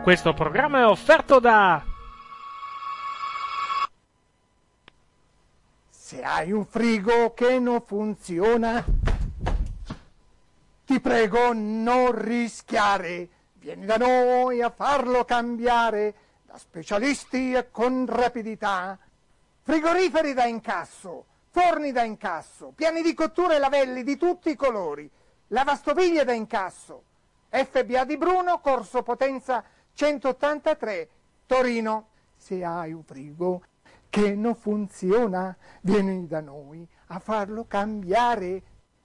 Questo programma è offerto da... Se hai un frigo che non funziona, ti prego non rischiare. Vieni da noi a farlo cambiare, da specialisti e con rapidità. Frigoriferi da incasso, forni da incasso, piani di cottura e lavelli di tutti i colori, lavastoviglie da incasso. FBA di Bruno, Corso Potenza 183, Torino. Se hai un frigo che non funziona, vieni da noi a farlo cambiare.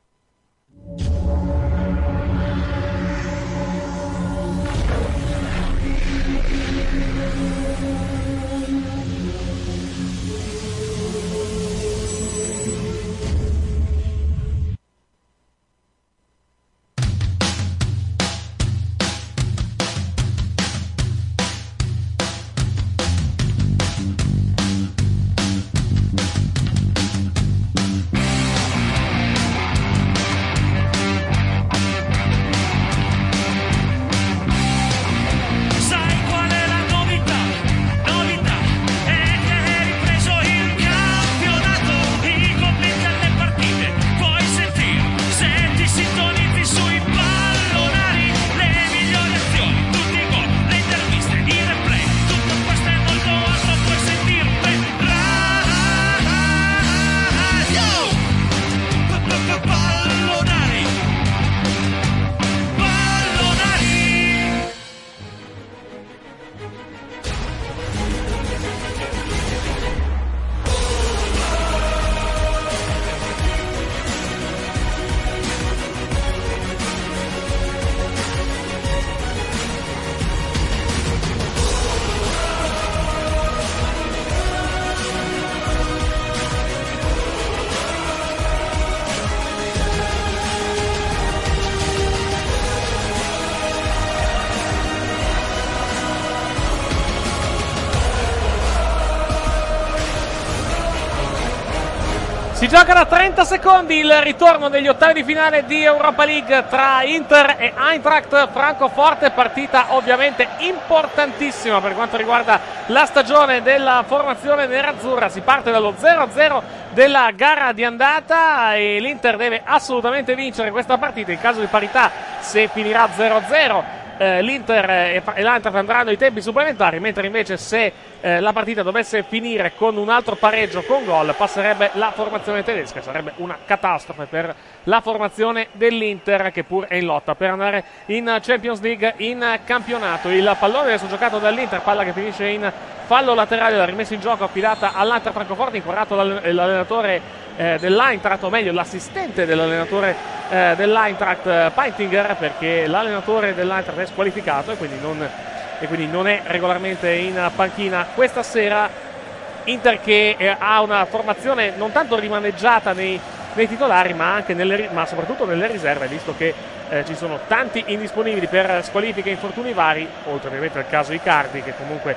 Si gioca da 30 secondi il ritorno degli ottavi di finale di Europa League tra Inter e Eintracht Francoforte, partita ovviamente importantissima per quanto riguarda la stagione della formazione nerazzurra. Si parte dallo 0-0 della gara di andata e l'Inter deve assolutamente vincere questa partita. In caso di parità, se finirà 0-0, l'Inter e l'Eintracht andranno ai tempi supplementari, mentre invece se la partita dovesse finire con un altro pareggio con gol, passerebbe la formazione tedesca. Sarebbe una catastrofe per la formazione dell'Inter, che pur è in lotta per andare in Champions League, in campionato. Il pallone adesso giocato dall'Inter, palla che finisce in fallo laterale, la rimessa in gioco affidata all'Eintracht Francoforte, inquadrato dall'allenatore dell'Eintracht, o meglio l'assistente dell'allenatore dell'Eintracht, Peintinger, perché l'allenatore dell'Eintracht è squalificato e quindi non è regolarmente in panchina questa sera. Inter che ha una formazione non tanto rimaneggiata nei titolari, ma soprattutto nelle riserve, visto che ci sono tanti indisponibili per squalifiche e infortuni vari, oltre ovviamente al caso Icardi, che comunque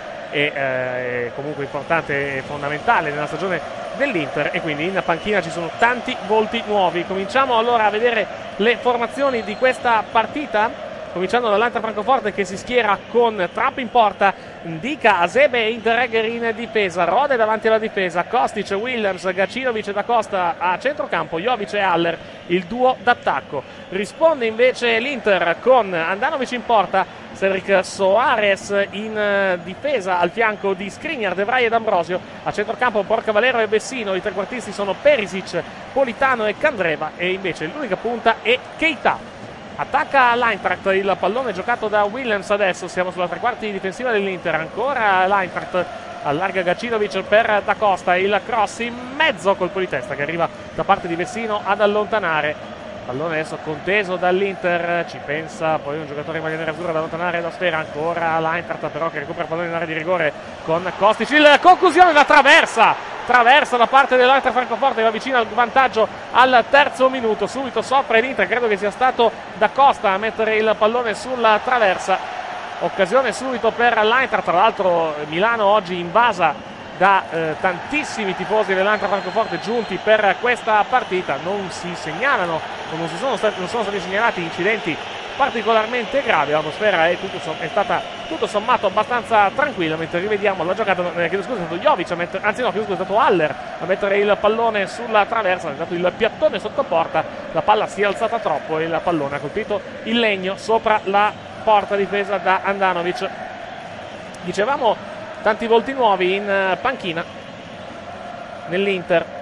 è comunque importante e fondamentale nella stagione dell'Inter, e quindi in panchina ci sono tanti volti nuovi. Cominciamo allora a vedere le formazioni di questa partita, cominciando dall'Eintracht Francoforte, che si schiera con Trapp in porta, Ndika, Hasebe e Hinteregger in difesa, Rode davanti alla difesa, Kostic, Williams, Gacinovic e Da Costa a centrocampo, Jovic e Haller il duo d'attacco. Risponde invece l'Inter con Andanovic in porta, Cedric Soares in difesa al fianco di Skriniar, De Vrij ed Ambrosio, a centrocampo Porcavalero e Vessino, i trequartisti sono Perisic, Politano e Candreva, e invece l'unica punta è Keita. Attacca l'Eintracht, il pallone giocato da Williams. Adesso siamo sulla tre quarti difensiva dell'Inter, ancora l'Eintracht, allarga Gacinovic per Da Costa, il cross in mezzo, colpo di testa che arriva da parte di Vessino ad allontanare. Pallone adesso conteso dall'Inter, ci pensa poi un giocatore in maglia nerazzurra ad allontanare la sfera, ancora l'Eintracht però che recupera il pallone in area di rigore con Kostic, il conclusione da traversa da parte dell'Eintracht Francoforte, va vicino al vantaggio al terzo minuto. Subito soffre l'Inter, credo che sia stato Da Costa a mettere il pallone sulla traversa. Occasione subito per l'Eintracht, tra l'altro Milano oggi invasa da tantissimi tifosi dell'Eintracht Francoforte giunti per questa partita. Non si segnalano, non sono stati segnalati incidenti particolarmente gravi. L'atmosfera è stata tutto sommato abbastanza tranquilla, mentre rivediamo la giocata, chiedo scusa, è stato Jovic è stato Haller a mettere il pallone sulla traversa, è stato il piattone sotto porta, la palla si è alzata troppo e il pallone ha colpito il legno sopra la porta difesa da Handanovic. Dicevamo tanti volti nuovi in panchina nell'Inter.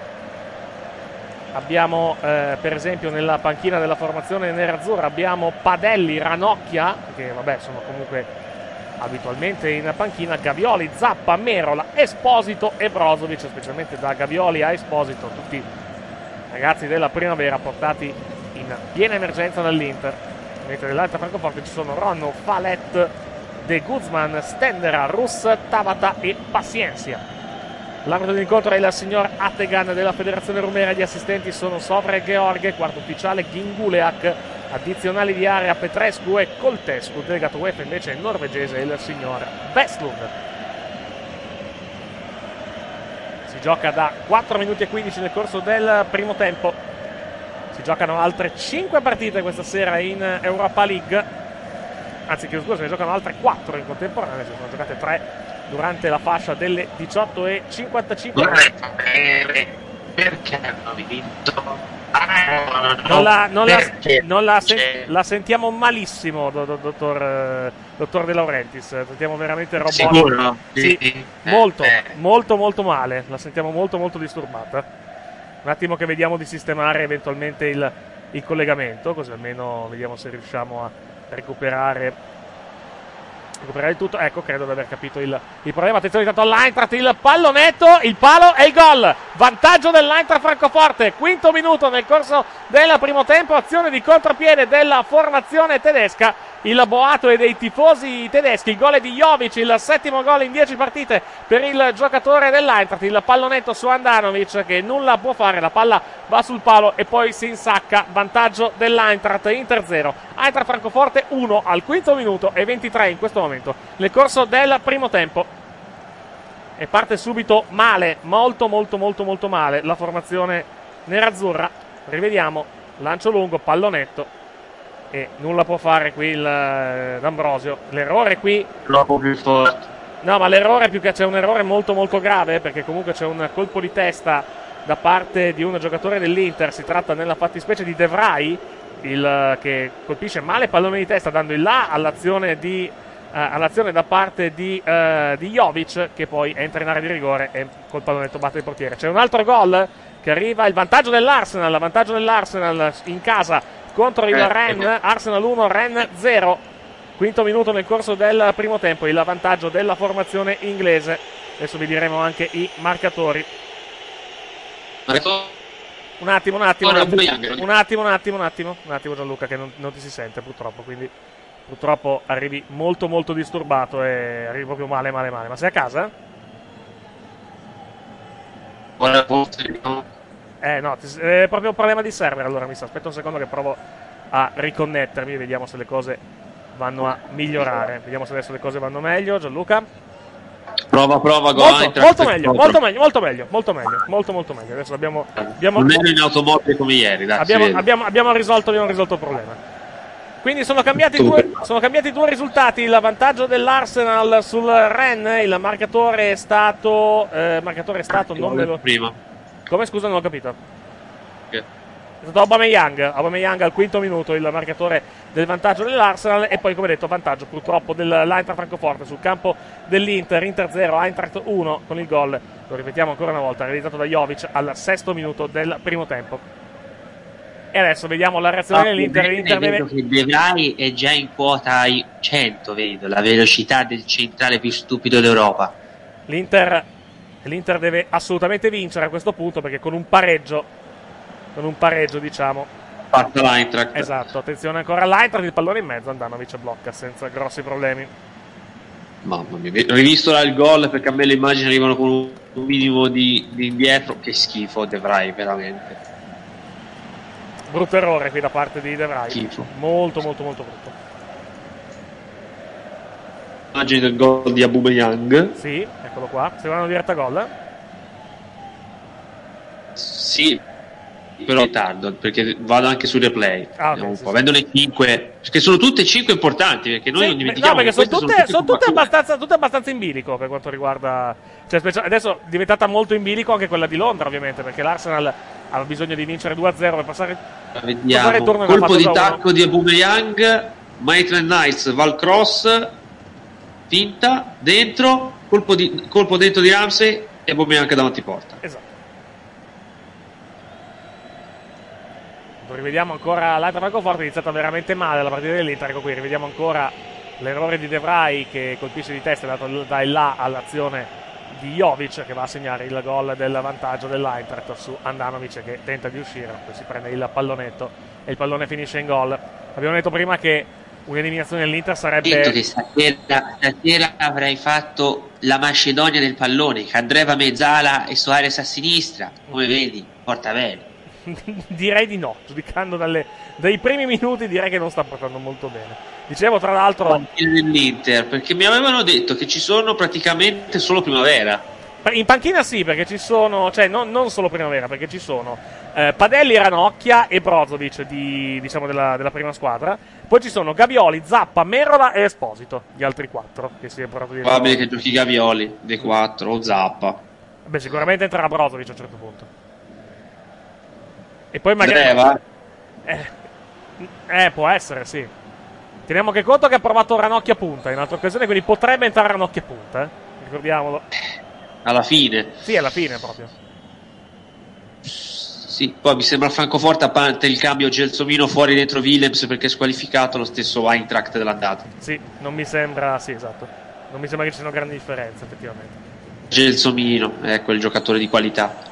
Abbiamo per esempio nella panchina della formazione nerazzurra abbiamo Padelli, Ranocchia, che vabbè sono comunque abitualmente in panchina, Gavioli, Zappa, Merola, Esposito e Brozovic, specialmente da Gavioli a Esposito, tutti ragazzi della primavera portati in piena emergenza dall'Inter. Mentre nell'altra Francoforte ci sono Ronno, Falet, De Guzman, Stendera, Russ, Tabata e Paciencia. L'arbitro dell'incontro è il signor Attegan della Federazione Rumena. Gli assistenti sono Sovre e Gheorghe, quarto ufficiale Ginguleak, addizionali di area Petrescu e Coltescu, delegato UEFA invece è norvegese il signor Westlund. Si gioca da 4 minuti e 15 nel corso del primo tempo. Si giocano altre 5 partite questa sera in Europa League, anzi chiedo scusa, se ne giocano altre 4 in contemporanea, si sono giocate 3 durante la fascia delle 18:55. Vorrei sapere perché hanno vinto. La sentiamo malissimo, dottor De Laurentiis. Sentiamo veramente robotica. Sicuro? Sì, molto male. La sentiamo molto disturbata. Un attimo che vediamo di sistemare eventualmente il collegamento, così almeno vediamo se riusciamo a recuperare il tutto. Ecco, credo di aver capito il problema. Attenzione intanto all'Eintracht, il pallonetto, il palo e il gol. Vantaggio dell'Eintracht Francoforte, quinto minuto nel corso del primo tempo, azione di contropiede della formazione tedesca. Il boato e dei tifosi tedeschi, il gol è di Jovic, il 7° gol in 10 partite per il giocatore dell'Eintracht. Il pallonetto su Handanovic che nulla può fare, la palla va sul palo e poi si insacca. Vantaggio dell'Eintracht, Inter 0, Eintracht Francoforte 1 al quinto minuto e 23 in questo momento nel corso del primo tempo. E parte subito male, molto male la formazione nerazzurra. Rivediamo, lancio lungo, pallonetto e nulla può fare qui D'Ambrosio. L'errore qui Troppo più forte. no, ma l'errore più che c'è un errore molto grave, perché comunque c'è un colpo di testa da parte di un giocatore dell'Inter. Si tratta nella fattispecie di De Vrij, che colpisce male il pallone di testa dando il là all'azione da parte di Jovic, che poi entra in area di rigore e col pallonetto batte il portiere. C'è un altro gol che arriva, il vantaggio dell'Arsenal in casa contro il Rennes, Arsenal 1, Rennes 0, quinto minuto nel corso del primo tempo, il vantaggio della formazione inglese. Adesso vi diremo anche i marcatori. Un attimo Gianluca, che non ti si sente purtroppo arrivi molto disturbato e arrivi proprio male. Ma sei a casa? No, è proprio un problema di server. Allora mi sa, aspetta un secondo che provo a riconnettermi e vediamo se le cose vanno a migliorare. Vediamo se adesso le cose vanno meglio. Gianluca? Prova molto meglio. Adesso abbiamo non ero in automobile come ieri, dai, abbiamo risolto il problema. Quindi sono cambiati due risultati. Il vantaggio dell'Arsenal sul Rennes, il marcatore è stato non me lo prima. Come, scusa, non ho capito. È stato Aubameyang al quinto minuto il marcatore del vantaggio dell'Arsenal, e poi, come detto, vantaggio purtroppo dell'Eintracht Francoforte sul campo dell'Inter. Inter 0, Eintracht 1 con il gol, lo ripetiamo ancora una volta, realizzato da Jovic al 6° minuto del primo tempo. E adesso vediamo la reazione dell'Inter. Vedo che De Vrij è già in quota 100, vedo la velocità del centrale più stupido d'Europa. L'Inter deve assolutamente vincere a questo punto, perché con un pareggio diciamo fatta l'Eintracht. Esatto, attenzione ancora all'Eintracht, il pallone in mezzo, Handanovic blocca senza grossi problemi. Mamma mia, ho rivisto il gol perché a me le immagini arrivano con un minimo di indietro. Che schifo De Vrij, veramente brutto errore qui da parte di De Vrij, schifo. molto brutto. Immagini del gol di Aubameyang. Sì, eccolo qua, sembrano diretta gol. Sì, però ritardo, perché vado anche sui replay. Okay, sì, avendo le 5, perché sono tutte 5 importanti, perché noi non dimentichiamo, no, perché sono tutte abbastanza abbastanza in bilico per quanto riguarda, cioè, adesso è diventata molto in bilico anche quella di Londra, ovviamente, perché l'Arsenal aveva bisogno di vincere 2-0 per passare. Vediamo il turno. Colpo di tacco di Aubameyang, Maitland Nice, Valcross, finta dentro, colpo dentro di Ramsey e Aubameyang anche davanti porta. Esatto. Rivediamo ancora l'altra Francoforte, è iniziata veramente male la partita dell'Inter. Ecco qui, rivediamo ancora l'errore di De Vrij che colpisce di testa, è dato dai là all'azione di Jovic che va a segnare il gol del vantaggio dell'Eintracht su Andanovic che tenta di uscire, poi si prende il pallonetto e il pallone finisce in gol. Abbiamo detto prima che un'eliminazione dell'Inter sarebbe... Ho detto che stasera avrei fatto la Macedonia del pallone, Candreva mezzala e Soares a sinistra, come vedi, porta bene. Direi di no, giudicando dai primi minuti direi che non sta portando molto bene. Dicevo tra l'altro dell'Inter, perché mi avevano detto che ci sono praticamente solo primavera. In panchina sì, perché ci sono, cioè non solo primavera, perché ci sono Padelli, Ranocchia e Brozovic diciamo della prima squadra. Poi ci sono Gavioli, Zappa, Merola e Esposito, gli altri 4 che si è portato dietro. Va bene che giochi Gavioli, dei 4 o Zappa. Beh, sicuramente entrerà Brozovic a un certo punto. E poi magari può essere, sì. Teniamo che conto che ha provato Ranocchia punta in altre occasioni, quindi potrebbe entrare Ranocchia punta, ricordiamolo. Alla fine? Sì, alla fine proprio. Sì, poi mi sembra Francoforte, a parte il cambio Gelsomino fuori dentro Willems perché è squalificato, lo stesso Eintracht dell'andata. Sì, non mi sembra, sì, esatto. Non mi sembra che ci siano grandi differenze, effettivamente. Gelsomino è quel giocatore di qualità.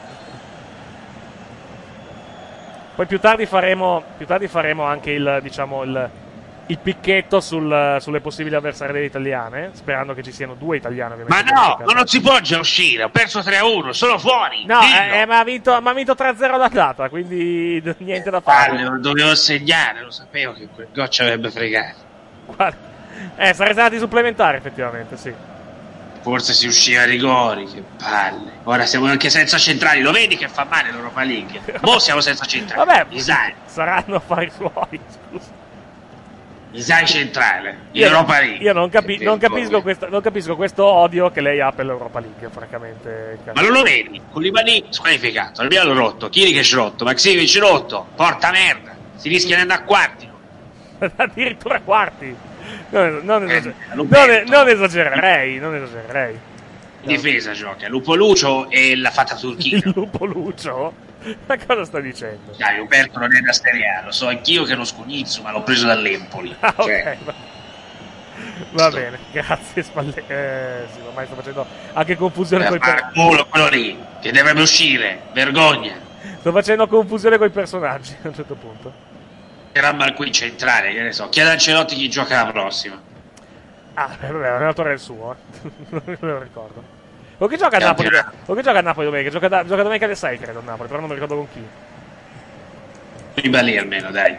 Poi più tardi faremo anche il picchetto sulle possibili avversarie delle italiane, sperando che ci siano 2 italiane ovviamente. Ma no, ma non si può già uscire, ho perso 3-1, sono fuori. No, ma ha vinto 3-0 d'andata, quindi niente da fare. Lo dovevo segnare, lo sapevo che quel gol ci avrebbe fregato. Guarda, sarei stati supplementari effettivamente, sì. Forse si usciva a rigori, che palle. Ora siamo anche senza centrali, lo vedi che fa male l'Europa League? Mo siamo senza centrali. Vabbè, saranno affari suoi, scusa. Isai centrale, Europa League. Io non capisco questo odio che lei ha per l'Europa League, francamente. Ma non lo vedi? Koulibaly squalificato, Albiano rotto, Chiriches rotto, Maksimovic rotto, porta merda, si rischia di andare a quarti. Addirittura a quarti. Non esagererei. In difesa gioca Lupo Lucio e l'ha fatta Turchia. Il Lupo Lucio? Ma cosa sta dicendo? Dai, Roberto non è da Serie A, lo so anch'io che è uno scugnizzo, ma l'ho preso dall'Empoli. Ah, ok. Va bene, grazie Spalletti. Sì, ormai sto facendo anche confusione con i personaggi. Quello lì, che dovrebbe uscire, vergogna. Sto facendo confusione con i personaggi a un certo punto. Era mal qui centrale, che ne so. Chiede a Ancelotti chi gioca la prossima. Ah, vabbè, l'allenatore è il suo, non me lo ricordo. O che gioca a Napoli? O che gioca a Napoli domenica? Gioca domenica alle 6, credo, a Napoli, però non mi ricordo con chi. Koulibaly almeno, dai.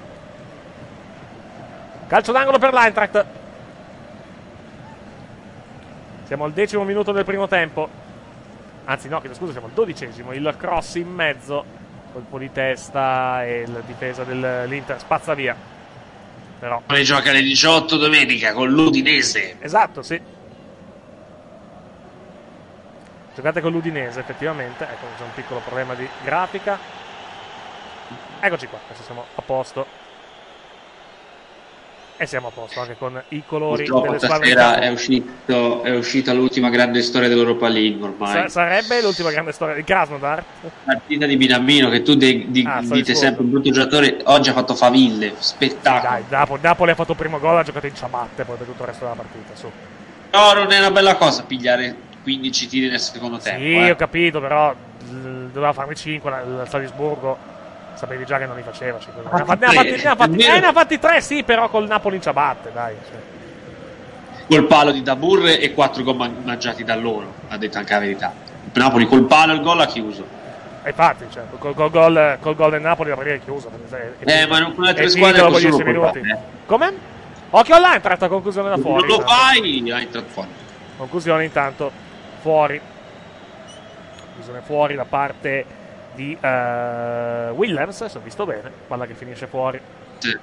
Calcio d'angolo per l'Eintracht. Siamo al 10° minuto del primo tempo. Anzi no, scusa, siamo al 12°. Il cross in mezzo. Colpo di testa e la difesa dell'Inter spazza via. Però ne gioca alle 18 domenica con l'Udinese. Esatto, sì. Giocate con l'Udinese, effettivamente. Ecco, c'è un piccolo problema di grafica. Eccoci qua, adesso siamo a posto. E siamo a posto anche con i colori delle squadre. Stasera è uscita l'ultima grande storia dell'Europa League ormai. Sarebbe l'ultima grande storia di Krasnodar. Partita di Minamino che tu dite sempre un brutto giocatore, oggi ha fatto faville, spettacolo. Dai, Napoli ha fatto il primo gol, ha giocato in ciabatte poi per tutto il resto della partita, su. No, non è una bella cosa pigliare 15 tiri nel secondo tempo. Sì, ho capito, però doveva farne 5 al Salisburgo. Sapevi già che non li faceva. Ne ha fatti 3, sì, però col Napoli in ciabatte, dai. Col palo di Dabur e 4 gol mangiati da loro, ha detto anche la verità. Il Napoli col palo il gol ha chiuso. E infatti, cioè, col gol del Napoli la partita è chiusa. Ma non con le altre squadre dopo 10 minuti. Come? Occhio all'Eintracht, conclusione da fuori. Non lo fai, Eintracht fuori. Conclusione intanto fuori. Conclusione fuori da parte di Williams, se ho visto bene, palla che finisce fuori. Sì.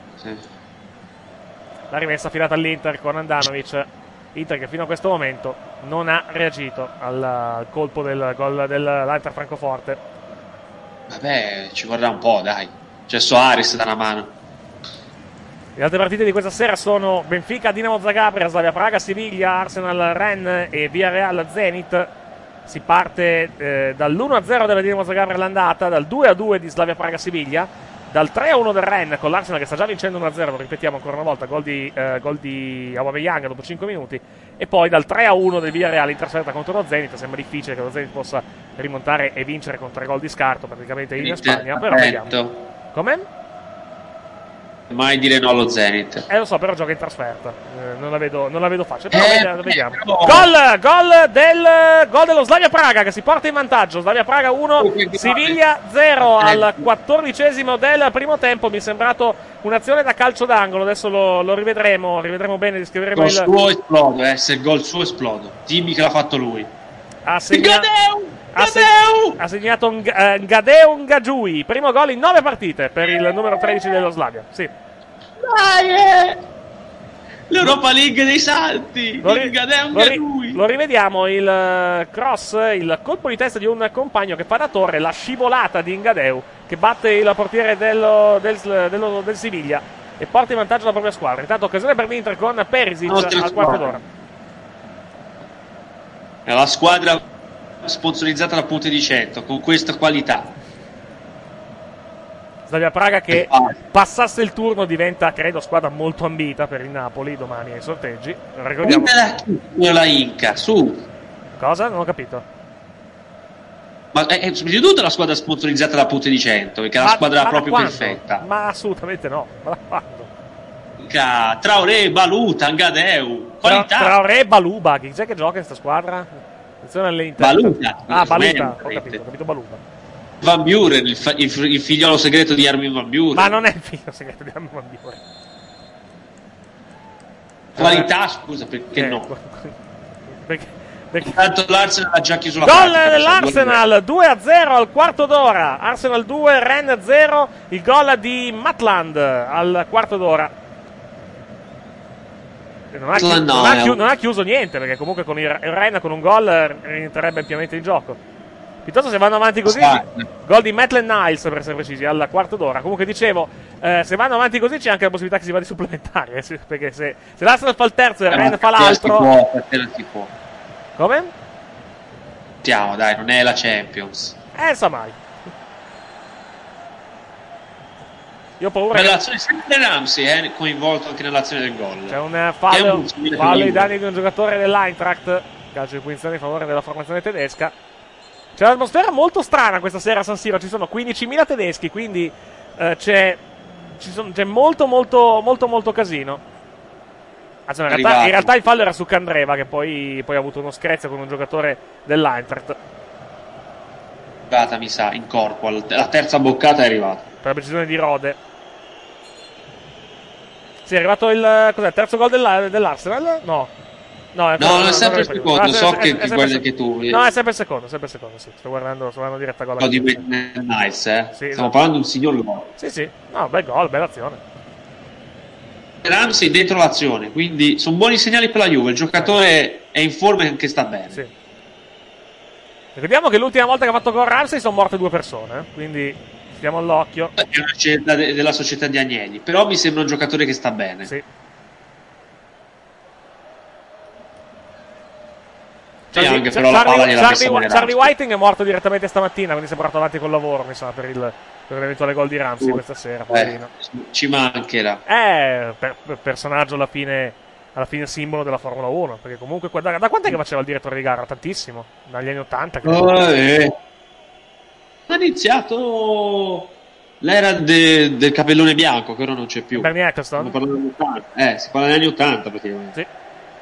La rimessa affidata all'Inter con Handanovic. Inter che fino a questo momento non ha reagito al colpo del gol dell'Inter Francoforte. Vabbè, ci vorrà un po', dai. C'è Soares da una mano. Le altre partite di questa sera sono Benfica, Dinamo Zagabria, Slavia Praga, Siviglia, Arsenal, Rennes e Villarreal Zenit. Si parte dall'1-0 della Dinamo Zagabria all'andata, dal 2-2 di Slavia Praga Siviglia, dal 3-1 del Rennes con l'Arsenal che sta già vincendo 1-0, lo ripetiamo ancora una volta, gol di Aubameyang dopo 5 minuti, e poi dal 3-1 del Villarreal in trasferta contro lo Zenit. Sembra difficile che lo Zenit possa rimontare e vincere con 3 gol di scarto praticamente in Spagna, però vediamo. Come? Mai dire no allo Zenit. Lo so, però gioca in trasferta. Non la vedo facile. Però vediamo. Gol dello Slavia Praga che si porta in vantaggio. Slavia Praga 1, Siviglia 0 al 14esimo del primo tempo. Mi è sembrato un'azione da calcio d'angolo. Adesso lo rivedremo bene. Descriveremo il suo esplodo. Se il gol suo esplodo. Dimmi che l'ha fatto lui. Ha segnato Ngadeu Ngagiui, primo gol in 9 partite per il numero 13 dello Slavia. Sì. Dai, l'Europa League dei salti. Lo rivediamo, il cross, il colpo di testa di un compagno che fa da torre, la scivolata di Ngadeu che batte il portiere del Siviglia e porta in vantaggio la propria squadra. Intanto occasione per l'Inter con Perisic al quarto d'ora. È la squadra sponsorizzata da Punte di 100 con questa qualità. Slavia Praga che passasse il turno diventa, credo, squadra molto ambita per il Napoli domani ai sorteggi. Ricordiamo la Inca su cosa? Non ho capito. Ma è di tutta la squadra sponsorizzata da Punte di 100 perché è la squadra proprio perfetta. Ma assolutamente no. Ma da quando? Traoré, Baluta, Ngadeu, qualità. Traoré, Baluba, chi c'è che gioca in questa squadra? Attenzione all'Inter. Baluta. Baluta, ho capito Baluba. Van Buren, il figliolo segreto di Armin Van Buren. Ma non è il figlio segreto di Armin Van Buren. Qualità, scusa, perché no? Perché tanto l'Arsenal ha già chiuso la gol dell'Arsenal 2-0 al quarto d'ora. Arsenal 2, Rennes 0. Il gol di Maitland al quarto d'ora. Non ha chiuso niente, perché comunque con il Rennes con un gol rientrerebbe ampiamente in gioco. Piuttosto se vanno avanti così, gol di Maitland-Niles per essere precisi al quarto d'ora. Comunque dicevo, se vanno avanti così c'è anche la possibilità che si vada di supplementari, perché se l'Arsenal fa il terzo e il Rennes fa l'altro non si può. Come? Dai, non è la Champions. Sa mai. Io ho paura l'azione sempre Ramsey coinvolto anche nell'azione del gol. C'è un fallo ai danni di un giocatore dell'Eintracht, calcio di punizione in favore della formazione tedesca. C'è un'atmosfera molto strana questa sera a San Siro, ci sono 15.000 tedeschi, quindi c'è molto casino. In realtà il fallo era su Candreva, che poi ha avuto uno screzio con un giocatore dell'Eintracht. Mi sa, in corpo, la terza boccata è arrivata. Per la precisione di Rode. Sì, è arrivato il terzo gol dell'Arsenal? No, è sempre il secondo, che guardi anche tu. No, è sempre il secondo, sì. Sto guardando diretta gol. Di Nice, Sì, stiamo parlando di un signor gol. Sì. No, bel gol, bella azione. Ramsey dentro l'azione, quindi sono buoni segnali per la Juve. Il giocatore è in forma e anche sta bene. Sì. Ricordiamo che l'ultima volta che ha fatto gol Ramsey sono morte 2 persone, quindi stiamo all'occhio. È una scelta della società di Agnelli, però mi sembra un giocatore che sta bene. Sì. Charlie Whiting è morto direttamente stamattina, quindi si è portato avanti col lavoro, mi sa, per l'eventuale gol di Ramsey questa sera. Ci mancherà. Personaggio alla fine simbolo della Formula 1, perché comunque da quant'è che faceva il direttore di gara? Tantissimo, dagli anni 80 ha iniziato l'era del capellone bianco, che ora non c'è più. Bernie Ecclestone? Si parla degli anni 80 praticamente. Sì.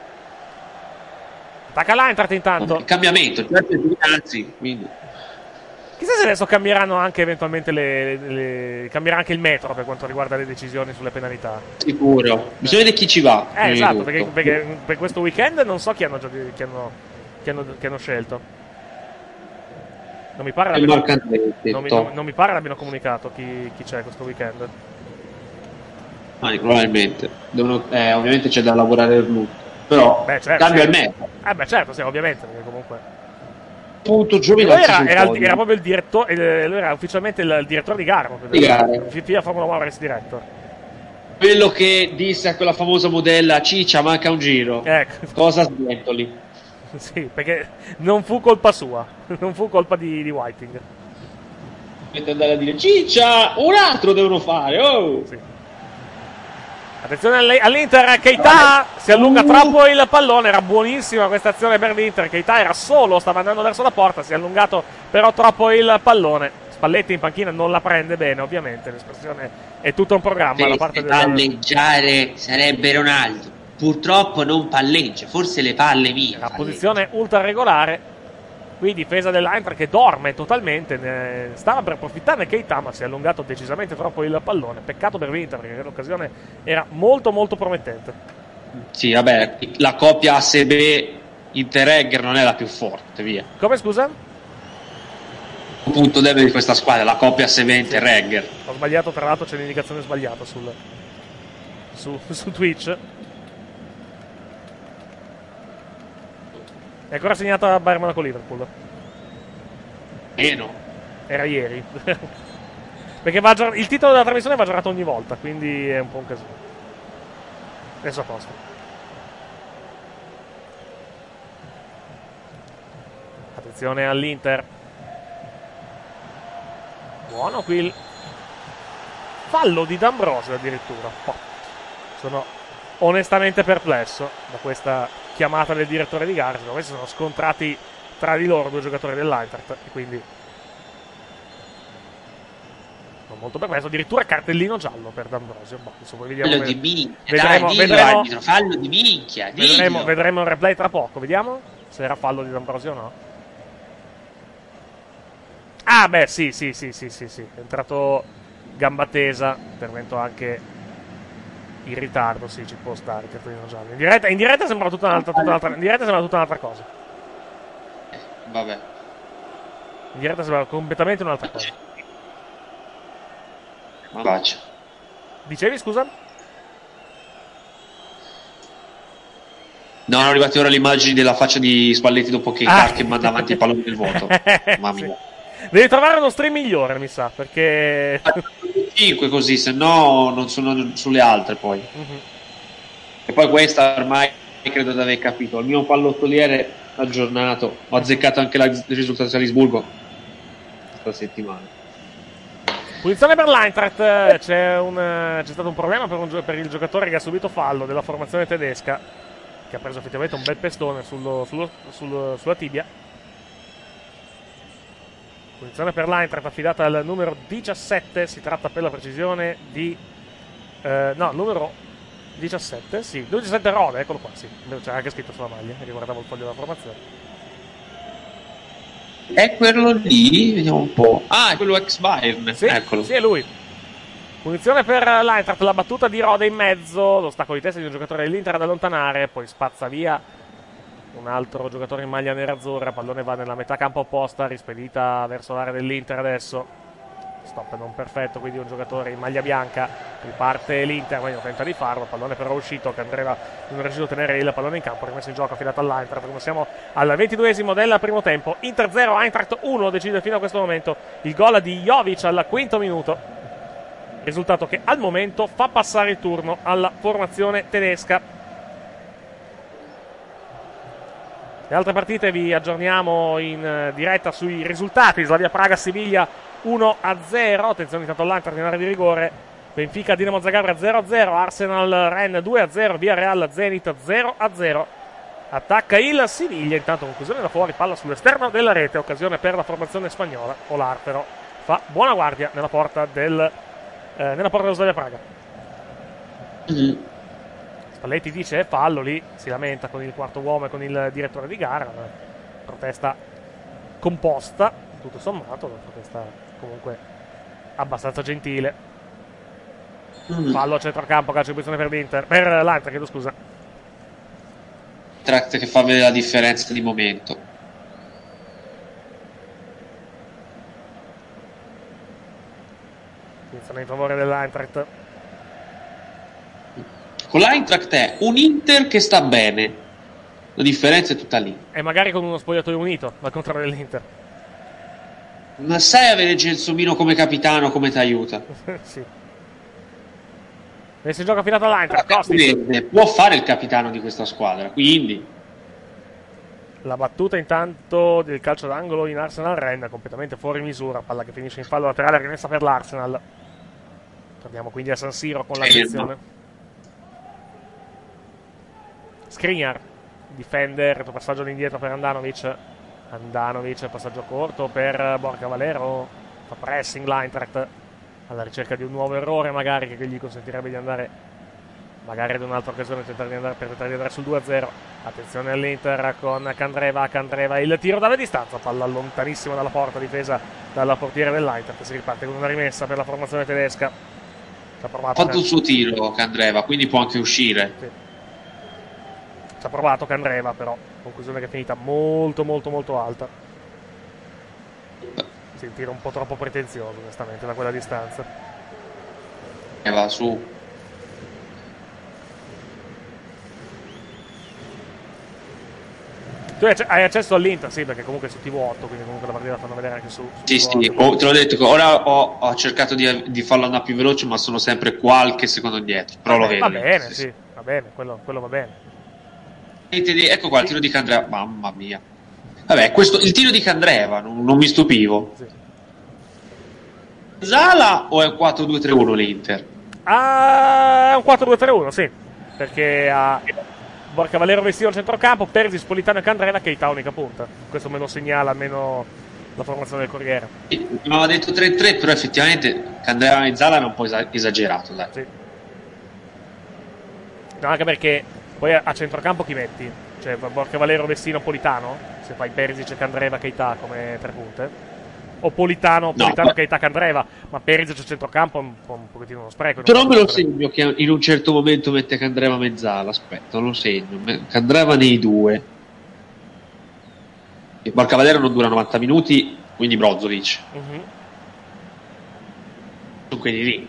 Attacca l'Eintracht intanto. Il cambiamento, quindi. Chissà se adesso cambieranno anche eventualmente cambierà anche il metro per quanto riguarda le decisioni sulle penalità. Sicuro. Bisogna vedere chi ci va. Esatto, perché per questo weekend non so chi hanno scelto. Non mi pare non mi pare l'abbiano comunicato chi c'è questo weekend. Probabilmente. Ovviamente c'è da lavorare per lui. Però certo, cambia sì. il metodo. Certo, sì, ovviamente, perché comunque. Punto Giovinazzi era proprio il direttore, lui era ufficialmente il direttore di gara. FIA Formula One Race Director. Quello che disse a quella famosa modella: Ciccia, manca un giro. Ecco. Cosa sbientoli? Sì, perché non fu colpa sua, non fu colpa di Whiting. Dovete andare a dire: Ciccia, un altro devono fare. Oh! Sì. Attenzione all'Inter, Keita si allunga troppo il pallone, era buonissima questa azione per l'Inter, Keita era solo, stava andando verso la porta, si è allungato però troppo il pallone. Spalletti in panchina non la prende bene, ovviamente, l'espressione è tutto un programma da parte palleggiare sarebbe Ronaldo, purtroppo non palleggia, forse le palle mie. La posizione ultra regolare. Qui difesa dell'Eintracht che dorme totalmente, stava per approfittarne Keita, ma si è allungato decisamente troppo il pallone. Peccato per l'Inter perché l'occasione era molto molto promettente. Sì, vabbè, la coppia ASB Inter-Egger non è la più forte, via. Come, scusa? Un punto debole di questa squadra, la coppia ASB Inter-Egger. Ho sbagliato, tra l'altro c'è l'indicazione sbagliata su Twitch. È ancora segnata Bayern Monaco-Liverpool. Meno. Era ieri. Perché il titolo della trasmissione va giocato ogni volta, quindi è un po' un casino. Adesso a posto. Attenzione all'Inter. Buono qui il fallo di D'Ambrosio addirittura. Sono onestamente perplesso da questa chiamata del direttore di gara. Secondo me si sono scontrati tra di loro due giocatori dell'Eintracht e quindi sono molto perplesso. Addirittura cartellino giallo per D'Ambrosio. Insomma, vediamo, fallo di minchia, fallo di minchia. Vedremo il replay tra poco. Vediamo se era fallo di D'Ambrosio o no. Ah beh, sì, è entrato gamba tesa, intervento anche in ritardo, sì, ci può stare il cartellino giallo. In diretta sembra tutta un'altra cosa. Vabbè. In diretta sembra completamente un'altra cosa. Ma faccia. Dicevi, scusa? No, sono arrivate ora le immagini della faccia di Spalletti dopo che che manda avanti il pallone del vuoto. Mamma mia. Sì. Devi trovare uno stream migliore, mi sa, perché 5 così, se no non sono sulle altre poi. E poi questa ormai credo di aver capito. Il mio pallottoliere aggiornato, ho azzeccato anche il risultato di Salisburgo questa settimana. Punizione per l'Eintracht. C'è stato un problema per il giocatore che ha subito fallo della formazione tedesca, che ha preso effettivamente un bel pestone sulla tibia. Punizione per l'Eintracht affidata al numero 17, si tratta per la precisione di numero 17, sì, 17 Rode, eccolo qua, sì, c'era anche scritto sulla maglia, che guardavo il foglio della formazione. È quello lì, vediamo un po'. Ah, è quello ex Bayern, sì, eccolo. Sì, è lui. Punizione per l'Eintracht, la battuta di Rode in mezzo, lo stacco di testa di un giocatore dell'Inter ad allontanare, poi spazza via un altro giocatore in maglia nerazzurra, pallone va nella metà campo opposta, rispedita verso l'area dell'Inter adesso. Stop non perfetto, quindi un giocatore in maglia bianca, riparte l'Inter, meglio tenta di farlo, pallone però uscito, che Andrea non è riuscito a tenere il pallone in campo, rimesso in gioco, affidato all'Eintracht. Come siamo al 22esimo del primo tempo, Inter 0, Eintracht 1, decide fino a questo momento il gol di Jovic al quinto minuto, risultato che al momento fa passare il turno alla formazione tedesca. Le altre partite vi aggiorniamo in diretta sui risultati. Slavia Praga-Siviglia 1-0. Attenzione intanto all'Eintracht in area di rigore. Benfica Dinamo Zagabria 0-0. Arsenal-Rennes 2-0. Villarreal Zenit 0-0. Attacca il Siviglia. Intanto conclusione da fuori, palla sull'esterno della rete. Occasione per la formazione spagnola. Olar però fa buona guardia nella porta dello Slavia Praga. Spalletti dice fallo, lì si lamenta con il quarto uomo e con il direttore di gara. Protesta composta, tutto sommato, una protesta comunque abbastanza gentile. Fallo a centrocampo, calcio di posizione per l'Eintracht, chiedo scusa. Tract che fa vedere la differenza di momento. punizione in favore dell'Eintracht. Con l'Eintracht è un Inter che sta bene, la differenza è tutta lì. E magari con uno spogliatoio unito, al contrario dell'Inter. Ma sai avere Gelsomino come capitano come ti aiuta? Sì. E si gioca affidato all'Eintracht. Può fare il capitano di questa squadra, quindi la battuta intanto del calcio d'angolo in Arsenal Rennes, completamente fuori misura, palla che finisce in fallo laterale, rimessa per l'Arsenal. Torniamo quindi a San Siro con l'attenzione. Skriniar, defender, retropassaggio all'indietro per Andanovic, passaggio corto per Borja Valero, fa pressing l'Eintracht alla ricerca di un nuovo errore magari che gli consentirebbe di andare magari ad un'altra occasione per tentare di andare sul 2-0. Attenzione all'Inter con Candreva, il tiro da distanza, palla lontanissima dalla porta, difesa dalla portiere dell'Eintracht. Si riparte con una rimessa per la formazione tedesca. Ha fatto il suo tiro Candreva, quindi può anche uscire. Sì. Ci ha provato Candreva, però conclusione che è finita molto alta. Sì, un tiro un po' troppo pretenzioso onestamente da quella distanza. E va su. Tu hai accesso all'Inter, sì, perché comunque è su TV8, quindi comunque la partita la fanno vedere anche su sì, TV8. Sì, te l'ho detto, ora ho cercato di farlo andare più veloce, ma sono sempre qualche secondo indietro, però lo vedo. Va bene, sì, va bene, quello va bene. Ecco qua il tiro di Candreva, mamma mia. Vabbè, il tiro di Candreva, non mi stupivo. Sì. Zala o è un 4-2-3-1 l'Inter? È un 4-2-3-1, sì, perché ha Borja Valero Vestino al centrocampo, Perisic, Politano e Candreva, Keita unica punta. Questo me lo segnala almeno la formazione del Corriere. Mi aveva detto 3-3, però effettivamente Candreva e Zala è un po' esagerato, dai. Sì. No, anche perché poi a centrocampo chi metti? Cioè Borja Valero Vestino Politano? Se fai Perisic e Candreva Keita come tre punte? O Politano, Keita, Candreva, ma Perisic a centrocampo è un pochettino uno spreco. Però me lo segno che in un certo momento mette Candreva mezzala, aspetta, lo segno. Candreva nei due. E Borja Valero non dura 90 minuti, quindi Brozovic. Sono quelli lì.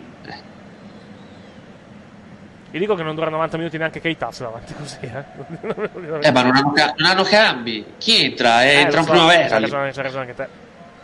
Vi dico che non dura 90 minuti neanche Keita se va avanti così, ma non hanno cambi. Chi entra? Entra in primavera. C'è ragione anche te.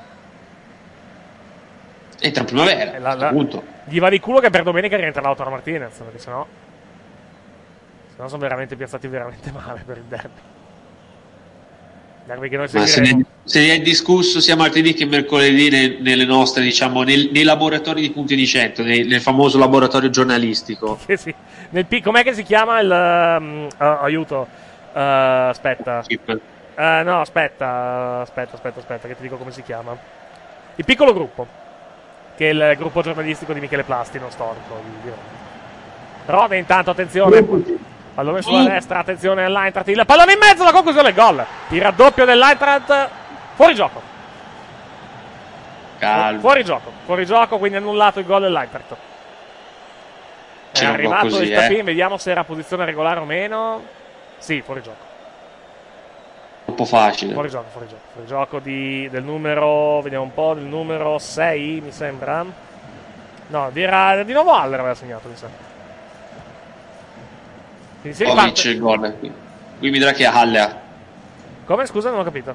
Entra in primavera, appunto. Gli va di culo che per domenica rientra Lautaro Martinez, perché sennò sono veramente piazzati veramente male per il derby. Derby che noi seguiremo. Se ne è discusso sia martedì che mercoledì nelle nostre, diciamo, nei laboratori di Punti di 100, nel famoso laboratorio giornalistico. Sì. Com'è che si chiama il aiuto? Aspetta. No, aspetta, che ti dico come si chiama. Il piccolo gruppo, che è il gruppo giornalistico di Michele Plasti, non storico. Rode intanto, attenzione. Pallone sulla destra, attenzione all'Eintracht. Il pallone in mezzo, la conclusione del gol. Il raddoppio dell'Eintracht. Fuori gioco. Calmo. Fuori gioco, quindi annullato il gol dell'Eintracht. È arrivato il Tapin, vediamo se era posizione regolare o meno. Sì, fuori gioco. Troppo facile. Fuori gioco del numero, vediamo un po', del numero 6, mi sembra. No, di nuovo Haller aveva segnato, mi sembra. Quindi si riparte. Il gol qui mi dirà che è Haller. Come? Scusa, non ho capito.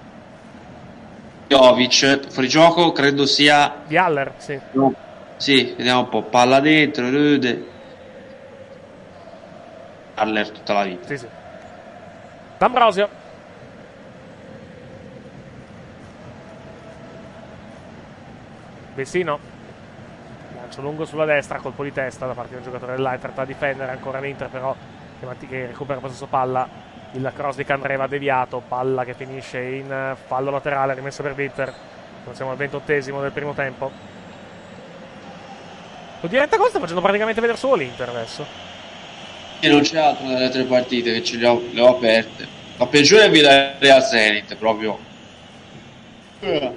Jovic, fuori gioco, credo sia di Haller, sì. No. Sì, vediamo un po'. Palla dentro, Röde. Haller tutta la vita. Sì. D'Ambrosio. Vecino. Lancio lungo sulla destra, colpo di testa da parte di un giocatore dell'Eintracht a difendere ancora l'Inter, però che recupera possesso palla. Il cross di Candreva deviato, palla che finisce in fallo laterale, rimessa per Bitter. Siamo al 28esimo del primo tempo. Lo diretta gol sta facendo praticamente vedere solo l'Inter adesso. E non c'è altro nelle altre partite che ce le ho aperte. La peggiore è Villarreal Zenit, proprio. Non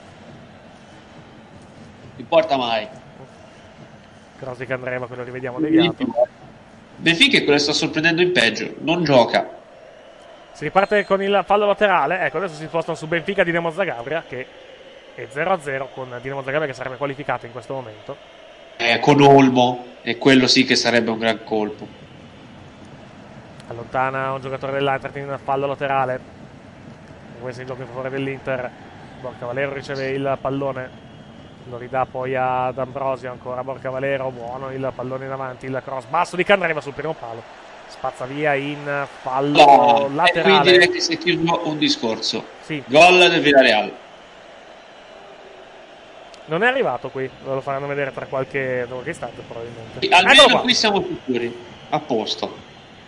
importa mai. Cross di Candreva, quello rivediamo deviato. Benfica è quello che sta sorprendendo in peggio, non gioca. Si riparte con il fallo laterale. Ecco, adesso si spostano su Benfica Dinamo Zagabria, che è 0-0 con Dinamo Zagabria che sarebbe qualificato in questo momento. con Olmo, e quello sì che sarebbe un gran colpo. Allontana un giocatore dell'Eintracht in fallo laterale. Questo è il gioco in favore dell'Inter. Borca Valero riceve il pallone, lo ridà poi ad Ambrosio, ancora Borca Valero, buono il pallone in avanti, il cross basso di Canna arriva sul primo palo, spazza via in fallo laterale. E qui direi che si è chiuso un discorso. Sì. Gol del Villarreal. Non è arrivato qui, lo faranno vedere tra qualche istante probabilmente. Almeno qui siamo sicuri, a posto.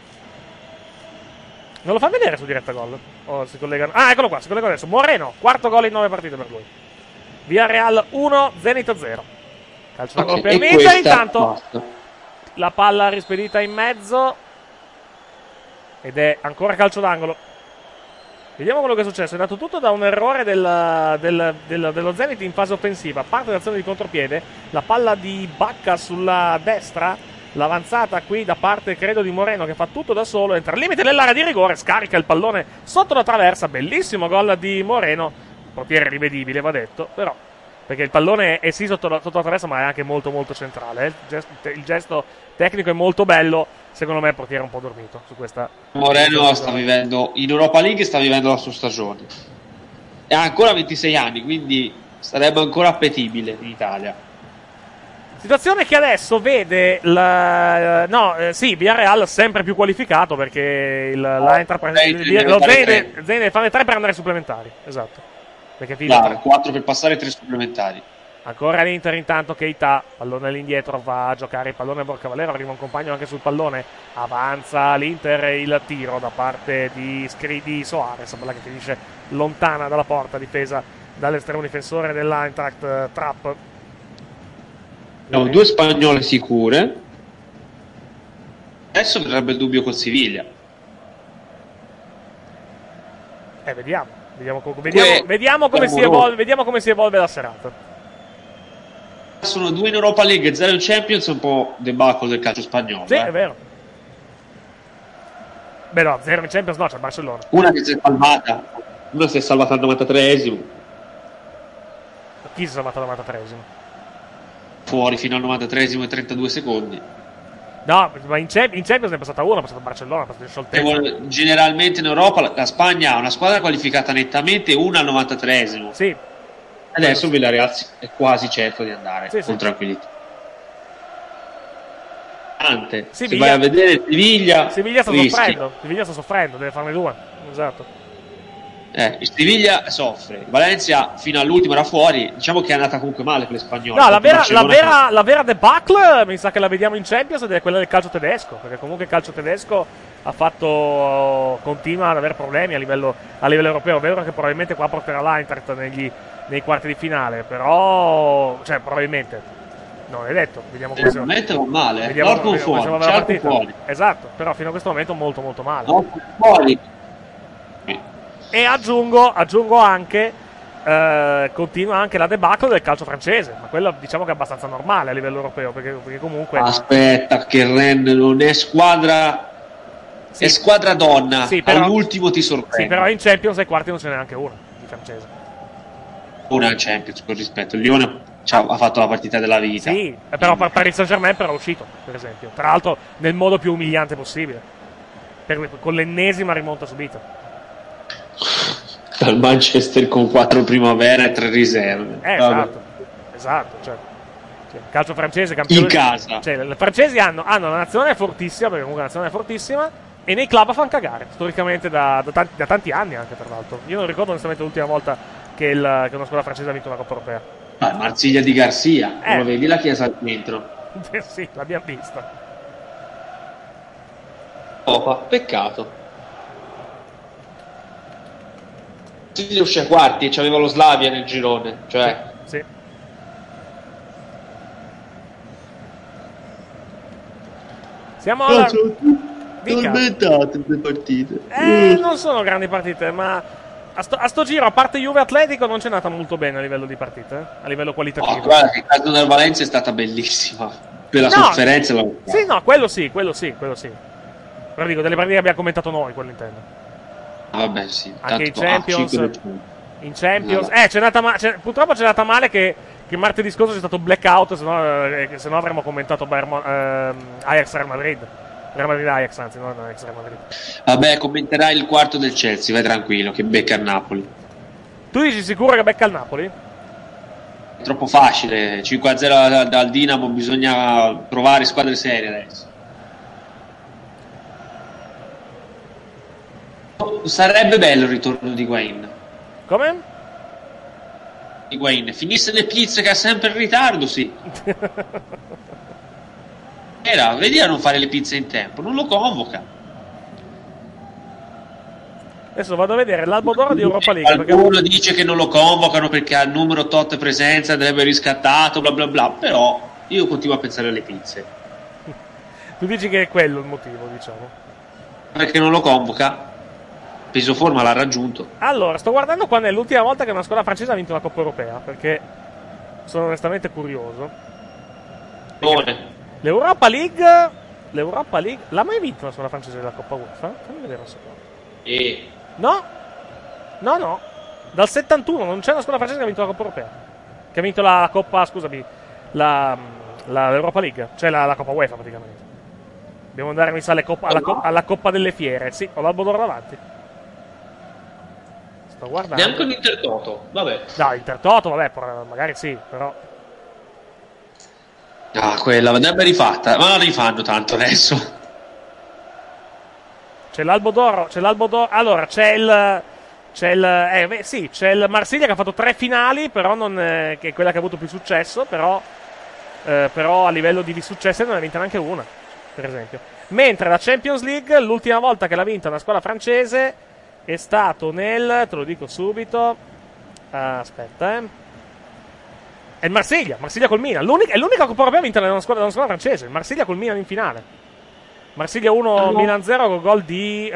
Non lo fa vedere su diretta gol? O si collegano? Ah, eccolo qua, si collega adesso. Moreno, quarto gol in 9 partite per lui. Villarreal 1, Zenit 0. Calcio d'angolo per l'Inter. Intanto la palla rispedita in mezzo. Ed è ancora calcio d'angolo. Vediamo quello che è successo. È nato tutto da un errore dello Zenit in fase offensiva. Parte l'azione di contropiede. La palla di Bacca sulla destra. L'avanzata qui da parte, credo, di Moreno, che fa tutto da solo. Entra al limite dell'area di rigore. Scarica il pallone sotto la traversa. Bellissimo gol di Moreno. Portiere rivedibile, va detto. Però, perché il pallone è sì sotto la traversa, ma è anche molto molto centrale. Il gesto tecnico è molto bello. Secondo me il portiere è un po' dormito su questa. Moreno sta vivendo in Europa League, sta vivendo la sua stagione. E ha ancora 26 anni, quindi sarebbe ancora appetibile in Italia. Situazione che adesso vede Villarreal sempre più qualificato, perché l'Eintracht lo Zenit deve fare 3 per andare ai supplementari. Esatto. Perché 4 per passare e 3 supplementari. Ancora l'Inter intanto, Keita, pallone all'indietro, va a giocare il pallone a Borca Valero, arriva un compagno anche sul pallone, avanza l'Inter e il tiro da parte di Soares, palla che finisce lontana dalla porta, difesa dall'estremo difensore dell'Eintracht, Trapp. No, 2 spagnole sicure. Adesso verrebbe il dubbio col Siviglia. Vediamo come si evolve la serata. Sono 2 in Europa League e 0 in Champions, è un po' debacle del calcio spagnolo. Sì, è vero. Beh no, 0 in Champions no, c'è il Barcellona. Una che si è salvata, una si è salvata al 93esimo. Chi si è salvata al 93esimo? Fuori fino al 93esimo e 32 secondi. No, ma in Champions ne è passata una, è passato Barcellona, è passato in scioltezza. Generalmente in Europa la Spagna ha una squadra qualificata nettamente, una al 93esimo. Sì. Adesso il Villarreal è quasi certo di andare con tranquillità. Se vai a vedere Siviglia sta soffrendo, deve farne 2. Esatto. Il Siviglia soffre, Valencia fino all'ultimo era fuori, diciamo che è andata comunque male per le spagnole. No, la vera debacle mi sa che la vediamo in Champions ed è quella del calcio tedesco, perché comunque il calcio tedesco continua ad avere problemi a livello europeo. È vero che probabilmente qua porterà l'Eintracht nei quarti di finale, però probabilmente non è detto, vediamo come si va. Va male, vediamo fuori. Esatto, però fino a questo momento molto molto male. Fuori. E aggiungo anche continua anche la debacle del calcio francese, ma quello diciamo che è abbastanza normale a livello europeo, perché comunque aspetta che Rennes non è squadra, è squadra donna, sì, però, all'ultimo ti sorprende. Sì, però in Champions ai quarti non ce n'è neanche una di francese. Una in Champions, con rispetto, il Lione ha fatto la partita della vita. Sì, però Paris Saint-Germain però è uscito, per esempio, tra l'altro nel modo più umiliante possibile, con l'ennesima rimonta subita dal Manchester con 4 primavera e 3 riserve. Esatto, cioè, calcio francese campione in casa. I francesi hanno una nazione fortissima, perché comunque la nazione è fortissima, e nei club fanno cagare storicamente da tanti anni anche, tra l'altro. Io non ricordo onestamente l'ultima volta che una squadra francese ha vinto una Coppa Europea. Marsiglia di Garcia, lo vedi la chiesa al centro? Sì, l'abbiamo vista. Peccato. Si uscì a quarti e c'aveva lo Slavia nel girone, cioè sì. Siamo alla tormentate le partite. Non sono grandi partite, ma a sto giro, a parte Juve Atletico, non c'è nata molto bene a livello di partite, a livello qualitativo. Guarda che il caso del Valencia è stata bellissima per la sofferenza. Sì, no, quello sì. Però dico, delle partite che abbiamo commentato noi, quello intendo. Vabbè, sì. Anche in Champions. Purtroppo c'è nata male che che martedì scorso c'è stato blackout, se no avremmo commentato Ajax Real Madrid. Real Madrid Ajax, anzi, non Ajax Real Madrid. Vabbè, commenterai il quarto del Chelsea, vai tranquillo, che becca il Napoli. Tu dici sicuro che becca il Napoli? È troppo facile, 5-0 dal Dinamo, bisogna provare squadre serie adesso. Sarebbe bello il ritorno di Higuain. Come? Higuain finisse le pizze che ha sempre in ritardo, sì. Vedi a non fare le pizze in tempo, non lo convoca. Adesso vado a vedere l'albo d'oro di Europa League. Qualcuno dice che non lo convocano perché al numero tot presenza andrebbe riscattato, bla bla bla, però io continuo a pensare alle pizze. Tu dici che è quello il motivo, diciamo. Perché non lo convoca? Peso forma l'ha raggiunto. Allora, sto guardando quando è l'ultima volta che una squadra francese ha vinto una Coppa Europea, perché sono onestamente curioso. L'Europa League l'ha mai vinto una squadra francese della Coppa UEFA? Fammi vedere un secondo. No. Dal 71 non c'è una squadra francese che ha vinto la Coppa Europea. Che ha vinto la Coppa, scusami, l'Europa League, cioè la Coppa UEFA praticamente. Dobbiamo andare, mi sa, alla Coppa delle Fiere. Sì, ho l'albo d'oro davanti. Sto guardando. Neanche l'Intertoto, vabbè. No, l'Intertoto, vabbè, magari sì, però. Ah, quella andrebbe rifatta, ma la rifanno tanto adesso. C'è l'albo d'oro. Allora, c'è il Marsiglia che ha fatto 3 finali, però non che è quella che ha avuto più successo, però a livello di successo non ne ha vinta neanche una, per esempio. Mentre la Champions League, l'ultima volta che l'ha vinta una squadra francese è stato te lo dico subito, aspetta, è il Marsiglia col Milan, è l'unica Coppa Europea vinta da una squadra francese, il Marsiglia col Milan in finale. Marsiglia 1, Milan 0 con gol di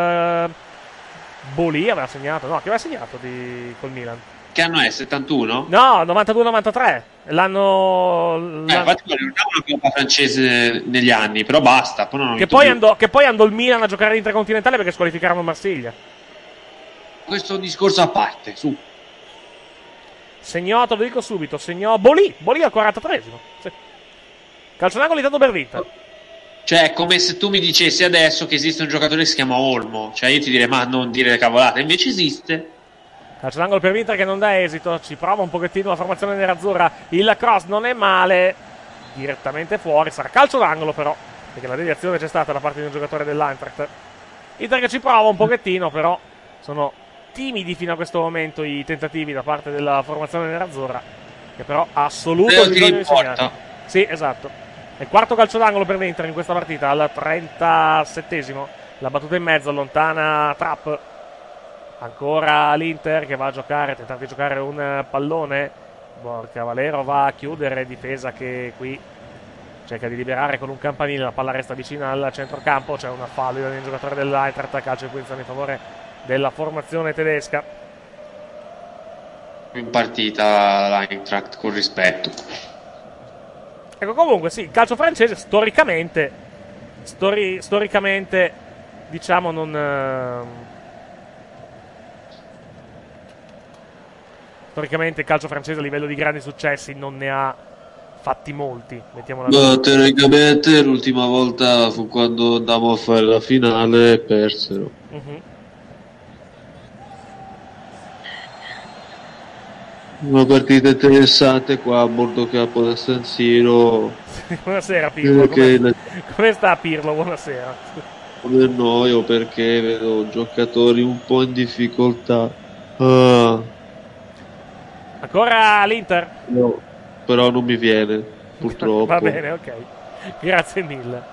Boli aveva segnato, no, chi aveva segnato col Milan? Che anno è? 71? No, 92-93. L'anno infatti non è una Coppa francese negli anni, però basta. Poi che poi andò il Milan a giocare l'Intercontinentale perché squalificarono Marsiglia. Questo è un discorso a parte, su. Segnò, te lo dico subito, segnò Boli al 43esimo. Sì. Calcio d'angolo di Tato Bervita. Cioè, è come se tu mi dicessi adesso che esiste un giocatore che si chiama Olmo. Cioè, io ti direi, ma non dire le cavolate. Invece esiste. Calcio d'angolo per Inter che non dà esito. Ci prova un pochettino la formazione nerazzurra. Il cross non è male. Direttamente fuori. Sarà calcio d'angolo, però. Perché la deviazione c'è stata da parte di un giocatore dell'Eintracht. Inter che ci prova un pochettino, però. Sono timidi fino a questo momento i tentativi da parte della formazione nerazzurra. Che però ha assoluto bisogno di segnare. Sì, esatto. È il quarto calcio d'angolo per l'Inter in questa partita, al 37esimo. La battuta in mezzo, allontana Trapp. Ancora l'Inter che va a giocare, tentare di giocare un pallone. Borca Valero va a chiudere, difesa che qui cerca di liberare con un campanile. La palla resta vicina al centrocampo, c'è una fallo del giocatore dell'Eintracht, calcio di punizione in favore della formazione tedesca. In partita l'Eintracht con rispetto. Ecco, comunque sì, il calcio francese storicamente diciamo storicamente il calcio francese a livello di grandi successi non ne ha fatti molti, mettiamola così. Teoricamente l'ultima volta fu quando andavamo a fare la finale e persero. Una partita interessante qua a bordo campo da San Siro. Buonasera Pirlo, come sta Pirlo? Buonasera. Come noio perché vedo giocatori un po' in difficoltà. Ancora l'Inter? No, però non mi viene, purtroppo. Va bene, ok. Grazie mille.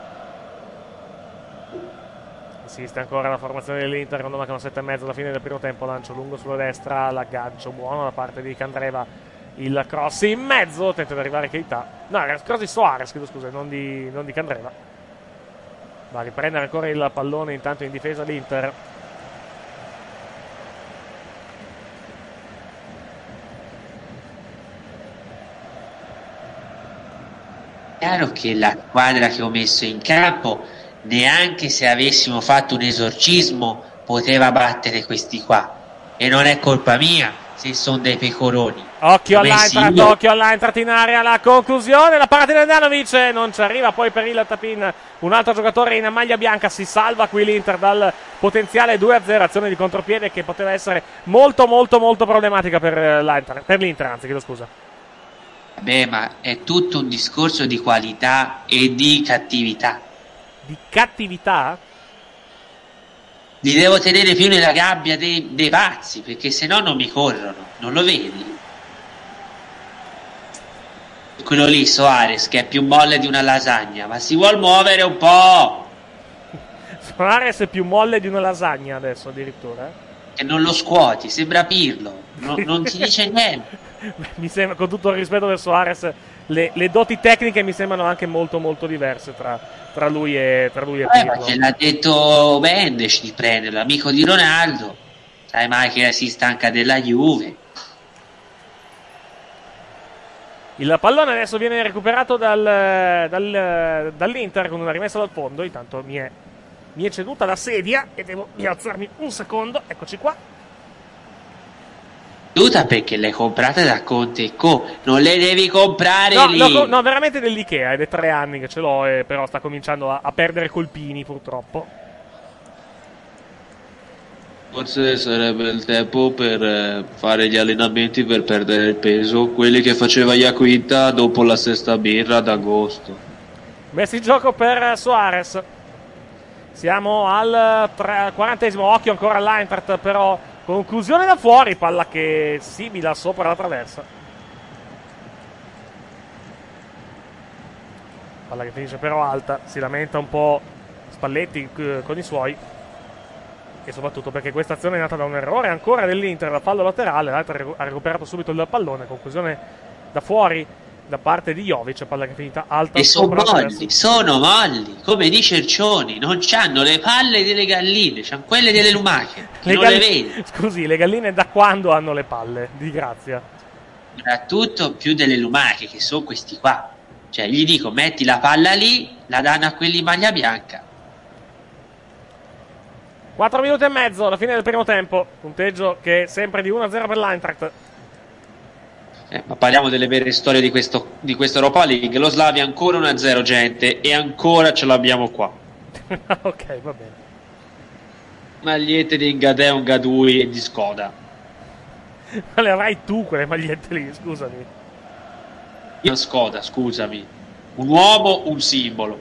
Insiste ancora la formazione dell'Inter quando mancano 7,5 alla fine del primo tempo. Lancio lungo sulla destra, l'aggancio buono da parte di Candreva, il cross in mezzo, tenta di arrivare Keita, no, era il cross di Soares, chiedo scusa, non di Candreva. Va a riprendere ancora il pallone intanto in difesa l'Inter. Chiaro che la squadra che ho messo in campo, neanche se avessimo fatto un esorcismo, poteva battere questi qua. E non è colpa mia, se sono dei pecoroni. Occhio all'Eintracht in area, la conclusione, la parata di Handanovic non ci arriva, poi per il tap-in un altro giocatore in maglia bianca, si salva qui l'Inter dal potenziale 2-0, azione di contropiede che poteva essere molto problematica per l'Inter, anzi, chiedo scusa. Beh, ma è tutto un discorso di qualità e di cattività. Di cattività? Li devo tenere più nella gabbia dei pazzi, perché sennò non mi corrono, non lo vedi? Quello lì, Soares, che è più molle di una lasagna, ma si vuol muovere un po'. Soares è più molle di una lasagna adesso addirittura. E non lo scuoti, sembra Pirlo, non ti dice niente. Mi sembra, con tutto il rispetto per Soares, le doti tecniche mi sembrano anche molto diverse tra lui e Pirlo. Ma ce l'ha detto Mendes di prenderlo, amico di Ronaldo. Sai mai che si stanca della Juve. Il pallone adesso viene recuperato dall'Inter con una rimessa dal fondo. Intanto mi è ceduta la sedia e devo rialzarmi un secondo. Eccoci qua. Perché le comprate da Conte & Co, non le devi comprare lì. No, veramente dell'Ikea, ed è 3 anni che ce l'ho, però sta cominciando a perdere colpini purtroppo. Forse sarebbe il tempo per fare gli allenamenti per perdere il peso, quelli che faceva Iaquinta dopo la sesta birra ad agosto. Messi in gioco per Soares. Siamo al 40esimo, occhio ancora all'Eintracht, però conclusione da fuori, palla che simila sopra la traversa. Palla che finisce però alta, si lamenta un po' Spalletti con i suoi. E soprattutto perché questa azione è nata da un errore ancora dell'Inter, da fallo laterale, l'altro ha recuperato subito il pallone, conclusione da fuori da parte di Jovic, palla che è finita alta. E sono molli, come dice Cercioni, non c'hanno le palle delle galline, c'hanno quelle delle lumache, non le vedi. Scusi, le galline da quando hanno le palle? Di grazia. Soprattutto più delle lumache, che sono questi qua. Cioè, gli dico, metti la palla lì, la danno a quelli in maglia bianca. 4 minuti e mezzo alla fine del primo tempo, punteggio che è sempre di 1-0 per l'Eintracht. Ma parliamo delle vere storie di questo Europa League. Lo Slavia ancora 1-0, gente, e ancora ce l'abbiamo qua. Ok, va bene. Magliette di Ngadeon, Gadui e di Skoda. Ma le avrai tu quelle magliette lì, scusami. Una Skoda, scusami. Un uomo, un simbolo.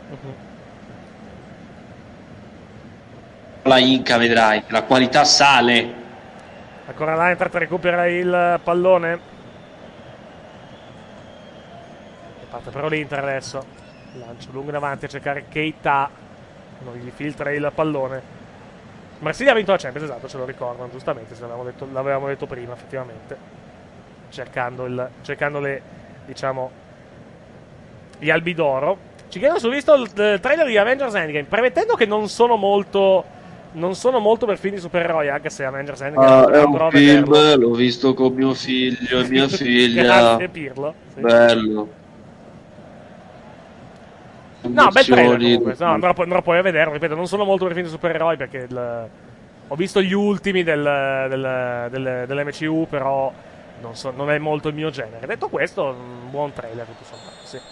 La Inca, vedrai, la qualità sale. Ancora l'Eintracht recupera il pallone. Parte però l'Inter adesso. Lancio lungo in avanti a cercare Keita. Non gli filtra il pallone. Marsiglia ha vinto la Champions, esatto, ce lo ricordano giustamente, se l'avevamo detto prima, effettivamente. Cercando le, diciamo, gli albi d'oro. Ci chiedono se ho visto il trailer di Avengers Endgame, premettendo che non sono molto per film di supereroi, anche se Avengers Endgame è un film, l'ho visto con mio figlio e mia figlia. Grazie Pirlo. Sì. Bello. No, bel trailer comunque. No, andrò poi a vederlo, ripeto, non sono molto per film di supereroi perché ho visto gli ultimi dell'MCU, però non è molto il mio genere. Detto questo, un buon trailer tutto sommato, sì.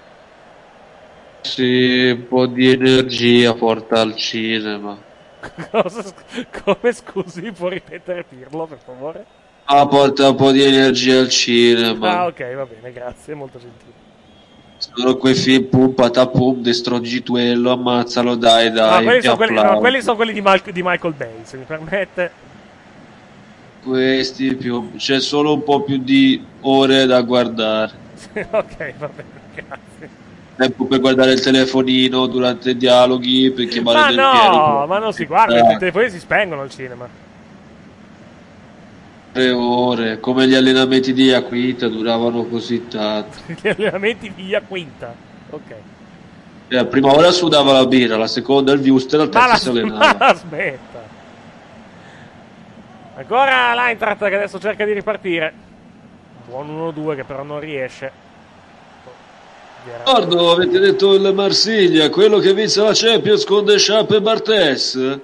Sì, un po' di energia porta al cinema. Come, scusi, può ripetere Pirlo, per favore? Porta un po' di energia al cinema. Ok, va bene, grazie, molto gentile. Sono quei film pum patapum, destrogituello, ammazzalo, dai. No, quelli sono quelli di Michael Bay, se mi permette. Questi c'è solo un po' più di ore da guardare. Ok, va bene, grazie. Tempo per guardare il telefonino durante i dialoghi, perché ma non si guarda, i telefoni si spengono al cinema. 3 ore, come gli allenamenti di Iaquinta duravano così tanto. Gli allenamenti di Iaquinta, ok. La prima ora sudava la birra, la seconda il Wuster, la terza si allenava. Ma aspetta. Ancora l'Eintracht che adesso cerca di ripartire. Buon 1-2 che però non riesce. Ricordo, avete detto il Marsiglia, quello che vinse la Champions con Deschamps e Barthez?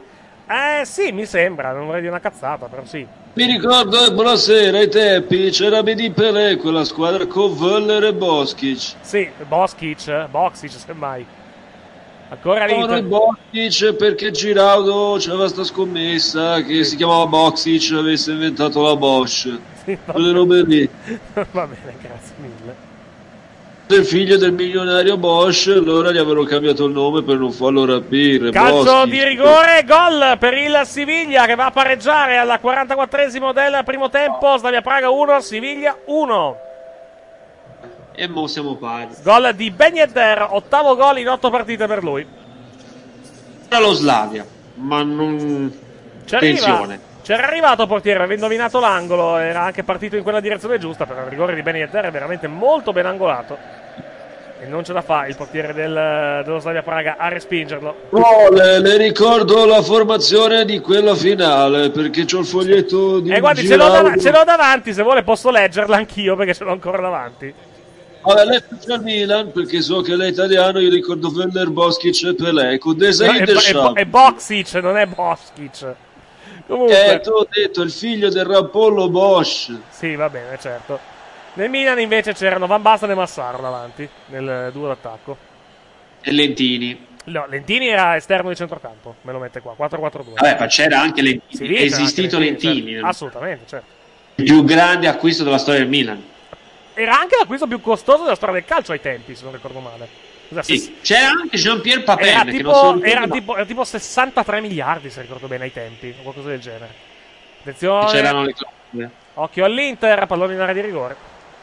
Sì, mi sembra, non vorrei dire una cazzata, però sì. Mi ricordo, buonasera, ai tempi c'era Medi Pelé, quella squadra con Völler e Boskic. Sì, Boksic, semmai. Ancora l'Inter. Boksic perché Giraudo c'aveva sta scommessa che si chiamava Boksic, avesse inventato la Bosch. Sì, quelle robe lì. Va bene, grazie mille. Il figlio del milionario Bosch, allora gli avevano cambiato il nome per non farlo rapire. Calcio Boskic. di rigore, gol per il Siviglia che va a pareggiare al 44esimo del primo tempo. Slavia Praga 1, Siviglia 1. E mo siamo pari. Gol di Ben Yedder, ottavo gol in 8 partite per lui. Era lo Slavia, ma non... Attenzione. C'era arrivato portiere, aveva indovinato l'angolo, era anche partito in quella direzione giusta, però il rigore di Ben Yedder è veramente molto ben angolato. E non ce la fa il portiere dello Slavia Praga a respingerlo. No, le ricordo la formazione di quella finale, perché c'ho il foglietto di guardi, ce l'ho davanti, se vuole posso leggerla anch'io, perché ce l'ho ancora davanti. Vabbè, lei faccia il Milan, perché so che lei è italiano, io ricordo Völler, Boskic e Pelé, con Desai è Boksic, non è Boskic. Comunque, tu ho detto, il figlio del Rampollo Bosch. Sì, va bene, certo. Nel Milan invece c'erano Van Basten e Massaro davanti, nel duo d'attacco. E Lentini. No, Lentini era esterno di centrocampo, me lo mette qua, 4-4-2. Vabbè, ma c'era anche Lentini, Sì, è esistito anche Lentini. certo. Assolutamente, certo. Il più grande acquisto della storia del Milan. Era anche l'acquisto più costoso della storia del calcio ai tempi, se non ricordo male. Sì, c'era anche Jean-Pierre Papin, era tipo 63 miliardi, se ricordo bene, ai tempi, o qualcosa del genere. Attenzione. C'erano le clausole. Occhio all'Inter, pallone in area di rigore.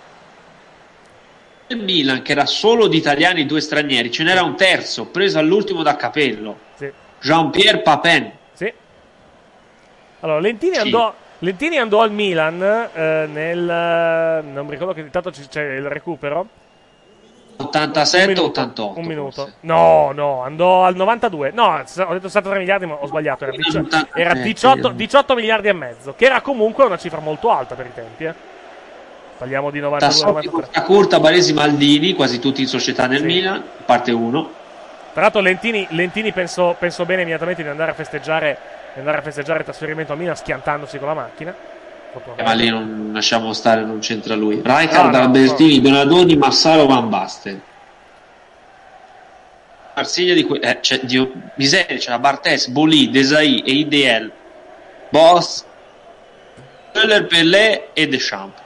Il Milan, che era solo di italiani e 2 stranieri, ce n'era un terzo, preso all'ultimo da capello. Sì. Jean-Pierre Papin. Sì. Allora, Lentini andò al Milan non mi ricordo che intanto c'è il recupero. 87-88. Un minuto. No, andò al 92. No, ho detto 63 miliardi, ma ho sbagliato. Era 18 miliardi e mezzo, che era comunque una cifra molto alta per i tempi. Parliamo di 92-93. Curta, Baresi, Maldini, quasi tutti in società nel Milan, parte 1. Tra l'altro Lentini pensò bene immediatamente di andare a festeggiare il trasferimento a Milan schiantandosi con la macchina. Ma lì non lasciamo stare, non c'entra lui. Rijkaard, Albertini, Donadoni, Massaro, Van Basten. Marsiglia di miseria, c'era Barthez, Boli, Desai e IDL. Boss, Völler, Pelé e Deschamps.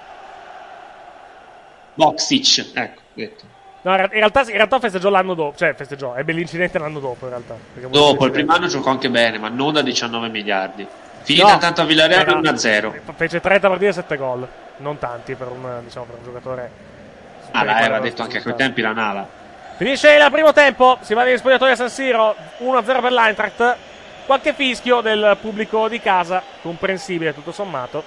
Boksic, ecco, detto. No, in realtà festeggiò l'anno dopo, cioè ebbe l'incidente l'anno dopo in realtà. Dopo, il primo anno giocò anche bene, ma non da 19 miliardi. Finita tanto a Villarreal 1-0. Fece 30 partite e 7 gol. Non tanti per un giocatore. Era detto anche a quei tempi la Nala. Finisce il primo tempo, si va negli spogliatoi a San Siro, 1-0 per l'Eintracht. Qualche fischio del pubblico di casa, comprensibile tutto sommato.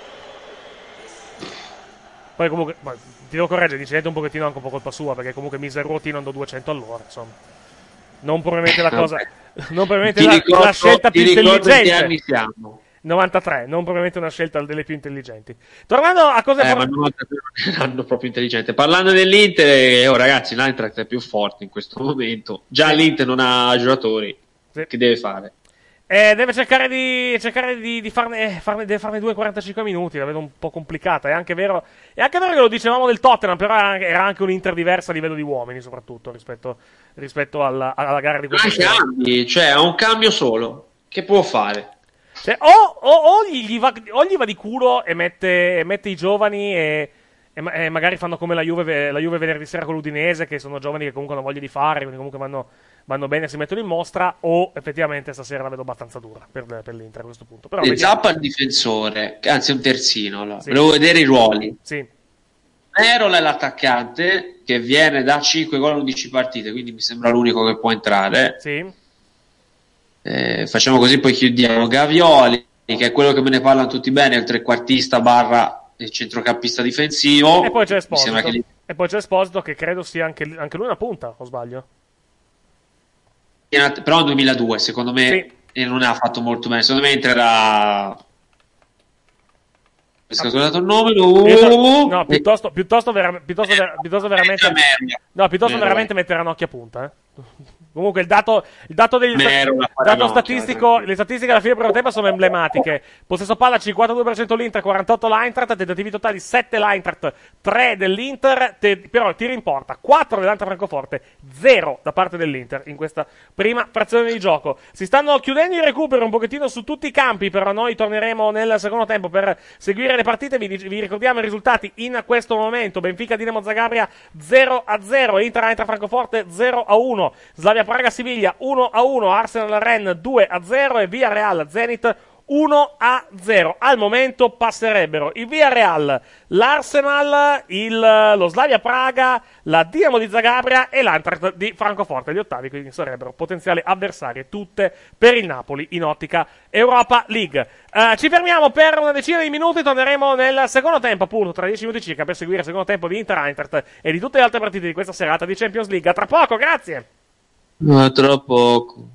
Poi comunque, ti devo correggere, l'incidente un pochettino anche un po' colpa sua, perché comunque mise il ruotino andò 200 all'ora, insomma. Non probabilmente la cosa, non probabilmente la scelta più intelligente. Che anni siamo? 93, non probabilmente una scelta delle più intelligenti. Tornando a cose ma 93 non erano proprio intelligente. Parlando dell'Inter, ragazzi, l'Eintracht è più forte in questo momento. Già l'Inter non ha giocatori. Che deve fare? Deve cercare di farne 2-45 minuti, la vedo un po' complicata. È anche vero che lo dicevamo del Tottenham, però era anche un Inter diversa a livello di uomini, soprattutto rispetto alla gara di questo cambi, cioè ha un cambio solo. Che può fare? Cioè, o gli va di culo e mette i giovani e magari fanno come la Juve venerdì sera con l'Udinese, che sono giovani che comunque hanno voglia di fare, quindi comunque vanno bene e si mettono in mostra, o effettivamente stasera la vedo abbastanza dura per l'Inter a questo punto. Però Zappa è il difensore, anzi è un terzino. Allora. Sì. Volevo vedere i ruoli. Sì. Merola è l'attaccante che viene da 5 gol in 11 partite, quindi mi sembra l'unico che può entrare. Sì. Facciamo così, poi chiudiamo. Gavioli, che è quello che me ne parlano tutti bene, il trequartista barra il centrocampista difensivo. E poi c'è Esposito, che credo sia anche lui una punta, o sbaglio? Però nel 2002, secondo me, non ha fatto molto bene. Secondo me entrerà. Mi è scordato il nome. No, piuttosto veramente. No, piuttosto veramente mettere Ranocchia a punta. Comunque il dato statistico, le statistiche alla fine del primo tempo sono emblematiche. Possesso palla 52% l'Inter, 48 l'Eintracht, tentativi totali 7 l'Eintracht, 3 dell'Inter, però tiri in porta 4 dell'Eintracht Francoforte, 0 da parte dell'Inter in questa prima frazione di gioco. Si stanno chiudendo i recuperi un pochettino su tutti i campi, però noi torneremo nel secondo tempo per seguire le partite. Vi ricordiamo i risultati in questo momento: Benfica Dinamo Zagabria 0-0, Inter Eintracht Francoforte 0-1, Slavia Praga Siviglia 1-1, Arsenal Rennes 2-0 e Villarreal Zenit 1-0. Al momento passerebbero il Villarreal, l'Arsenal, lo Slavia Praga, la Dinamo di Zagabria e l'Eintracht di Francoforte, gli ottavi, quindi sarebbero potenziali avversarie tutte per il Napoli in ottica Europa League. Ci fermiamo per una decina di minuti, torneremo nel secondo tempo, appunto tra 10 minuti circa, per seguire il secondo tempo di Inter Eintracht e di tutte le altre partite di questa serata di Champions League. A tra poco, grazie! Tra poco.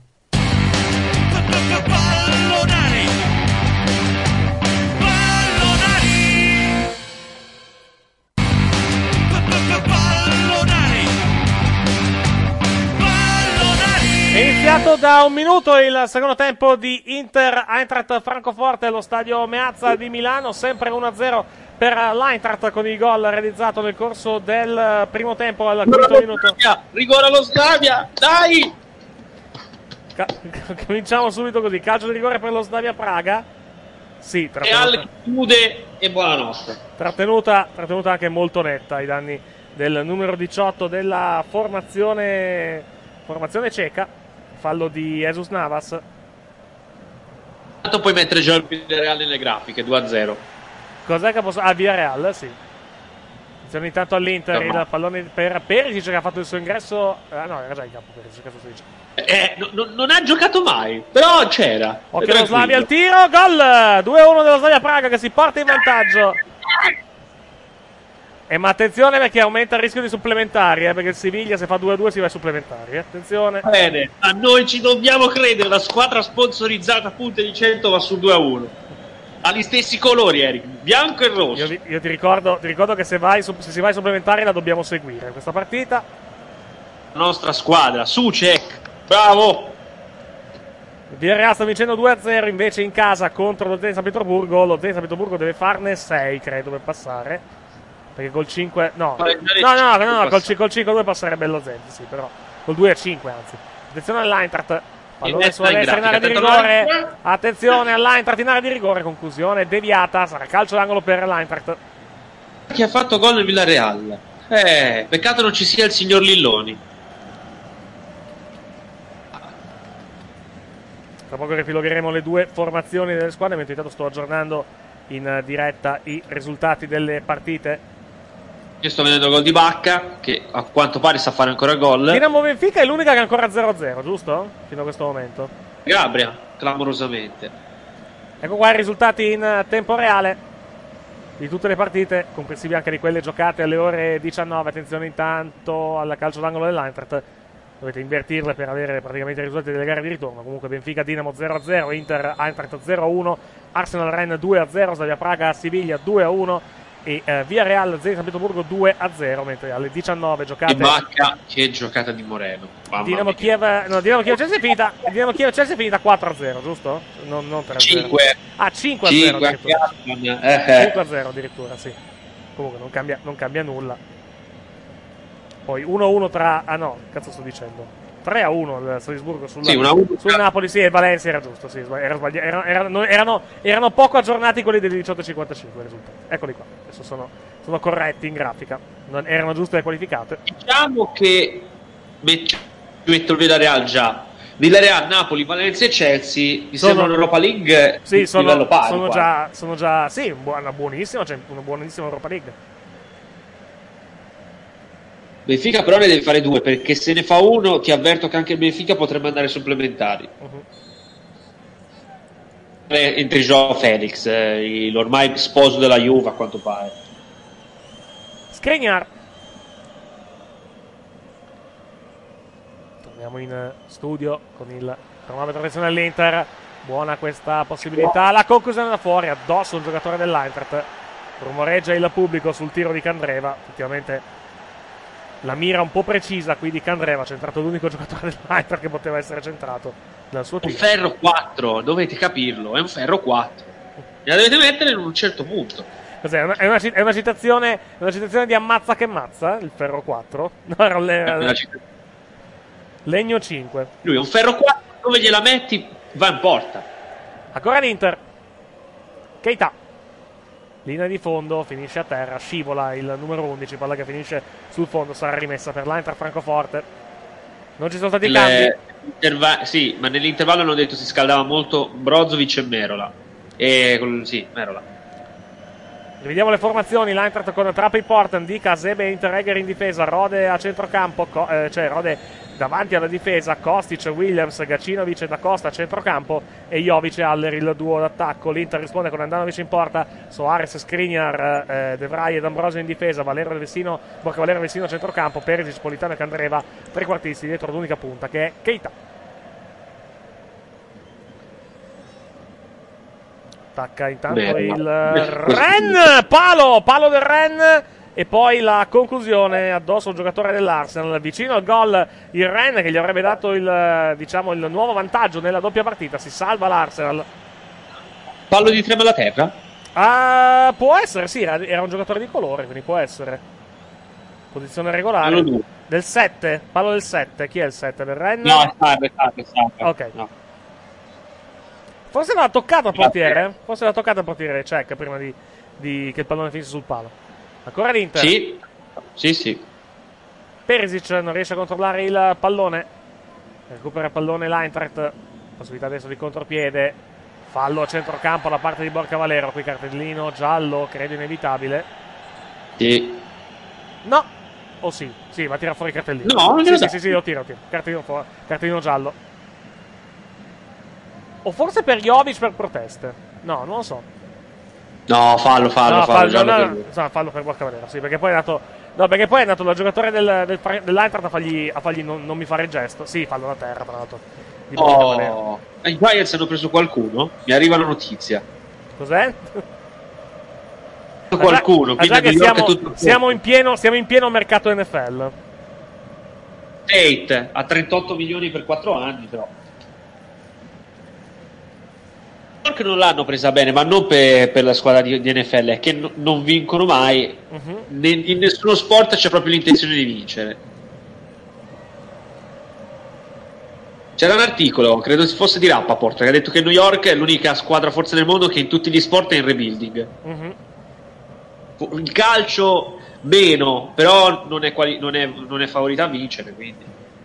È iniziato da un minuto il secondo tempo di Inter Eintracht Francoforte allo stadio Meazza di Milano, sempre 1-0 per l'Eintracht con il gol realizzato nel corso del primo tempo al quinto minuto. Rigore allo Slavia, dai! Cominciamo subito così, calcio di rigore per lo Slavia Praga. Sì, Real chiude e buonanotte. Trattenuta anche molto netta ai danni del numero 18 della formazione ceca. Fallo di Jesus Navas. Tanto puoi mettere già il Villarreal nelle grafiche, 2-0. Cos'è che posso... Villarreal, sì. Attenzione intanto all'Inter, il pallone per Perisic che ha fatto il suo ingresso... no, era già in campo Perisic, cazzo si dice. Non ha giocato mai, però c'era. Occhio allo Slavia al tiro, gol! 2-1 dello Slavia Praga che si porta in vantaggio. Ma attenzione perché aumenta il rischio di supplementari, perché il Siviglia se fa 2-2 si va ai supplementari. Attenzione. Bene, a noi ci dobbiamo credere, la squadra sponsorizzata a punte di 100 va sul 2-1. Ha gli stessi colori, Eric, bianco e rosso. Io ti ricordo che se si va ai supplementari la dobbiamo seguire questa partita. La nostra squadra, Sucek, bravo. Il Villarreal sta vincendo 2-0 invece in casa contro lo Zenit San Pietroburgo. Lo Zenit San Pietroburgo deve farne 6, credo, per passare. Perché col 5... No, col 5-2 passerebbe lo Zenit, sì, però. Col 2-5, anzi. Attenzione all'Eintracht. Pallone sulla destra in area di rigore. Attenzione all'Eintracht in area di rigore. Conclusione deviata. Sarà calcio d'angolo per l'Eintracht. Chi ha fatto gol nel Villarreal? Peccato non ci sia il signor Lilloni. Tra poco rifilogheremo le due formazioni delle squadre, mentre intanto sto aggiornando in diretta i risultati delle partite. Io sto vedendo il gol di Bacca, che a quanto pare sa fare ancora gol. Dinamo Benfica è l'unica che è ancora 0-0, giusto? Fino a questo momento. Gabria, clamorosamente. Ecco qua i risultati in tempo reale di tutte le partite, comprensivi anche di quelle giocate alle ore 19. Attenzione intanto al calcio d'angolo dell'Eintracht. Dovete invertirle per avere praticamente i risultati delle gare di ritorno. Comunque Benfica Dinamo 0-0, Inter Eintracht 0-1, Arsenal Rennes 2-0, Slavia Praga Siviglia 2-1 e Villarreal Zenit San Pietroburgo 2-0, mentre alle 19 giocate. E Bacca, che giocata di Moreno. Dinamo Kiev Chelsea è finita 4-0, giusto? Non 3-0. 5. 5-0 5-0 addirittura, sì. Comunque non cambia nulla. Poi 1-1 tra... Ah no, cazzo sto dicendo? 3-1 il Salisburgo sul Napoli, sì, e Valencia era giusto, sì, era sbagliato. Erano poco aggiornati quelli del 18-55 i risultati. Eccoli qua, adesso sono corretti in grafica. Erano giuste le qualificate. Diciamo che metto il Villarreal già. Villarreal, Napoli, Valencia e Chelsea mi sembra un'Europa League sì, di livello pari. Sono già sì, una buonissima Europa League. Benfica però ne deve fare 2, perché se ne fa uno ti avverto che anche il Benfica potrebbe andare ai supplementari. Entri Joao Felix, l'ormai sposo della Juve a quanto pare. Skriniar. Torniamo in studio con il cronometro, attenzione all'Inter. Buona questa possibilità, la conclusione da fuori, addosso un giocatore dell'Eintracht. Rumoreggia il pubblico sul tiro di Candreva. Effettivamente La mira un po' precisa qui di Candreva, centrato l'unico giocatore dell'Eintracht che poteva essere centrato dal suo team. Un ferro 4, dovete capirlo, è un ferro 4. La dovete mettere in un certo punto. Cos'è? È una citazione di Ammazza che mazza, il ferro 4? No, era Legno 5. Lui è un ferro 4, dove gliela metti va in porta. Ancora l'Inter. Keita. Linea di fondo, finisce a terra, scivola il numero 11, palla che finisce sul fondo, sarà rimessa per l'Eintracht Francoforte. Non ci sono stati cambi. Sì, ma nell'intervallo hanno detto si scaldava molto Brozovic e Merola. Sì, Merola. Rivediamo le formazioni. L'Eintracht con Trapp Porten, Dica, Zebe e Interregger in difesa, Rode a centrocampo, cioè Rode davanti alla difesa, Kostic, Williams, Gacinovic e Da Costa a centrocampo e Jovic e Haller il duo d'attacco. L'Inter risponde con Andanovic in porta, Soares, Skriniar, De Vrij ed Ambrosio in difesa, Borca Valero Vessino a centrocampo, Perisic, Politano e Candreva trequartisti dietro l'unica punta che è Keita. Attacca intanto il Rennes, palo del Rennes e poi la conclusione addosso a un giocatore dell'Arsenal. Vicino al gol il Rennes che gli avrebbe dato il nuovo vantaggio nella doppia partita. Si salva l'Arsenal. Pallo di Trema alla terra? Può essere, sì, era un giocatore di colore, quindi può essere. Posizione regolare del 7, palo del 7. Chi è il 7 del Rennes? No, è Sarri. Ok. No. Forse l'ha toccato il portiere. Forse l'ha toccato il portiere Cech prima che il pallone finisse sul palo. Ancora l'Inter. Sì. Perisic non riesce a controllare il pallone. Recupera il pallone l'Eintracht. Possibilità adesso di contropiede. Fallo a centrocampo da parte di Borca Valero. Qui cartellino giallo, credo inevitabile. Sì. No. Oh sì, ma tira fuori il cartellino. No, non sì, lo tiro. Cartellino giallo. O forse per Jovic per proteste. No, non lo so. No, fallo per Borca Valero, sì, perché poi è andato il giocatore dell'Eintracht a fargli non mi fare il gesto. Sì, fallo da terra, tra l'altro. I Giants hanno preso qualcuno? Mi arriva la notizia. Cos'è? Qualcuno, quindi siamo in pieno mercato NFL. Tate a 38 milioni per 4 anni, però. Che non l'hanno presa bene, ma non per la squadra di NFL, è che non vincono mai. In nessuno sport c'è proprio l'intenzione di vincere. C'era un articolo, credo si fosse di Rappaport, che ha detto che New York è l'unica squadra forse nel mondo che in tutti gli sport è in rebuilding. Il calcio meno, però non è favorita a vincere, quindi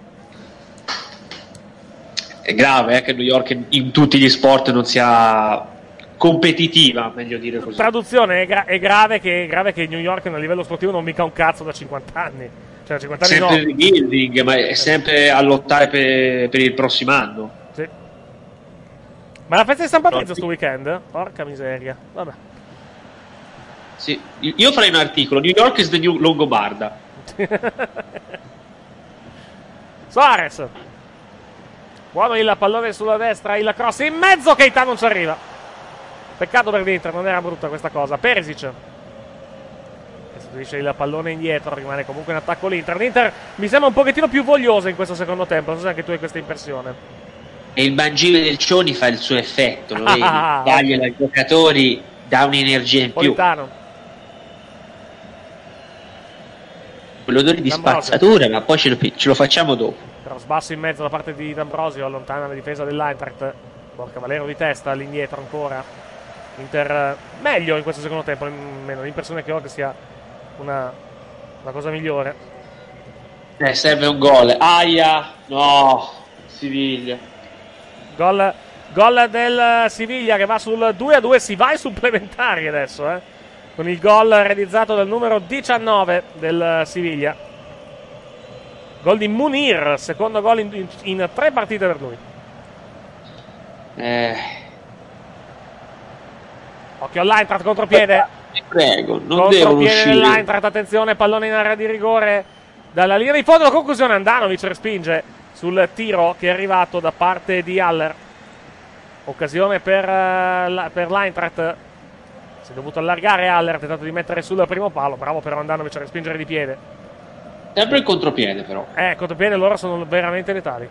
è grave che New York in tutti gli sport non sia competitiva, meglio dire così. Traduzione, è grave che New York a livello sportivo non mica un cazzo da 50 anni. Cioè 50 anni sempre no. Rebuilding, ma è sempre a lottare per il prossimo anno. Sì. Ma la festa di San Patrizio sto weekend? Porca miseria. Vabbè. Sì, io farei un articolo. New York is the new Longobarda. Soares. Buono il pallone sulla destra, il cross in mezzo, Keita non ci arriva. Peccato per l'Inter, non era brutta questa cosa. Perisic restituisce il pallone indietro, rimane comunque in attacco l'Inter. L'Inter mi sembra un pochettino più vogliosa in questo secondo tempo, non so se anche tu hai questa impressione. E il Bangile del Cioni fa il suo effetto, lo vedi? Tagliela ai giocatori, dà un'energia in più. Politano. Quell'odore di spazzatura, ma poi ce lo facciamo dopo. Però sbasso in mezzo da parte di D'Ambrosio, allontana la difesa dell'Eintracht. Borca Valero di testa, all'indietro ancora. Inter meglio in questo secondo tempo, almeno l'impressione che ho che sia una cosa migliore. Serve un gol. Aia, no, Siviglia. Gol del Siviglia che va sul 2-2, si va ai supplementari adesso, con il gol realizzato dal numero 19 del Siviglia. Gol di Munir, secondo gol in 3 partite per lui. Occhio all'Eintracht, contropiede. Ti prego, non devono uscire. Dell'Eintracht, attenzione, pallone in area di rigore dalla linea di fondo. La conclusione, Andanovic respinge sul tiro che è arrivato da parte di Haller. Occasione per l'Eintracht. Si è dovuto allargare Haller, ha tentato di mettere sul primo palo. Bravo però Andanovic a respingere di piede. Sempre il contropiede, però. Contropiede loro sono veramente letali.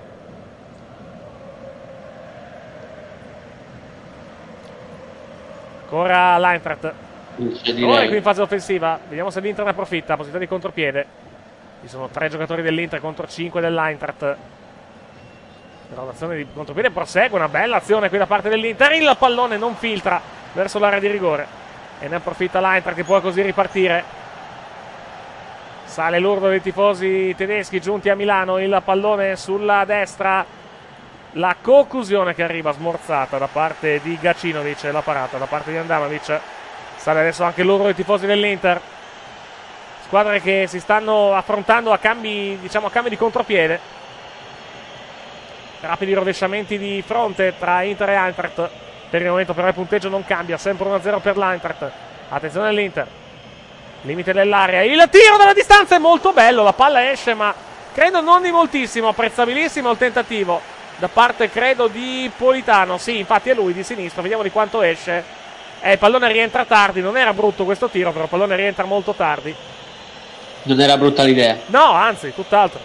Ancora l'Eintracht. Ora qui in fase offensiva. Vediamo se l'Inter ne approfitta. Possibilità di contropiede. Ci sono 3 giocatori dell'Inter contro 5 dell'Eintracht. Però l'azione di contropiede prosegue. Una bella azione qui da parte dell'Inter. Il pallone non filtra verso l'area di rigore. E ne approfitta l'Eintracht, che può così ripartire. Sale l'urlo dei tifosi tedeschi giunti a Milano. Il pallone sulla destra. La conclusione che arriva smorzata da parte di Gacinovic. La parata da parte di Handanovic. Sale adesso anche l'urlo dei tifosi dell'Inter. Squadre che si stanno affrontando a cambi, diciamo, a cambi di contropiede. Rapidi rovesciamenti di fronte tra Inter e Eintracht. Per il momento però il punteggio non cambia. Sempre 1-0 per l'Eintracht. Attenzione all'Inter. Limite dell'area, il tiro dalla distanza è molto bello, la palla esce ma credo non di moltissimo, apprezzabilissimo il tentativo da parte credo di Politano, sì infatti è lui di sinistra, vediamo di quanto esce, il pallone rientra tardi, non era brutto questo tiro però il pallone rientra molto tardi. Non era brutta l'idea. No, anzi, tutt'altro.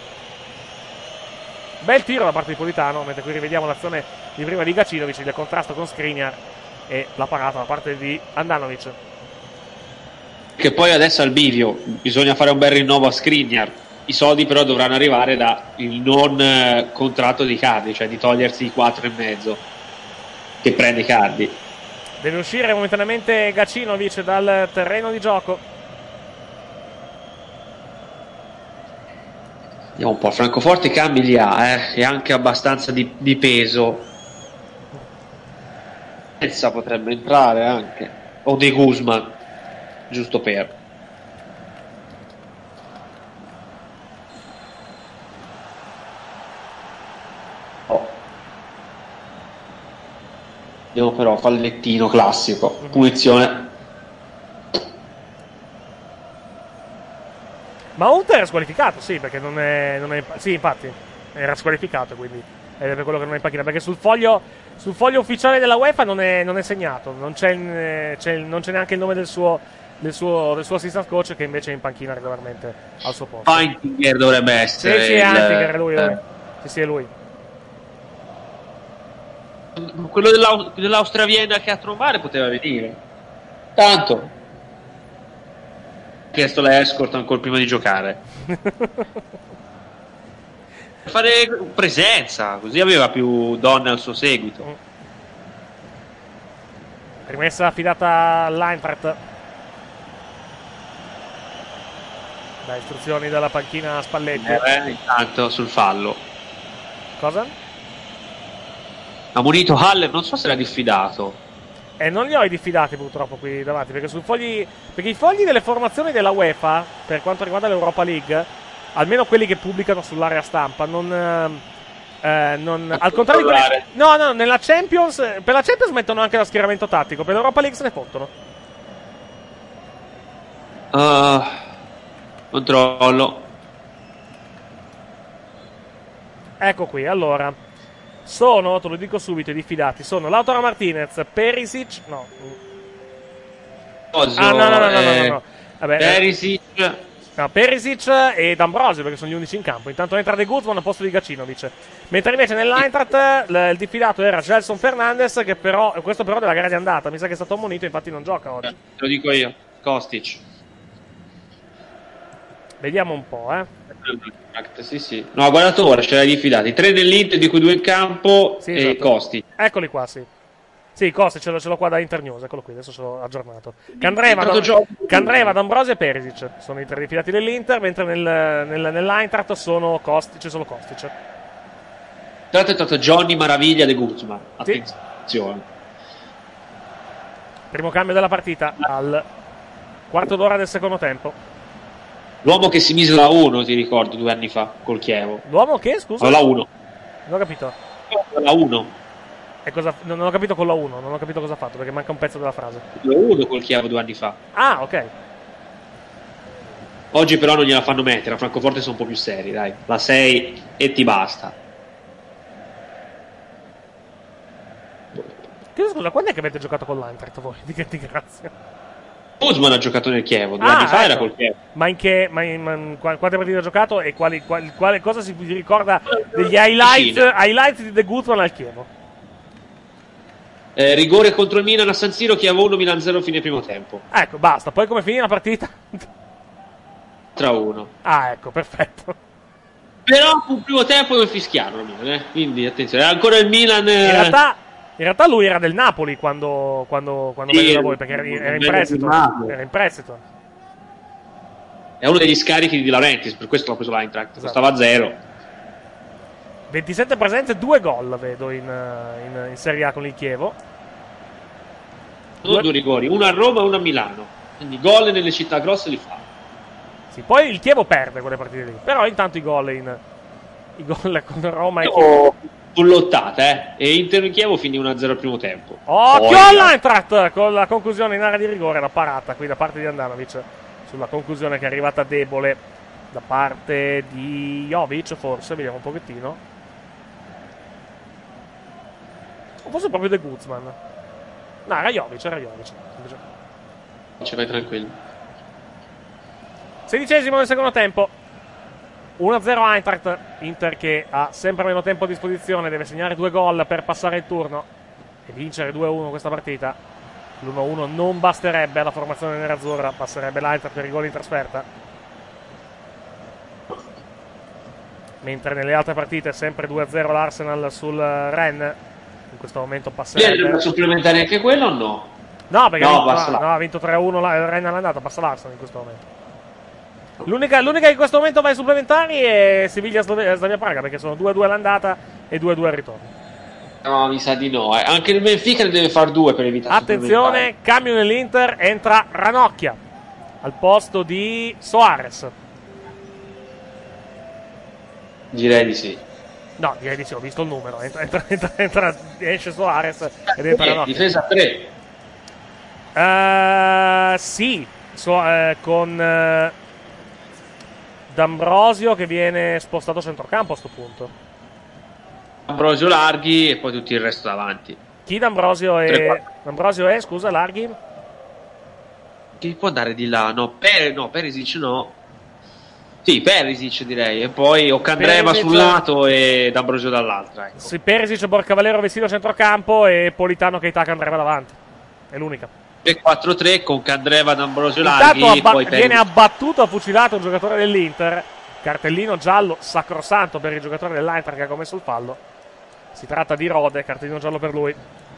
Bel tiro da parte di Politano, mentre qui rivediamo l'azione di prima di Gacinovic, il contrasto con Skriniar e la parata da parte di Handanovic. Che poi adesso al bivio bisogna fare un bel rinnovo a Skriniar. I soldi però dovranno arrivare da il non contratto di Icardi, cioè di togliersi i 4,5 che prende Icardi. Deve uscire momentaneamente Gacinovic dal terreno di gioco. Vediamo un po', Francoforte cambi li ha, e anche abbastanza di peso. Essa potrebbe entrare anche, o De Guzman, giusto per. Vediamo però, fallettino classico, punizione. Ma Hunter era squalificato, sì, perché non è sì, infatti, era squalificato, quindi è per quello che non è in panchina, perché sul foglio ufficiale della UEFA non è segnato, non c'è neanche il nome del suo assistant coach, che invece è in panchina regolarmente al suo posto. Heintinger dovrebbe essere. Sì, Heintinger è lui. Sì, è lui. Quello dell'Austria Vienna che a trovare poteva venire. Tanto ha chiesto la escort ancora prima di giocare. Per fare presenza, così aveva più donne al suo seguito. Rimessa affidata all'Eintracht. Da istruzioni dalla panchina Spalletti. Intanto sul fallo. Cosa? Ha munito Haller, non so se l'ha diffidato. Non li ho i diffidati purtroppo qui davanti, perché perché i fogli delle formazioni della UEFA, per quanto riguarda l'Europa League, almeno quelli che pubblicano sull'area stampa, non al contrario no, nella Champions, per la Champions mettono anche lo schieramento tattico, per l'Europa League se ne fottono. Controllo. Ecco qui, allora sono, te lo dico subito, i diffidati sono Lautaro Martinez, Perisic, no. No. Vabbè, Perisic. No, Perisic e D'Ambrosio, perché sono gli unici in campo. Intanto entra De Guzman al posto di Gacinovic. Mentre invece nell'Eintracht il diffidato era Gelson Fernandes, che però, questo però della gara di andata, mi sa che è stato ammonito, infatti non gioca oggi. Te lo dico io, Kostic. Vediamo un po', Sì. No, ha guardato ora, c'era i diffidati. 3 nell'Inter, di cui 2 in campo, sì, e esatto. Kostic. Eccoli qua, sì. Sì, Kostic ce l'ho qua da Internews, eccolo qui, adesso sono aggiornato. Candreva, D'Ambrosio e Perisic sono i 3 diffidati dell'Inter, mentre nell'Eintracht sono Kostic, solo Kostic. Tra l'altro è stato Johnny Maraviglia De Guzman. Attenzione. Sì. Primo cambio della partita al quarto d'ora del secondo tempo. L'uomo che si mise la 1, ti ricordi, 2 anni fa, col Chievo. L'uomo che, scusa? La 1. Non ho capito. La 1. E cosa, non ho capito con la 1, non ho capito cosa ha fatto, perché manca un pezzo della frase. La 1 col Chievo 2 anni fa. Ah, ok. Oggi però non gliela fanno mettere, a Francoforte sono un po' più seri, dai. La 6 e ti basta. Chiedo scusa, quando è che avete giocato con l'Eintracht voi? Di grazia. Guzman ha giocato nel Chievo, 2 anni fa era col Chievo. Ma in che quante partite ha giocato e cosa si ricorda degli highlights di De Guzman al Chievo? Rigore contro il Milan a San Siro, Chievo 1, Milan 0 fine primo tempo. Ecco, basta. Poi come finì la partita? 3-1. Ah, ecco, perfetto. Però fu il primo tempo che fischiarono, quindi attenzione, ancora il Milan. In realtà lui era del Napoli quando venne da voi, perché era in prestito. Era in prestito. È uno degli scarichi di Di Laurentiis, per questo l'ha preso l'Eintracht. Esatto. Stava a 0. 27 presenze, 2 gol vedo in Serie A con il Chievo. 2 rigori, uno a Roma e uno a Milano. Quindi gol nelle città grosse li fa. Sì, poi il Chievo perde quelle partite lì. Però intanto i gol con Roma e Chievo. Bullottate, e Inter Chievo finì 1-0 al primo tempo. Occhio all'Eintracht con la conclusione in area di rigore, la parata qui da parte di Andanovic sulla conclusione che è arrivata debole da parte di Jovic, forse, vediamo un pochettino. O forse proprio De Guzman. No, era Jovic. Ci vai tranquillo. 16esimo del secondo tempo. 1-0 Eintracht. Inter che ha sempre meno tempo a disposizione, deve segnare 2 gol per passare il turno e vincere 2-1 questa partita. L'1-1 non basterebbe alla formazione nerazzurra, passerebbe l'Eintracht per i gol in trasferta. Mentre nelle altre partite sempre 2-0 l'Arsenal sul Rennes. In questo momento passerebbe. Supplementare anche quello o no? No, perché ha vinto 3-1 il Rennes all'andata, passa l'Arsenal in questo momento. L'unica che in questo momento va ai supplementari è Siviglia-Slavia Praga, perché sono 2-2 all'andata e 2-2 al ritorno. No, mi sa di no. Anche il Benfica ne deve fare 2 per evitare. Attenzione, cambio nell'Inter, entra Ranocchia al posto di Soares. Direi di sì. No, direi di sì, ho visto il numero. Esce Soares ed entra Ranocchia. Difesa 3. Sì, con D'Ambrosio che viene spostato a centrocampo a sto punto. D'Ambrosio Larghi e poi tutto il resto davanti. Chi D'Ambrosio è? D'Ambrosio è, scusa, Larghi? Chi può andare di là? No, Perisic no. Sì, Perisic direi. E poi Occandreva sul lato e D'Ambrosio dall'altra. Ecco. Sì, Perisic, Borcavalero vestito a centrocampo e Politano che Keita Candreva davanti. È l'unica. 3-4-3 con Candreva, D'Ambrosio Larghi. Poi viene abbattuto, fucilato un giocatore dell'Inter. Cartellino giallo sacrosanto per il giocatore dell'Eintracht che ha commesso il fallo. Si tratta di Rode, cartellino giallo per lui.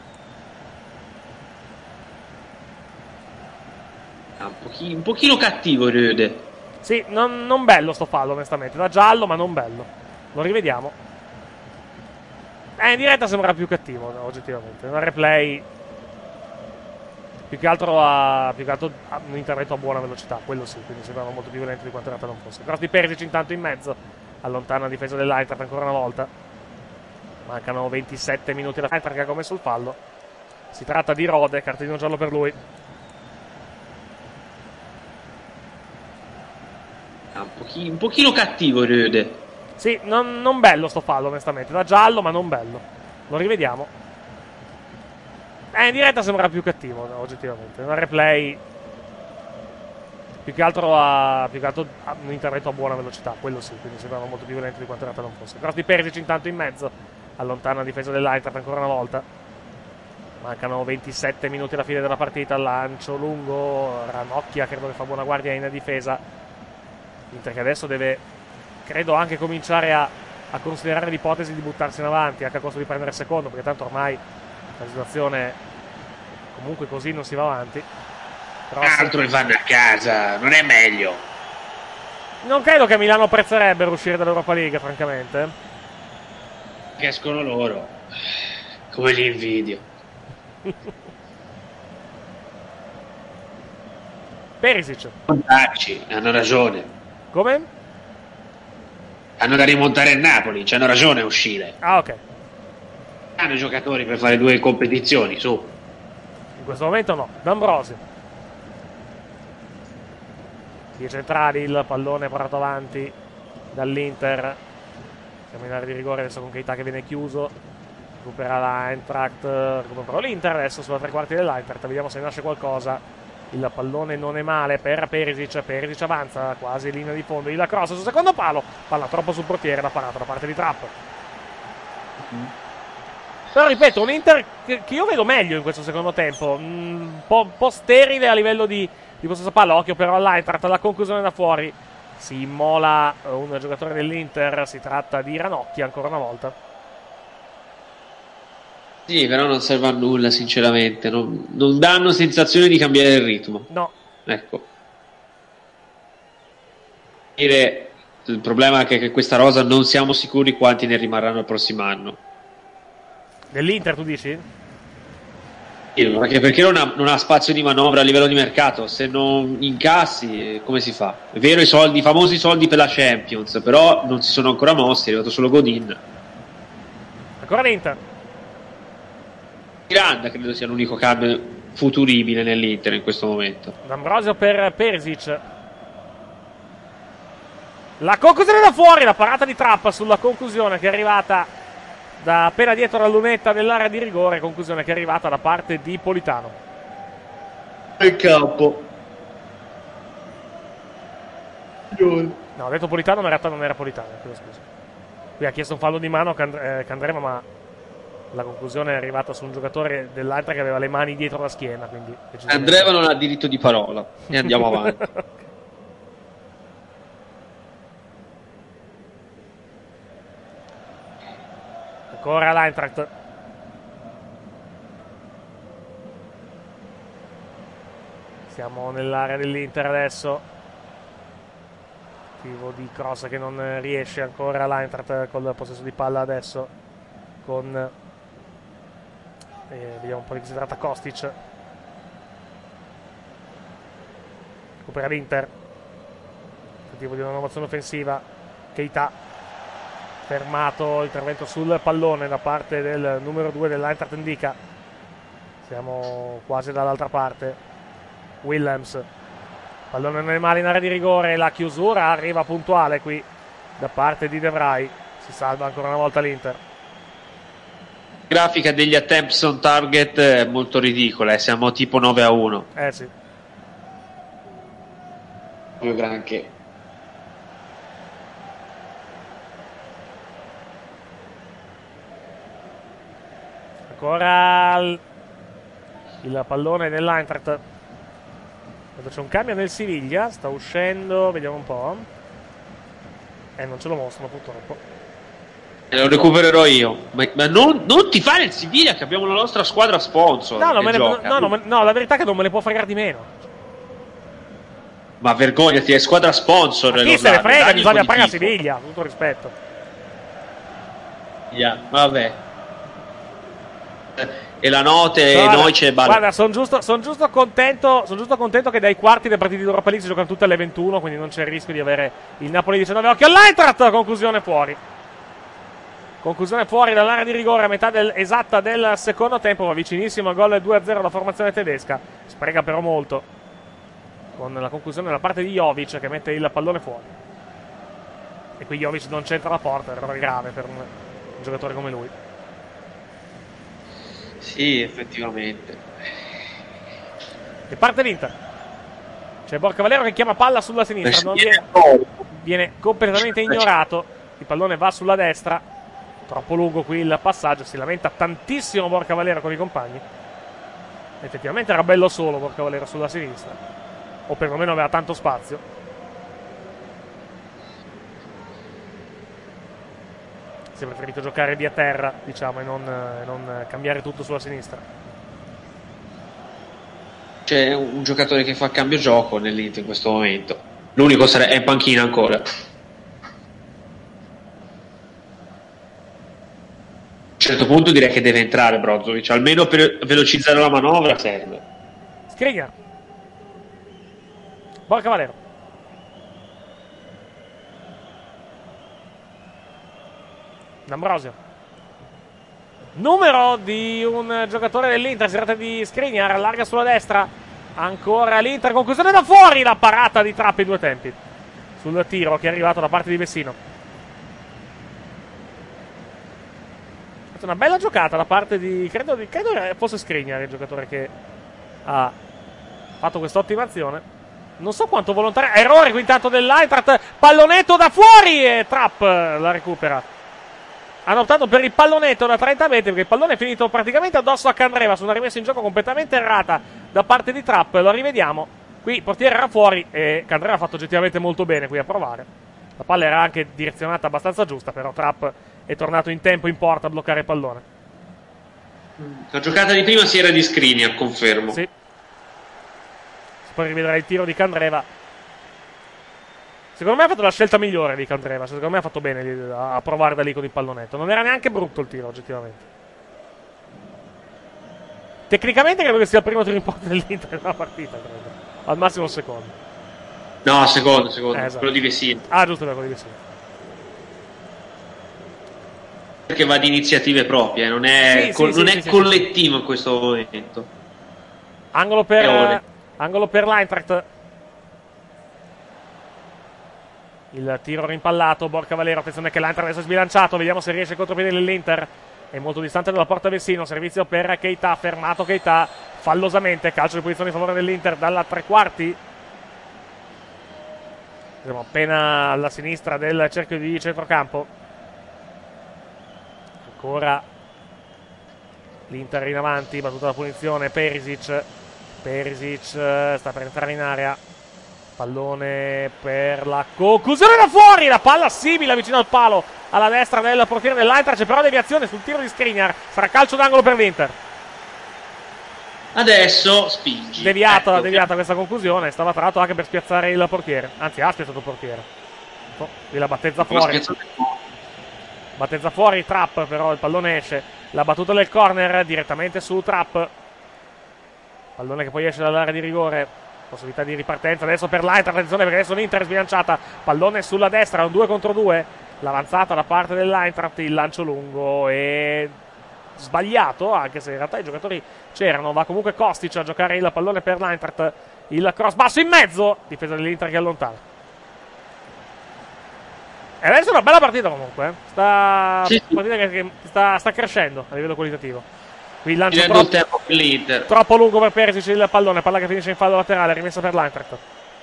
Un pochino cattivo Rode. Sì, non bello sto fallo onestamente. Da giallo ma non bello. Lo rivediamo. In diretta sembra più cattivo, no, oggettivamente. Una replay più che altro ha un intervento a buona velocità, quello sì, quindi sembrava molto più violento di quanto in realtà non fosse. Cross di Perisic intanto in mezzo, allontana la difesa dell'Eintracht ancora una volta. Mancano 27 minuti alla Eintracht che ha commesso il fallo. Si tratta di Rode, cartellino giallo per lui. Un pochino cattivo Rode. Sì, non bello sto fallo onestamente, da giallo ma non bello. Lo rivediamo. In diretta sembra più cattivo, no, oggettivamente. Una replay più che altro ha un intervento a buona velocità, quello sì, quindi sembrava molto più violento di quanto in realtà non fosse. Cross di Perisic intanto in mezzo, allontana la difesa dell'Eintracht ancora una volta. Mancano 27 minuti alla fine della partita, lancio lungo, Ranocchia credo che fa buona guardia in difesa. Inter che adesso deve, credo, anche cominciare a considerare l'ipotesi di buttarsi in avanti, anche a costo di prendere il secondo, perché tanto ormai la situazione comunque così non si va avanti. Però altro che vanno a casa, non è meglio. Non credo che Milano apprezzerebbero uscire dall'Europa League, francamente. Che escono loro, come li invidio. Perisic. Hanno ragione. Come? Hanno da rimontare il Napoli, c'hanno ragione a uscire. Ah, ok. Hanno i giocatori per fare 2 competizioni, su. In questo momento no. D'Ambrosio. I centrali, il pallone portato avanti dall'Inter. Siamo in area di rigore adesso con Keita che viene chiuso. Recupera l'Eintracht. Recupera l'Inter adesso sulla 3/4 dell'Eintracht. Vediamo se nasce qualcosa Il pallone non è male per Perisic. Perisic avanza quasi in linea di fondo. Il cross sul secondo palo. Palla troppo sul portiere, la parata da parte di Trapp. Però ripeto, un Inter che io vedo meglio in questo secondo tempo. Un po' sterile a livello di possesso palla. Occhio però all'Eintracht, la conclusione da fuori. Si immola un giocatore dell'Inter. Si tratta di Ranocchi ancora una volta. Sì, però non serve a nulla, sinceramente. Non danno sensazione di cambiare il ritmo. No. Ecco. Il problema è che questa rosa non siamo sicuri quanti ne rimarranno il prossimo anno. Dell'Inter, tu dici? Perché non ha spazio di manovra a livello di mercato. Se non incassi, come si fa? È vero, i famosi soldi per la Champions, però non si sono ancora mossi, è arrivato solo Godin. Ancora l'Inter. Miranda credo sia l'unico cambio futuribile nell'Inter in questo momento. D'Ambrosio per Perisic. La conclusione da fuori, la parata di Trapp sulla conclusione che è arrivata da appena dietro la lunetta dell'area di rigore. Conclusione che è arrivata da parte di Politano. Il campo. No, ho detto Politano, ma in realtà non era Politano. Scusa. Qui ha chiesto un fallo di mano Candreva, ma la conclusione è arrivata su un giocatore dell'altra che aveva le mani dietro la schiena. Quindi Candreva non ha diritto di parola. E andiamo avanti. Ancora l'Eintracht. Siamo nell'area dell'Inter adesso. Tiro di cross che non riesce ancora l'Eintracht col possesso di palla adesso. Con vediamo un po' di che si tratta. Kostic. Recupera l'Inter. Tentativo di una nuova azione offensiva. Keita. Fermato l'intervento sul pallone da parte del numero 2 dell'Eintracht Ndika. Siamo quasi dall'altra parte. Willems. Pallone non è male in area di rigore. La chiusura arriva puntuale qui da parte di De Vrij. Si salva ancora una volta l'Inter. Grafica degli attempts on target è molto ridicola. Siamo tipo 9-1. Sì. Proprio granché. Ancora il pallone dell'Eintracht. C'è un cambio nel Siviglia. Sta uscendo, vediamo un po'. Non ce lo mostrano purtroppo. Lo recupererò io. Ma non ti fare il Siviglia, che abbiamo la nostra squadra sponsor. No, la verità è che non me ne può fregare di meno. Ma vergognati, è squadra sponsor. Ma chi se ne frega, bisogna pagare Siviglia, tutto rispetto. Vabbè. E la notte e noi c'è balla. Guarda, sono giusto contento che dai quarti delle partite di Europa League si giocano tutte alle 21, quindi non c'è il rischio di avere il Napoli 19. Occhio all'Eintracht, conclusione fuori. Conclusione fuori dall'area di rigore a metà esatta del secondo tempo, va vicinissimo al gol 2-0 la formazione tedesca. Spreca però molto con la conclusione da parte di Jovic che mette il pallone fuori. E qui Jovic non c'entra la porta, errore grave per un giocatore come lui. Sì, effettivamente. E parte l'Inter. C'è Borca Valero che chiama palla sulla sinistra, non viene completamente ignorato. Il pallone va sulla destra. Troppo lungo qui il passaggio. Si lamenta tantissimo Borca Valero con i compagni. Effettivamente era bello solo Borca Valero sulla sinistra, o perlomeno aveva tanto spazio. Si è preferito giocare via terra, diciamo, e non cambiare tutto sulla sinistra. C'è un giocatore che fa cambio gioco nell'Inter in questo momento. L'unico è in panchina ancora. A un certo punto direi che deve entrare Brozovic, almeno per velocizzare la manovra serve. Skriniar. Borca Valero. D'Ambrosio. Numero di un giocatore dell'Inter, si tratta di Skriniar, allarga sulla destra. Ancora l'Inter, conclusione da fuori, la parata di Trapp in due tempi sul tiro che è arrivato da parte di Vessino. È una bella giocata da parte di credo fosse Skriniar il giocatore che ha fatto quest'ottima azione. Non so quanto volontario. Errore qui intanto dell'Eintracht. Pallonetto da fuori e Trapp la recupera. Hanno optato per il pallonetto da 30 metri perché il pallone è finito praticamente addosso a Candreva su una rimessa in gioco completamente errata da parte di Trapp. Lo rivediamo. Qui il portiere era fuori e Candreva ha fatto oggettivamente molto bene qui a provare. La palla era anche direzionata abbastanza giusta, però Trapp è tornato in tempo in porta a bloccare il pallone. La giocata di prima si era di Skriniar, confermo. Sì. Poi rivedrà il tiro di Candreva. Secondo me ha fatto la scelta migliore di Candreva. Secondo me ha fatto bene a provare da lì con il pallonetto. Non era neanche brutto il tiro, oggettivamente. Tecnicamente credo che sia il primo tiro in porta dell'Inter nella partita, credo. Al massimo il secondo. No, secondo. Esatto. Quello di Vecino. Ah, giusto, quello di Vecino. Perché va di iniziative proprie, non è, sì, collettivo in questo momento. Angolo per l'Eintracht. Il tiro rimpallato, Borca Valero, attenzione che l'Eintracht adesso è sbilanciato, vediamo se riesce il contropiede dell'Inter. È molto distante dalla porta Vecino, servizio per Keita, fermato Keita fallosamente, calcio di posizione in favore dell'Inter dalla tre quarti. Siamo appena alla sinistra del cerchio di centrocampo. Ancora l'Inter in avanti, battuta la punizione, Perisic sta per entrare in area, pallone per la conclusione da fuori, la palla simile vicino al palo alla destra del portiere dell'Eintracht, c'è però deviazione sul tiro di Skriniar, sarà calcio d'angolo per l'Inter. Adesso spingi. Deviata questa conclusione, stava tra l'altro anche per spiazzare il portiere, anzi ha spiazzato il portiere. Qui la battezza fuori Trapp, però il pallone esce, la battuta del corner direttamente su Trapp, pallone che poi esce dall'area di rigore, possibilità di ripartenza adesso per l'Eintracht, attenzione perché adesso l'Inter è sbilanciata, pallone sulla destra, un 2 contro 2, l'avanzata da parte dell'Eintracht, il lancio lungo è sbagliato, anche se in realtà i giocatori c'erano, va comunque Kostic a giocare il pallone per l'Eintracht, il cross basso in mezzo, difesa dell'Inter che allontana. E adesso è una bella partita comunque, partita che sta crescendo a livello qualitativo. Qui il lancio troppo lungo per Perisic, il pallone, palla che finisce in fallo laterale, rimessa per l'Eintracht.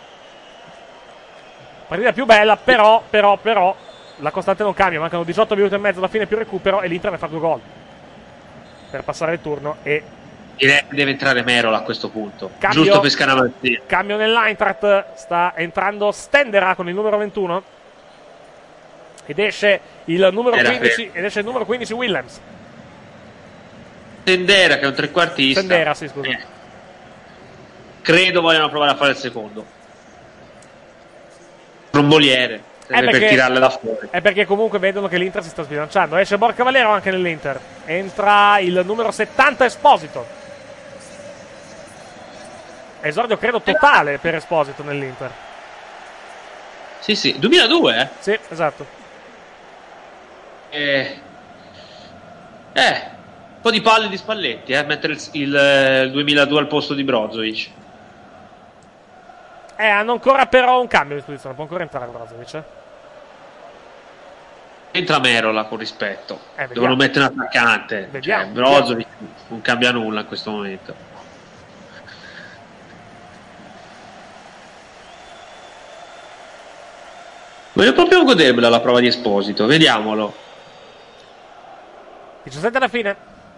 Partita più bella, però la costante non cambia, mancano 18 minuti e mezzo alla fine più recupero e l'Inter deve fare 2 gol per passare il turno e deve entrare Merola a questo punto, giusto per scaramanzia. Cambio nell'Eintracht, sta entrando Stendera con il numero 21 ed esce il numero 15 Willems. Stendera che è un trequartista. Stendera, sì, scusa. Credo vogliano provare a fare il secondo. Tromboliere per tirarle da fuori. È perché comunque vedono che l'Inter si sta sbilanciando. Esce Borca Valero anche nell'Inter. Entra il numero 70 Esposito. Esordio credo totale per Esposito nell'Inter. Sì, 2002 Sì, esatto. Un po' di palle di Spalletti, mettere il 2002 al posto di Brozovic. Hanno ancora però un cambio di posizione, può ancora entrare Brozovic. Entra Merola con rispetto. Devono mettere un attaccante. Brozovic non cambia nulla in questo momento. Voglio proprio godermela la prova di Esposito, vediamolo. 17 alla fine.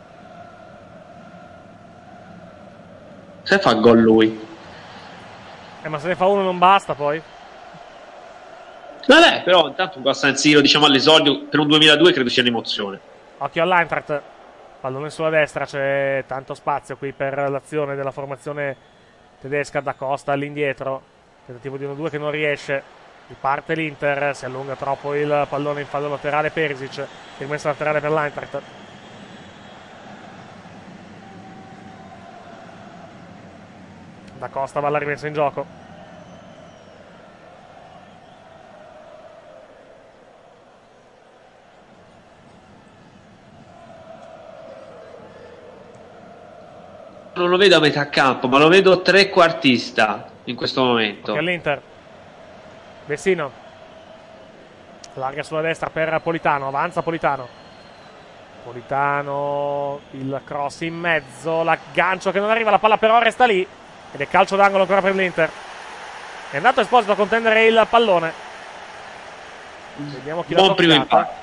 Se fa gol lui. Ma se ne fa uno non basta poi. Vabbè, però intanto un San Siro, diciamo all'esordio per un 2002 credo sia un'emozione. Occhio all'Eintracht, pallone sulla destra, c'è tanto spazio qui per l'azione della formazione tedesca. Da Costa all'indietro, tentativo di 1-2 che non riesce, riparte l'Inter, si allunga troppo il pallone in fallo laterale. Perisic, rimessa laterale per l'Eintracht. Da Costa va alla rimessa in gioco. Non lo vedo a metà campo, ma lo vedo trequartista in questo momento. All'Inter Vecino larga sulla destra per Politano, avanza Politano, il cross in mezzo, l'aggancio che non arriva, la palla però resta lì, ed è calcio d'angolo ancora per l'Inter. È andato Esposito a contendere il pallone. Vediamo chi l'ha toccata.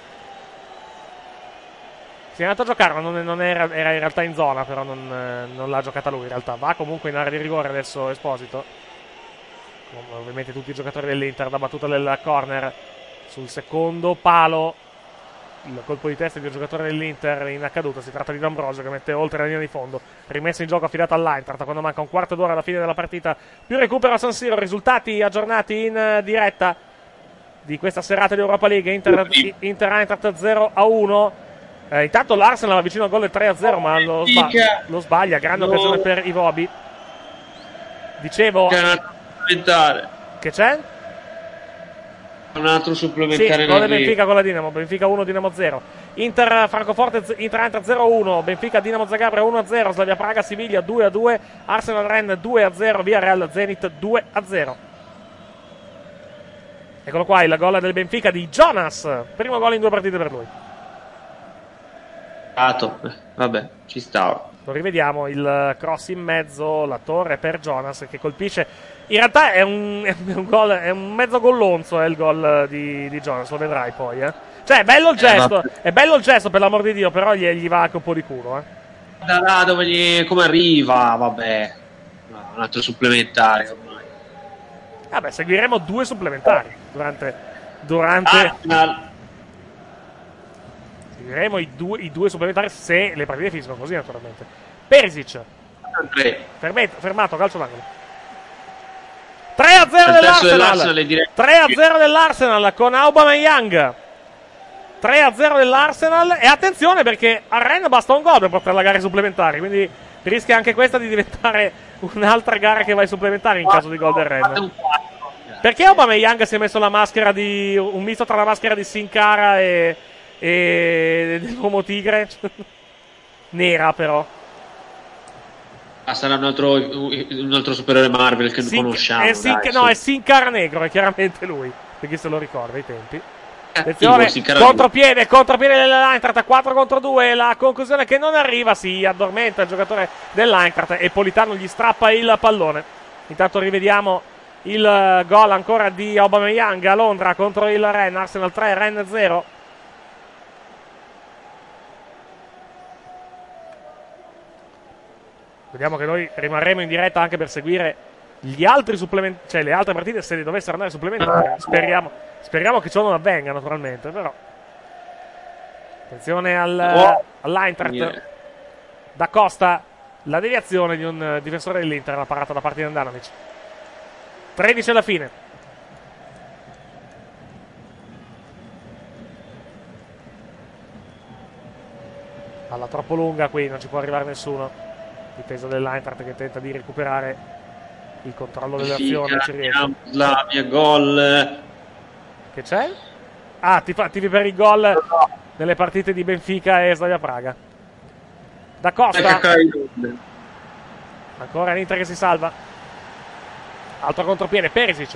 Si è andato a giocare, ma non era in realtà in zona, però non l'ha giocata lui in realtà. Va comunque in area di rigore adesso Esposito, come ovviamente tutti i giocatori dell'Inter. Da battuta del corner sul secondo palo, il colpo di testa di un giocatore dell'Inter in caduta. Si tratta di D'Ambrosio che mette oltre la linea di fondo, rimesso in gioco affidato all'Eintracht quando manca un quarto d'ora alla fine della partita, più recupero a San Siro. Risultati aggiornati in diretta di questa serata di Europa League. Inter Eintracht 0-1. Intanto l'Arsenal va vicino al gol del 3-0, ma lo sbaglia. Grande occasione per Iwobi. Dicevo che c'è? Un altro supplementare. Sì, gol del Benfica con la Dinamo. Benfica 1, Dinamo 0. Inter Francoforte, Inter Eintracht 0-1. Benfica Dinamo Zagabria 1-0. Slavia Praga Siviglia 2-2. Arsenal Rennes 2-0. Villarreal Zenit 2-0. Eccolo qua il gol del Benfica di Jonas. Primo gol in 2 partite per lui. Vabbè, ci stava. Lo rivediamo, il cross in mezzo, la torre per Jonas che colpisce. In realtà è un mezzo gollonzo il gol di Jonas, lo vedrai poi. Cioè è bello il gesto, è bello il gesto, per l'amor di Dio, però gli va anche un po' di culo. Da là come arriva, vabbè. No, un altro supplementare ormai. Vabbè, seguiremo 2 supplementari durante seguiremo i due supplementari se le partite finiscono così, naturalmente. Perisic fermato, calcio d'angolo. 3-0 dell'Arsenal. 3-0 dell'Arsenal con Aubameyang. 3-0 dell'Arsenal. E attenzione perché a Rennes basta un gol per portare la gara ai supplementari, quindi rischia anche questa di diventare un'altra gara che va ai supplementari in caso di gol del Rennes. Perché Aubameyang si è messo la maschera di un misto tra la maschera di Sin Cara e dell'uomo tigre? Nera però. Sarà un altro supereroe Marvel che non conosciamo. È Sin Cara negro, è chiaramente lui, perché se lo ricorda ai tempi. Attenzione, contropiede dell'Eintracht, 4 contro 2, la conclusione che non arriva, si addormenta il giocatore dell'Eintracht e Politano gli strappa il pallone. Intanto rivediamo il gol ancora di Aubameyang a Londra contro il Rennes. Arsenal 3, Rennes 0. Vediamo che noi rimarremo in diretta anche per seguire gli altri supplementari, cioè le altre partite se dovessero andare supplementari. Speriamo che ciò non avvenga, naturalmente, però. Attenzione all'Eintracht. Da Costa, la deviazione di un difensore dell'Inter, la parata da parte di Andanovic. 13 alla fine. Palla troppo lunga qui, non ci può arrivare nessuno. Difesa dell'Eintracht che tenta di recuperare il controllo dell'azione. Slavia, gol. Che c'è? Tifi per il gol nelle partite di Benfica e Slavia Praga. Da Costa. Ancora l'Inter che si salva. Altro contropiede, Perisic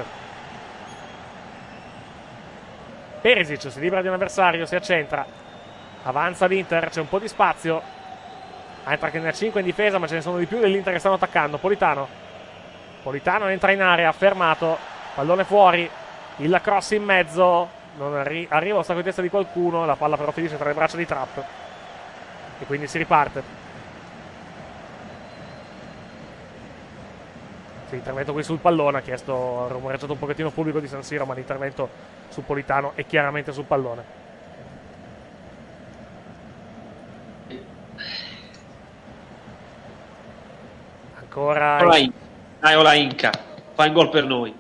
si libera di un avversario, si accentra, avanza l'Inter, c'è un po' di spazio. Eintracht che ne ha 5 in difesa, ma ce ne sono di più dell'Inter che stanno attaccando. Politano entra in area, fermato, pallone fuori, il cross in mezzo, non arriva lo stacco di testa di qualcuno, la palla però finisce tra le braccia di Trapp e quindi si riparte. Sì, intervento qui sul pallone, ha rumoreggiato un pochettino il pubblico di San Siro, ma l'intervento su Politano è chiaramente sul pallone. Ancora Inca, fa il gol per noi.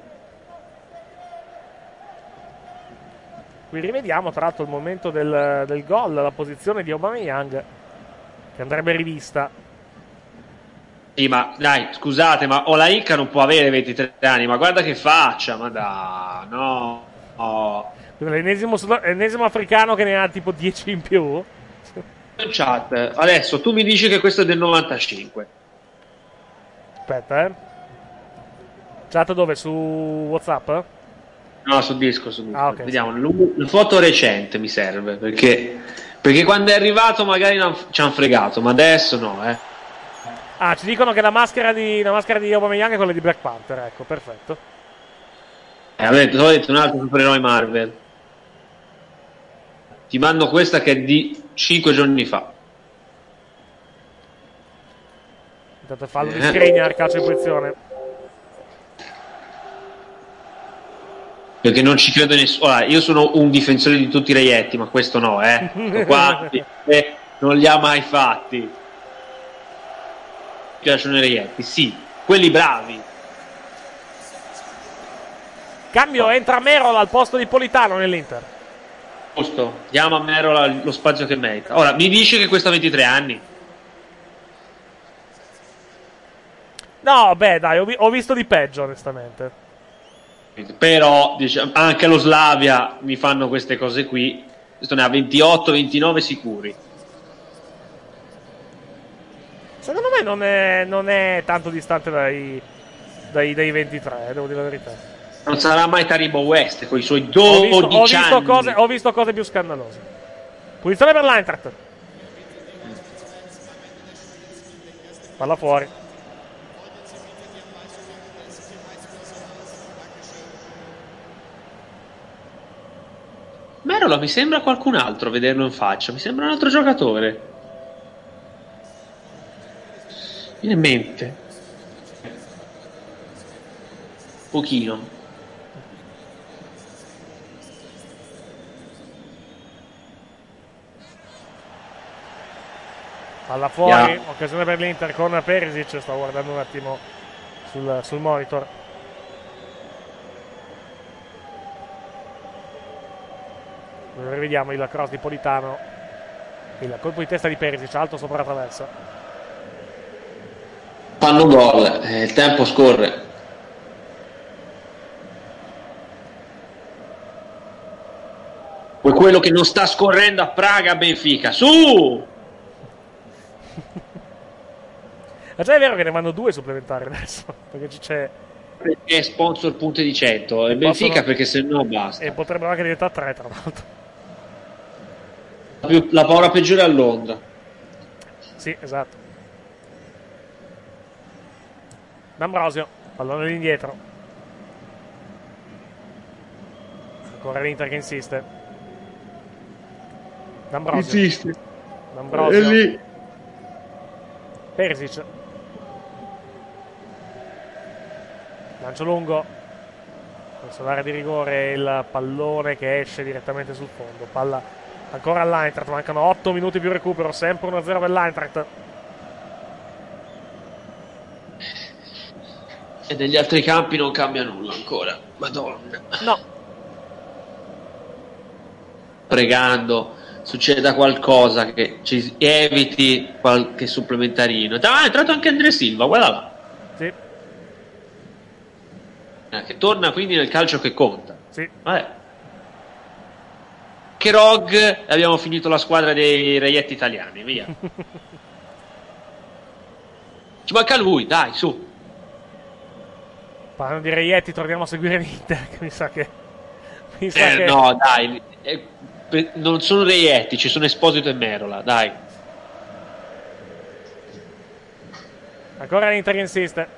Qui rivediamo tra l'altro il momento del gol, la posizione di Aubameyang che andrebbe rivista. Sì, ma dai, scusate, ma Olainka non può avere 23 anni, ma guarda che faccia, ma dai, no. L'ennesimo africano che ne ha tipo 10 in più. In chat, adesso tu mi dici che questo è del 95. Aspetta, chat dove? Su WhatsApp? No, su Discord. Okay, vediamo, una foto recente mi serve, perché quando è arrivato magari ci hanno fregato, ma adesso no, Ah, ci dicono che la maschera di Aubameyang è quella di Black Panther, ecco, perfetto. Avete detto un altro supereroe Marvel. Ti mando questa che è di 5 giorni fa. Intanto fallo di Skriniar, calcio di posizione. Perché non ci credo nessuno. Allora, io sono un difensore di tutti i reietti, ma questo no, qua non li ha mai fatti. Mi piacciono i reietti, sì, quelli bravi. Cambio, entra Merola al posto di Politano nell'Inter. Giusto, diamo a Merola lo spazio che merita. Ora, mi dice che questo ha 23 anni. No, beh, dai, ho visto di peggio, onestamente. Però diciamo, anche allo Slavia mi fanno queste cose qui. Questo ne ha 28-29 sicuri. Secondo me non è tanto distante dai 23, devo dire la verità. Non sarà mai Taribo West con i suoi 12 anni. Ho visto cose più scandalose. Punizione per l'Eintracht. Palla fuori. Merola mi sembra qualcun altro vederlo in faccia. Mi sembra un altro giocatore. In mente. Pochino. Palla fuori, occasione per l'Inter con Perisic. Sto guardando un attimo sul monitor. Rivediamo il cross di Politano. Il colpo di testa di Perisic, alto sopra la traversa. Fanno gol, il tempo scorre. Poi quello che non sta scorrendo a Praga, Benfica, su! Ma già è vero che ne vanno 2 supplementari adesso, perché c'è... Perché è sponsor punte di 100 e Benfica perché se no basta. E potrebbero anche diventare 3 tra l'altro. La paura peggiore a Londra. Sì, esatto. D'Ambrosio, pallone all'indietro. Ancora l'Inter che insiste. D'Ambrosio. D'Ambrosio. È lì. Perisic. Lancio lungo. Verso l'area di rigore, il pallone che esce direttamente sul fondo. Palla ancora all'Eintracht, mancano 8 minuti più recupero, sempre 1-0 per l'Eintracht. E negli altri campi non cambia nulla ancora. Madonna. No. Pregando, succeda qualcosa che ci eviti qualche supplementarino. È entrato anche Andrea Silva, guarda là. Sì. Che torna quindi nel calcio che conta. Sì. Vabbè. Che Rog, abbiamo finito la squadra dei reietti italiani, via. Ci manca lui, dai, su. Parlando di reietti, torniamo a seguire l'Inter, che mi sa che... No, dai, non sono reietti, ci sono Esposito e Merola, dai. Ancora l'Inter che insiste.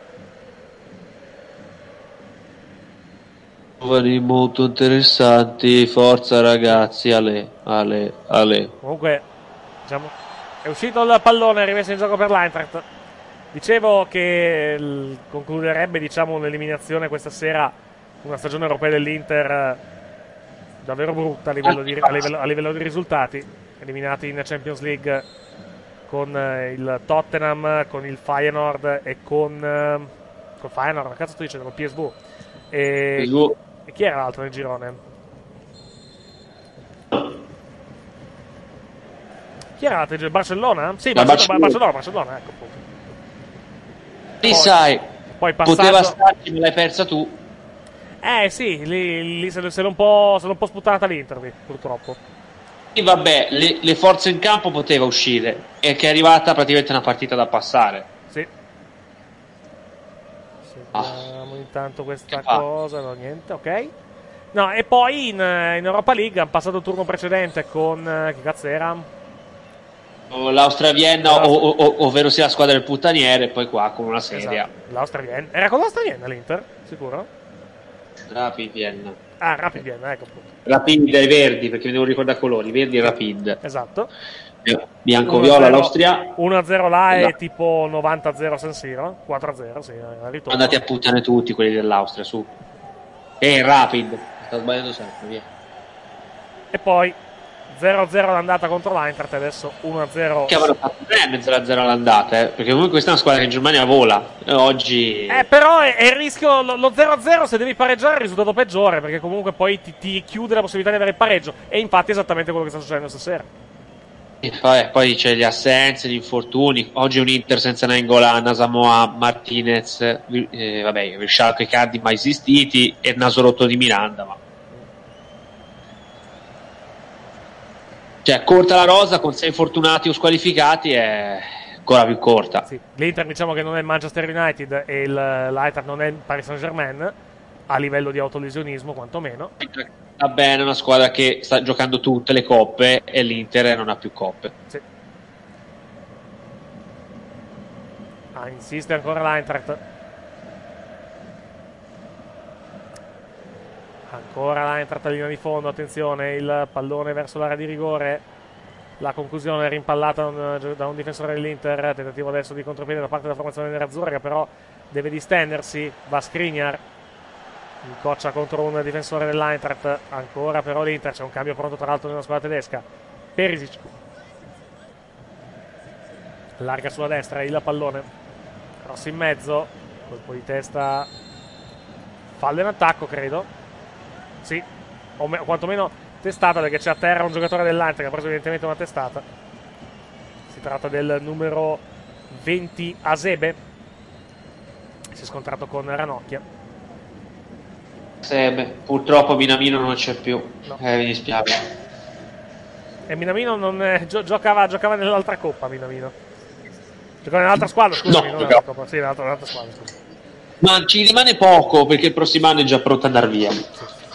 Giovani molto interessanti, forza ragazzi, ale. Comunque, diciamo, è uscito il pallone, rimesso in gioco per l'Eintracht. Dicevo che concluderebbe, diciamo, un'eliminazione questa sera, una stagione europea dell'Inter davvero brutta a livello di risultati, eliminati in Champions League con il Tottenham, con il Feyenoord e con Feyenoord, ma cazzo sto dicendo, con PSV. E chi era l'altro nel girone? Chi era l'altro nel girone? Barcellona? Sì, Barcellona, ecco appunto. Poi, sai, poi poteva starci, me l'hai persa tu. Sì, lì se l'è un po' sputtanata l'Inter, purtroppo. E vabbè, le forze in campo poteva uscire, e che è arrivata praticamente una partita da passare. Sì. Vediamo intanto questa cosa, no, niente, ok. No, e poi in Europa League hanno passato il turno precedente con... che cazzo era? l'Austria-Vienna, ovvero sia la squadra del puttaniere, e poi qua con una sedia. Esatto. L'Austria-Vienna. Era con l'Austria-Vienna l'Inter? Sicuro? Rapid Vienna. Ah, Rapid Vienna, ecco appunto. Rapid ai verdi, perché mi devo ricordare colori, verdi e Rapid. Esatto. Bianco-viola l'Austria. 1-0 là e tipo 90-0 San Siro. 4-0, sì, ritorno. Andate a puttane tutti quelli dell'Austria, su. Rapid. Sto sbagliando sempre, via. E poi 0-0 l'andata contro l'Eintracht, adesso 1-0. Che avranno fatto bene 0-0 all'andata, perché comunque questa è una squadra che in Germania vola. Oggi. Però è il rischio. Lo 0-0, se devi pareggiare, è il risultato peggiore, perché comunque poi ti chiude la possibilità di avere il pareggio. E infatti è esattamente quello che sta succedendo stasera. E poi c'è gli assenze, gli infortuni. Oggi un Inter senza Nainggolan, Samoa, Martinez, vabbè, Schalke e Cardi mai esistiti, e il naso rotto di Miranda. Ma cioè, corta la rosa con 6 infortunati o squalificati è ancora più corta. Sì. L'Inter, diciamo che non è il Manchester United e l'Eintracht non è il Paris Saint-Germain a livello di autolesionismo, quantomeno. Va bene, è una squadra che sta giocando tutte le coppe e l'Inter non ha più coppe. Sì. Insiste ancora l'Eintracht. Ancora l'Eintracht a linea di fondo, attenzione, il pallone verso l'area di rigore. La conclusione è rimpallata da un difensore dell'Inter. Tentativo adesso di contropiede da parte della formazione nerazzurra, che però deve distendersi. Va Skriniar, incoccia contro un difensore dell'Eintracht. Ancora però l'Inter, c'è un cambio pronto tra l'altro nella squadra tedesca. Perisic larga sulla destra il pallone, cross in mezzo, colpo di testa, fallo in attacco credo, sì, o quantomeno testata, perché c'è a terra un giocatore dell'Eintracht che ha preso evidentemente una testata. Si tratta del numero 20 Asebe, si è scontrato con Ranocchia. Purtroppo Minamino non c'è più, no. Mi dispiace. E Minamino non giocava nell'altra coppa. Minamino giocava nell'altra squadra, scusami, non nell'altra coppa, sì, nell'altra squadra, scusa. Ma ci rimane poco, perché il prossimo anno è già pronto ad andare via. Sì.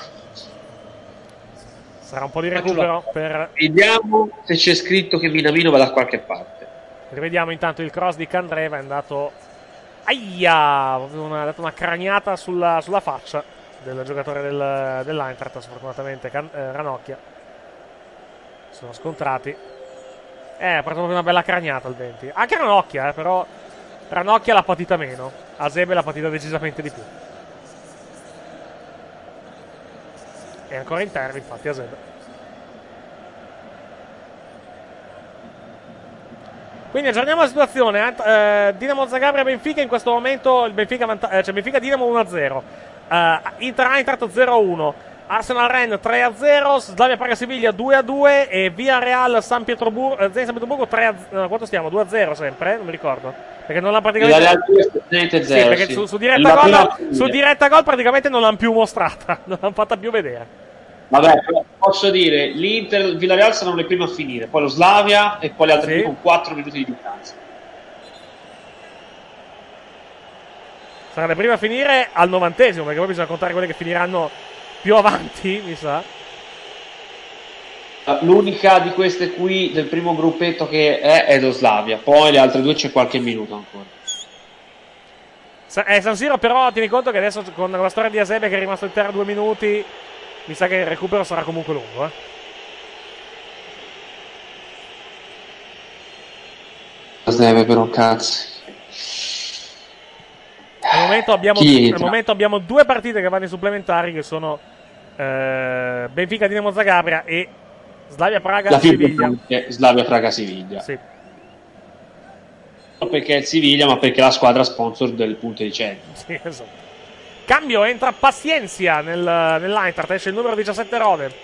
Sarà un po' di recupero per... Vediamo se c'è scritto che Minamino va da qualche parte. Rivediamo intanto il cross di Candreva, è andato... Aia! Ha dato una craniata sulla faccia del giocatore dell'Eintracht, sfortunatamente Ranocchia. Sono scontrati. Ha preso proprio una bella craniata il 20. Anche Ranocchia, però Ranocchia l'ha patita meno. Asebe l'ha patita decisamente di più. È ancora in terra, infatti, Asebe. Quindi aggiorniamo la situazione. Dinamo Zagabria Benfica, in questo momento il Benfica Benfica Dinamo 1-0. Inter Eintracht 0-1. Arsenal Rennes 3-0, Slavia Praga Siviglia 2-2 e Villarreal San Pietroburgo 3-0. Quanto stiamo? 2-0 sempre? Non mi ricordo. Perché non l'ha praticamente. Sì, perché sì. Su diretta gol praticamente non l'hanno più mostrata, non l'hanno fatta più vedere. Vabbè, posso dire, l'Inter e il Villarreal saranno le prime a finire, poi lo Slavia e poi le altre due con 4 minuti di distanza. Sarà le prime a finire al 90esimo, perché poi bisogna contare quelle che finiranno più avanti, mi sa. L'unica di queste qui del primo gruppetto che è lo Slavia, poi le altre due c'è qualche minuto ancora. San Siro, però tieni conto che adesso con la storia di Asebe che è rimasto in terra 2 minuti, mi sa che il recupero sarà comunque lungo, Asebe per un cazzo. Al momento abbiamo 2 partite che vanno in supplementari, che sono Benfica Dinamo Zagabria e Slavia Praga Siviglia. Slavia Praga Siviglia. Sì. Non perché è il Siviglia, ma perché è la squadra sponsor del punto di centro. Sì, esatto. Cambio, entra Pazienza nell'Eintracht, esce il numero 17 Rode.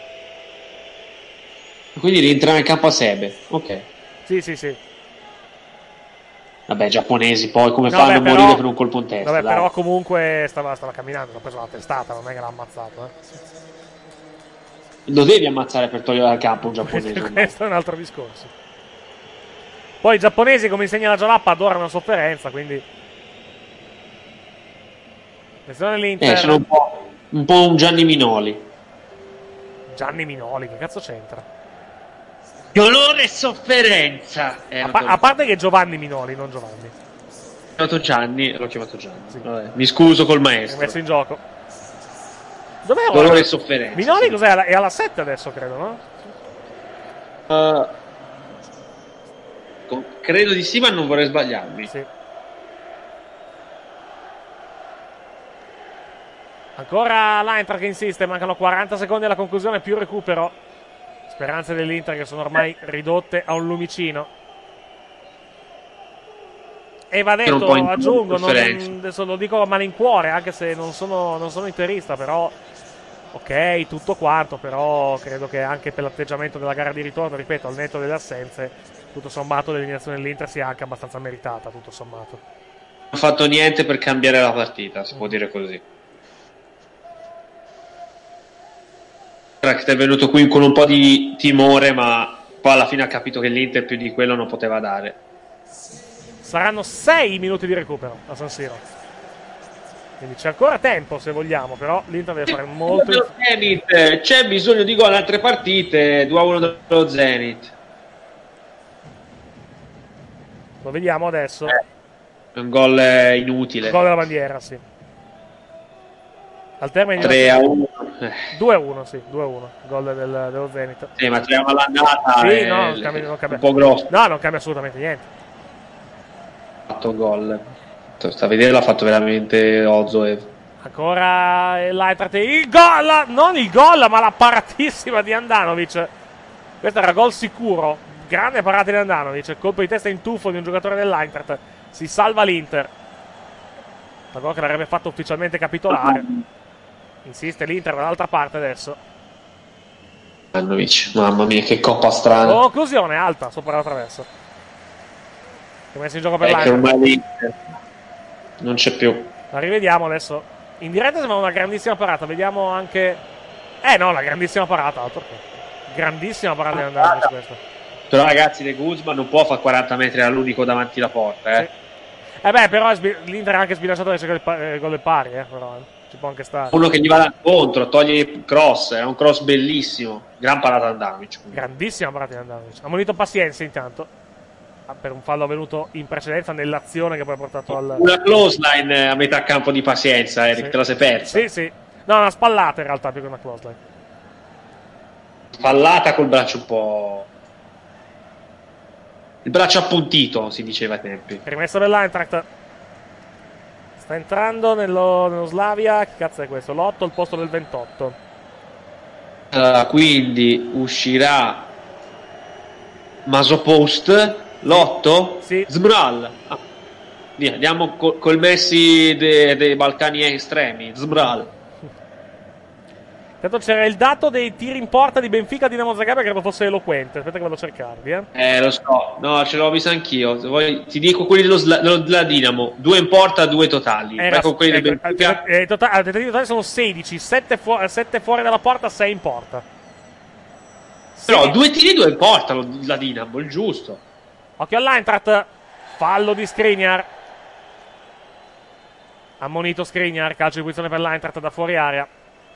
Quindi rientra nel campo Asebe. Ok. Sì. Vabbè, giapponesi poi come fanno a morire per un colpo in testa? Vabbè, però comunque stava camminando, ha preso la testata, non è che l'ha ammazzato. Lo devi ammazzare per togliere dal campo un giapponese. Questo è un altro discorso. Poi i giapponesi, come insegna la Jalappa, adorano la sofferenza, quindi... Attenzione l'Inter. Sono un po' un Gianni Minoli. Gianni Minoli, che cazzo c'entra? Dolore e sofferenza. A parte che Giovanni Minoli, non Giovanni. L'ho chiamato Gianni. Sì. Vabbè, mi scuso col maestro. Mi ho messo in gioco. Dov'è Dolore e sofferenza. Minoli cos'è? È alla 7 adesso, credo, no? Credo di sì, ma non vorrei sbagliarmi. Sì. Ancora l'Eintracht che insiste, mancano 40 secondi alla conclusione, più recupero. Speranze dell'Inter che sono ormai ridotte a un lumicino. E va detto, aggiungo, adesso lo dico a malincuore, anche se non sono interista, però ok, tutto quanto, però credo che anche per l'atteggiamento della gara di ritorno, ripeto, al netto delle assenze, tutto sommato l'eliminazione dell'Inter sia anche abbastanza meritata, tutto sommato. Non ha fatto niente per cambiare la partita, si può dire così. È venuto qui con un po' di timore, ma poi alla fine ha capito che l'Inter più di quello non poteva dare. Saranno 6 minuti di recupero a San Siro, quindi c'è ancora tempo se vogliamo, però l'Inter deve fare molto. Zenit, c'è bisogno di gol in altre partite. 2-1 dello Zenit. Lo vediamo adesso. È un gol inutile. Gol della bandiera, sì. Al termine 3-1. 2-1, sì, 2-1. Gol dello Zenit. Sì, ma 3 all'andata. Sì, no, non cambia, un po' grosso. No, non cambia assolutamente niente. Ha fatto gol. Sta a vedere, l'ha fatto veramente Ozoev. Ancora l'Eintracht, il gol, non il gol, ma la paratissima di Andanovic. Questo era gol sicuro. Grande parata di Andanovic, colpo di testa in tuffo di un giocatore dell'Eintracht. Si salva l'Inter. La gol che l'avrebbe fatto ufficialmente capitolare. Insiste l'Inter dall'altra parte adesso. Andanovic, mamma mia, che coppa strana. Conclusione alta sopra la traversa. Che messo in gioco per l'Eintracht. Non c'è più. La rivediamo adesso. In diretta sembra una grandissima parata. Vediamo anche. No, la grandissima parata. Altro che. Grandissima parata di Andanovic questa. Però ragazzi, De Guzman non può fare 40 metri all'unico davanti alla porta, Sì. Però l'Inter ha anche sbilanciato le gol del pari, però ci può anche stare. Uno che gli va contro, toglie il cross, è un cross bellissimo. Gran parata Andanovic. Grandissima parata di Andanovic. Ha monito Pazienza intanto, per un fallo avvenuto in precedenza nell'azione che poi ha portato al... Una close line a metà campo di Pazienza, Eric, sì. Te la sei persa? Sì, sì. No, una spallata in realtà più che una close line. Spallata col braccio un po'... Il braccio appuntito, si diceva ai tempi. Rimesso dell'Eintracht. Sta entrando nello Slavia. Che cazzo è questo? L'8 al posto del 28. Quindi uscirà Masopost. L'8? Sì. Zmral. Via, andiamo col Messi dei Balcani estremi. Zmral. Intanto c'era il dato dei tiri in porta di Benfica Dinamo Zagabria, credo fosse eloquente. Aspetta che vado a cercarvi, Lo so, no, ce l'ho visto anch'io. Se vuoi, ti dico quelli della Dinamo: 2 in porta, 2 totali. Vai con quelli del Benfica. I tentativi totali sono 16, 7 fuori dalla porta, 6 in porta. Però 2 tiri, 2 in porta la Dinamo, il giusto. Occhio all'Eintracht, fallo di Skriniar. Ammonito Skriniar, calcio di punizione per l'Eintracht da fuori area.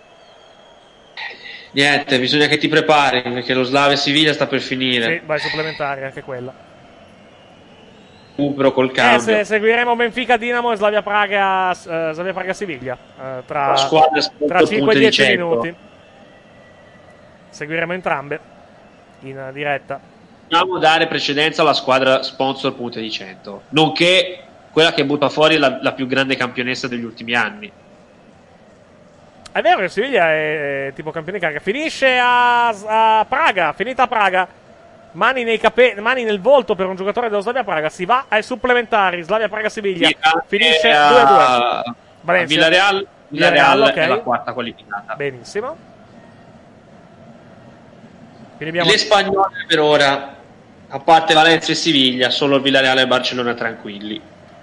Niente, bisogna che ti prepari perché lo Slavia Siviglia sta per finire. Sì, vai supplementari anche quella. Recupero col cambio. Seguiremo Benfica Dinamo e Slavia Praga Siviglia tra 5 e 10 minuti. Seguiremo entrambe in diretta. Dobbiamo dare precedenza alla squadra sponsor punte di 100, nonché quella che butta fuori la più grande campionessa degli ultimi anni. È vero che Siviglia è tipo campione carica. Finisce a Praga. Finita a Praga. Mani nel volto per un giocatore dello Slavia Praga. Si va ai supplementari. Slavia Praga Siviglia. Finisce 2-2. Valencia. Villarreal okay. È la quarta qualificata. Benissimo. Le spagnole per ora, a parte Valencia e Siviglia, solo il Villarreal e Barcellona tranquilli.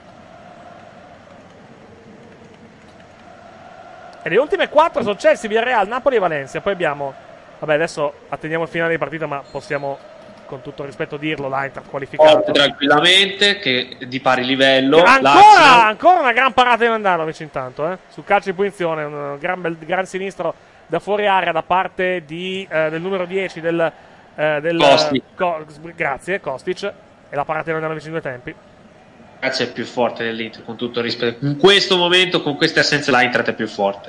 E le ultime 4 sono Chelsea, Villarreal, Napoli e Valencia. Poi abbiamo, vabbè, adesso attendiamo il finale di partita, ma possiamo con tutto il rispetto dirlo, l'Eintracht qualificato tranquillamente, che è di pari livello. Ancora una gran parata di Andanovic intanto, sul calcio di punizione, un gran sinistro da fuori area da parte del numero 10 del grazie, Kostic, e la parata non andava vicino ai tempi. Grazie, è più forte dell'Inter, con tutto il rispetto. In questo momento, con queste assenze, l'Eintracht è più forte.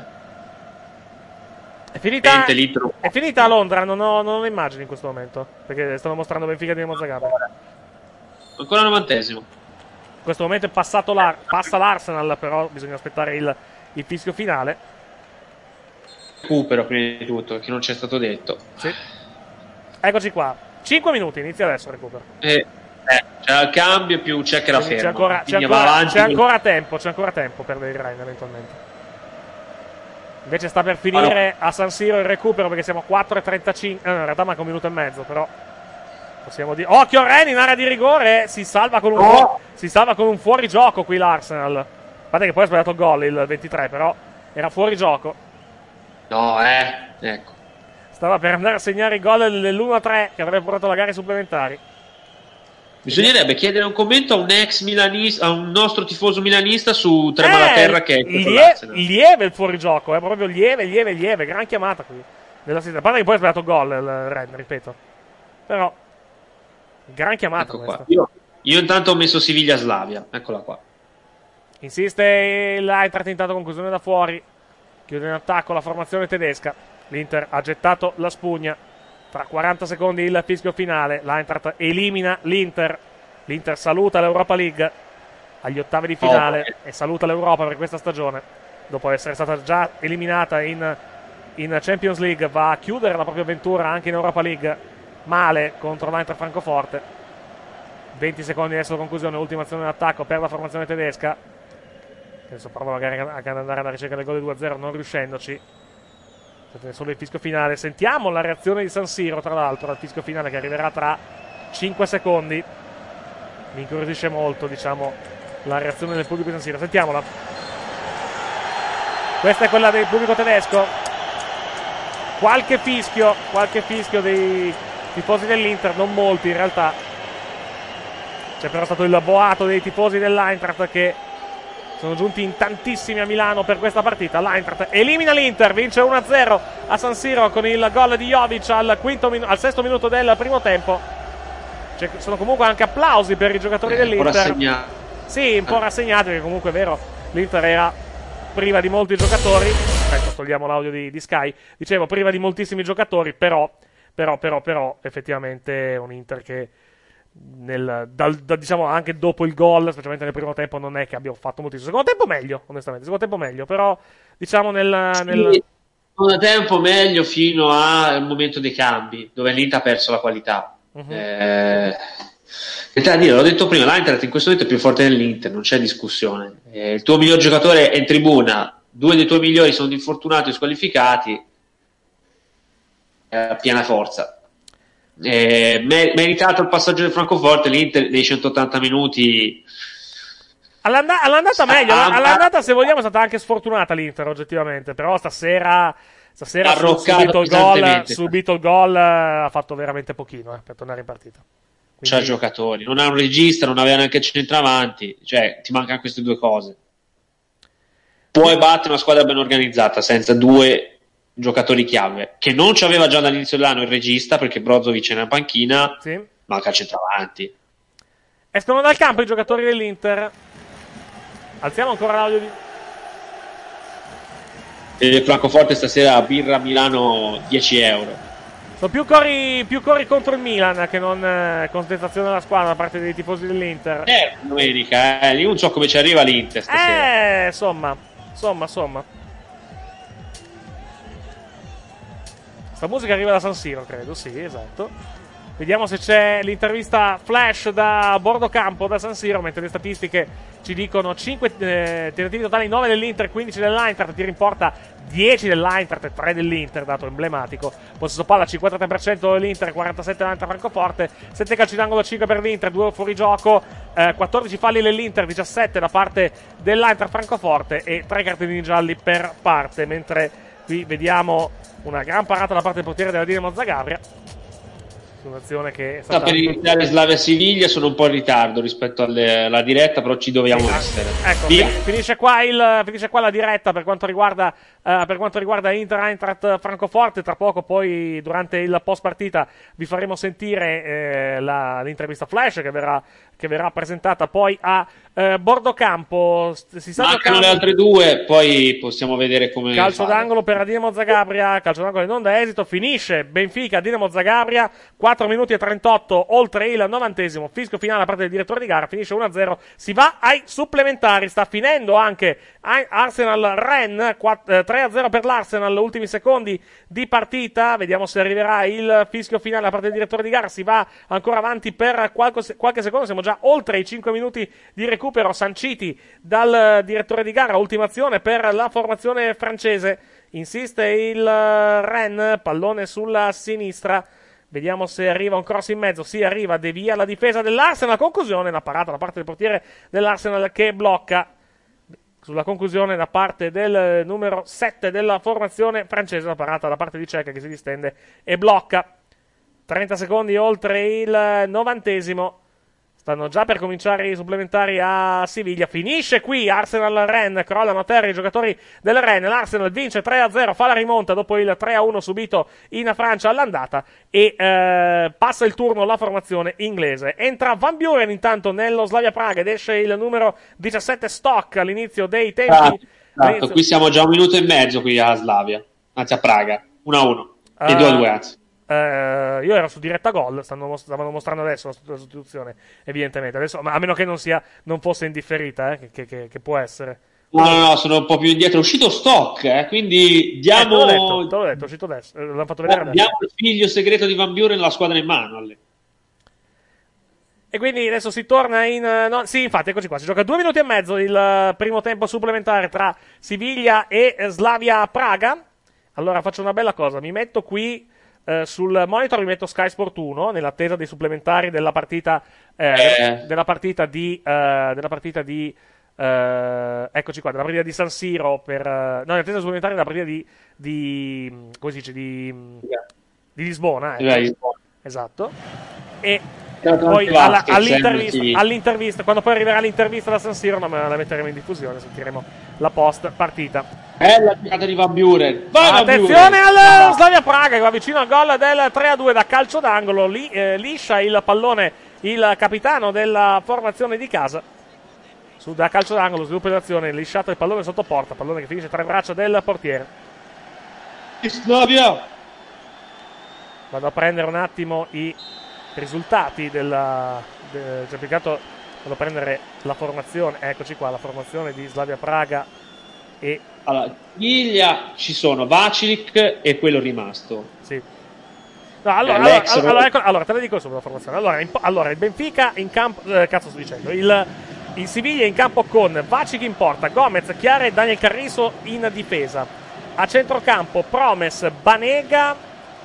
È finita a Londra, non ho immagini in questo momento, perché stanno mostrando Benfica di Zagabria. Ancora 90esimo. In questo momento è passato passa l'Arsenal, però bisogna aspettare il fischio finale. Recupero prima di tutto, che non c'è stato detto. Sì. Eccoci qua. 5 minuti, inizia adesso il recupero. C'è il cambio più c'è che la ferma. C'è ancora tempo per il Rein eventualmente. Invece sta per finire a San Siro il recupero, perché siamo a 4:35. No, in realtà manca un minuto e mezzo, però possiamo dire. Occhio, Ren in area di rigore. Si salva con un fuorigioco qui l'Arsenal. A parte che poi ha sbagliato il gol il 23, però era fuori gioco. No, ecco. Stava per andare a segnare il gol dell'1-3 che avrebbe portato la gara ai supplementari. Bisognerebbe chiedere un commento a un ex milanista, a un nostro tifoso milanista su Trema la Terra, che è lieve il fuorigioco, è proprio lieve, gran chiamata qui. A parte che poi ha sbagliato il gol il Ren, ripeto. Però gran chiamata, ecco questa. Io intanto ho messo Siviglia-Slavia, eccola qua. Insiste l'Eintracht, intanto conclusione da fuori. Chiude in attacco la formazione tedesca. L'Inter ha gettato la spugna. Tra 40 secondi il fischio finale. L'Eintracht elimina l'Inter. L'Inter saluta l'Europa League agli ottavi di finale e saluta l'Europa per questa stagione. Dopo essere stata già eliminata in Champions League, va a chiudere la propria avventura anche in Europa League male contro l'Eintracht Francoforte. 20 secondi adesso la conclusione, ultima azione d'attacco per la formazione tedesca. Adesso prova magari ad andare alla ricerca del gol di 2-0, non riuscendoci. Solo il fischio finale. Sentiamo la reazione di San Siro, tra l'altro, al fischio finale che arriverà tra 5 secondi. Mi incuriosisce molto, diciamo, la reazione del pubblico di San Siro. Sentiamola. Questa è quella del pubblico tedesco. Qualche fischio dei tifosi dell'Inter, non molti in realtà. C'è però stato il boato dei tifosi dell'Eintracht che sono giunti in tantissimi a Milano per questa partita. L'Eintracht elimina l'Inter, vince 1-0 a San Siro con il gol di Jovic al 6° minuto del primo tempo. Sono comunque anche applausi per i giocatori dell'Inter. Sì, un po' rassegnati, perché comunque è vero, l'Inter era priva di molti giocatori. Aspetta, togliamo l'audio di Sky. Dicevo, priva di moltissimi giocatori, però effettivamente è un Inter che diciamo anche dopo il gol, specialmente nel primo tempo, non è che abbia fatto moltissimo. Secondo tempo meglio, onestamente, però diciamo secondo tempo meglio fino al momento dei cambi, dove l'Inter ha perso la qualità. Che te da dire, l'ho detto prima, l'Eintracht in questo momento è più forte dell'Inter, non c'è discussione. Il tuo miglior giocatore è in tribuna, 2 dei tuoi migliori sono infortunati o squalificati, a piena forza. Meritato il passaggio del Francoforte. L'Inter dei 180 minuti all'andata meglio, all'andata se vogliamo è stata anche sfortunata l'Inter oggettivamente, però stasera subito il gol ha fatto veramente pochino per tornare in partita. Quindi... c'ha giocatori, non ha un regista, non aveva neanche centravanti, cioè ti mancano queste due cose. Puoi battere una squadra ben organizzata senza 2 giocatori chiave, che non ci aveva già dall'inizio dell'anno il regista, perché Brozovic è nella panchina, sì. Manca centravanti. Escono dal campo i giocatori dell'Inter. Alziamo ancora l'audio Il Francoforte stasera a Birra Milano 10 euro. Sono più corri contro il Milan che non contestazione della squadra da parte dei tifosi dell'Inter. Domenica, io non so come ci arriva l'Inter stasera. Insomma. Questa musica arriva da San Siro, credo, sì, esatto. Vediamo se c'è l'intervista flash da bordo campo da San Siro, mentre le statistiche ci dicono 5 tentativi totali, 9 dell'Inter, 15 dell'Eintracht, tiro in porta 10 dell'Eintracht e 3 dell'Inter, dato emblematico. Possesso palla 53% dell'Inter, 47 dell'Eintracht Francoforte, 7 calci d'angolo, 5 per l'Inter, 2 fuori gioco, 14 falli dell'Inter, 17 da parte dell'Eintracht Francoforte e 3 cartellini gialli per parte, mentre qui vediamo una gran parata da parte del portiere della Dinamo Zagabria. su un'azione che è stata... Per iniziare Slavia Siviglia sono un po' in ritardo rispetto alla diretta, però ci dobbiamo essere. Ecco, finisce qua la diretta per quanto riguarda Inter Eintracht Francoforte. Tra poco poi durante il post partita vi faremo sentire l'intervista flash che verrà presentata poi a bordo campo. Si sta mancano le altre due, poi possiamo vedere come calcio d'angolo per Dinamo Zagabria, calcio d'angolo in onda, esito, finisce Benfica Dinamo Zagabria, 4 minuti e 38 oltre il 90esimo, fischio finale da parte del direttore di gara, finisce 1-0, si va ai supplementari, sta finendo anche Arsenal-Rennes, 3-0 per l'Arsenal, ultimi secondi di partita, vediamo se arriverà il fischio finale da parte del direttore di gara, si va ancora avanti per qualche secondo, siamo già oltre i 5 minuti di recupero sanciti dal direttore di gara, ultima azione per la formazione francese, insiste il Rennes, pallone sulla sinistra, vediamo se arriva un cross in mezzo, sì arriva, devia la difesa dell'Arsenal, conclusione, una parata da parte del portiere dell'Arsenal che blocca, sulla conclusione da parte del numero 7 della formazione francese, una parata da parte di Cech che si distende e blocca, 30 secondi oltre il 90esimo, stanno già per cominciare i supplementari a Siviglia. Finisce qui Arsenal-Rennes, crollano a terra i giocatori del Rennes. L'Arsenal vince 3-0, fa la rimonta dopo il 3-1 subito in Francia all'andata e passa il turno alla formazione inglese. Entra Van Buren intanto nello Slavia Praga ed esce il numero 17 Stock all'inizio dei tempi. Esatto. Qui siamo già un minuto e mezzo qui a Slavia, anzi a Praga, 1-1 e 2-2 anzi. Io ero su diretta gol, stavano mostrando adesso la sostituzione, evidentemente. Adesso, ma a meno che non fosse indifferita, che può essere. No, sono un po' più indietro. È uscito Stock, quindi diamo. Te l'ho detto, è uscito adesso. L'hanno fatto vedere adesso. Diamo il figlio segreto di Van Buren la squadra in mano. E quindi adesso si torna in. Sì, infatti, eccoci qua. Si gioca 2 minuti e mezzo il primo tempo supplementare tra Siviglia e Slavia Praga. Allora faccio una bella cosa, mi metto qui. Sul monitor mi metto Sky Sport 1 nell'attesa dei supplementari della partita di eccoci qua, della partita di San Siro nell'attesa supplementare della partita di come si dice di Lisbona, esatto, e poi all'intervista, quando poi arriverà l'intervista da San Siro, la metteremo in diffusione, sentiremo la post partita. Bella giocata di Van Buren. Attenzione al Slavia Praga che va vicino al gol del 3-2 da calcio d'angolo. Liscia il pallone il capitano della formazione di casa. Da calcio d'angolo, sviluppo dell'azione, lisciato il pallone sotto porta, pallone che finisce tra le braccia del portiere. Slavia. Vado a prendere un attimo i risultati vado a prendere la formazione, eccoci qua, la formazione di Slavia Praga e allora, Siviglia ci sono Vacilic e quello rimasto. Sì. No, allora, te la dico subito la formazione. Allora il Benfica in campo, cazzo sto dicendo, il Siviglia in campo con Vacilic in porta, Gomez, Chiare e Daniel Carrizo in difesa. A centrocampo Promes, Banega,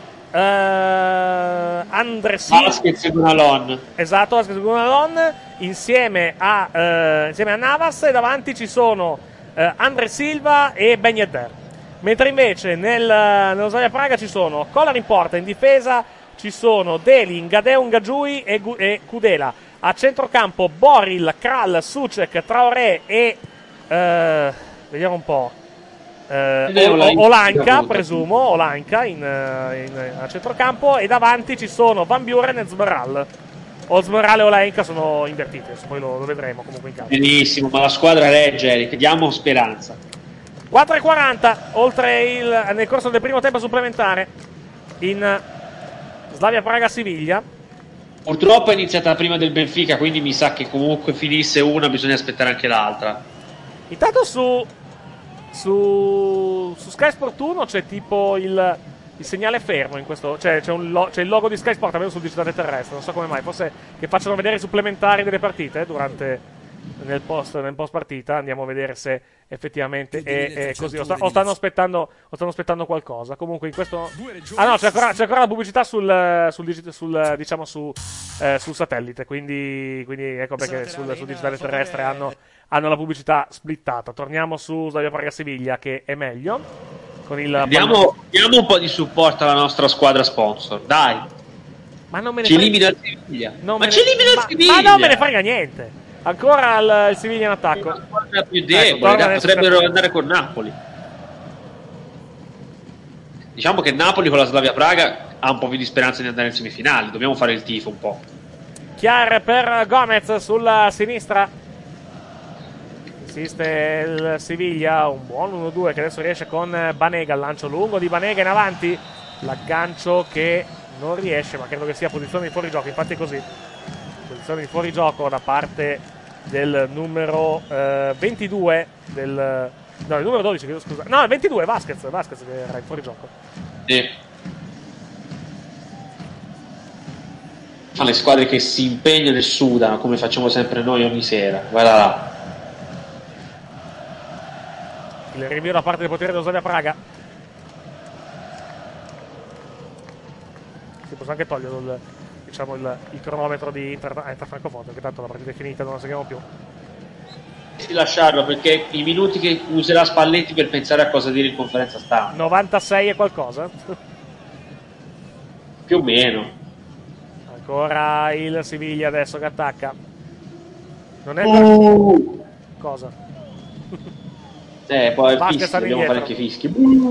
Andressi, Vasquez e Gunalon. Esatto, Vasquez e Gunalon insieme a Navas, e davanti ci sono Andre Silva e Ben Yedder. Mentre invece nello Slavia Praga ci sono Kolar in porta, in difesa ci sono Deli, Ngadeun, Gagiui e Kudela. A centrocampo Boril, Kral, Sucek, Traoré e vediamo un po'. Olanka, presumo, Olanka a centrocampo, e davanti ci sono Van Buren e Zmeral. O Zmeral e Olanka sono invertiti, poi lo vedremo comunque in campo. Benissimo, ma la squadra regge, Eric, diamo speranza. 4:40 nel corso del primo tempo supplementare in Slavia Praga Siviglia. Purtroppo è iniziata prima del Benfica, quindi mi sa che comunque finisse una bisogna aspettare anche l'altra. Intanto su Sky Sport 1 c'è tipo il segnale fermo in questo, c'è il logo di Sky Sport almeno sul digitale terrestre, non so come mai, forse che facciano vedere i supplementari delle partite nel post partita. Andiamo a vedere se effettivamente è così o stanno aspettando qualcosa. Comunque in questo no, c'è ancora la pubblicità sul satellite, quindi ecco perché sul digitale terrestre hanno la pubblicità splittata. Torniamo su Slavia Praga Siviglia, che è meglio con il diamo un po' di supporto alla nostra squadra sponsor, dai. Ma non me ne ci frega. elimina il Siviglia. Ma ci elimina il Siviglia. Ma non me ne frega niente. Ancora il Siviglia in attacco. Una squadra più debole, potrebbero andare con Napoli. Diciamo che Napoli con la Slavia Praga ha un po' più di speranza di andare in semifinali. Dobbiamo fare il tifo un po'. Chiar per Gomez sulla sinistra. Insiste il Siviglia, un buon 1-2 che adesso riesce con Banega, il lancio lungo di Banega in avanti, l'aggancio che non riesce, ma credo che sia posizione di fuorigioco, infatti è così, posizione di fuorigioco da parte del numero 22 del... no, il numero 12, scusa, no, il 22, Vasquez che era in fuorigioco. Sì. Le squadre che si impegnano e sudano come facciamo sempre noi ogni sera, guarda là. Il rinvio da parte del potere dello Slavia Praga. Si può anche togliere il cronometro di Inter Francoforte, che tanto la partita è finita, non la seguiamo più. Sì, lasciarlo, perché i minuti che userà Spalletti per pensare a cosa dire in conferenza stampa. 96 e qualcosa. Più o meno. Ancora il Siviglia adesso che attacca. Non è cosa? Poi fischi, abbiamo parecchi fischi.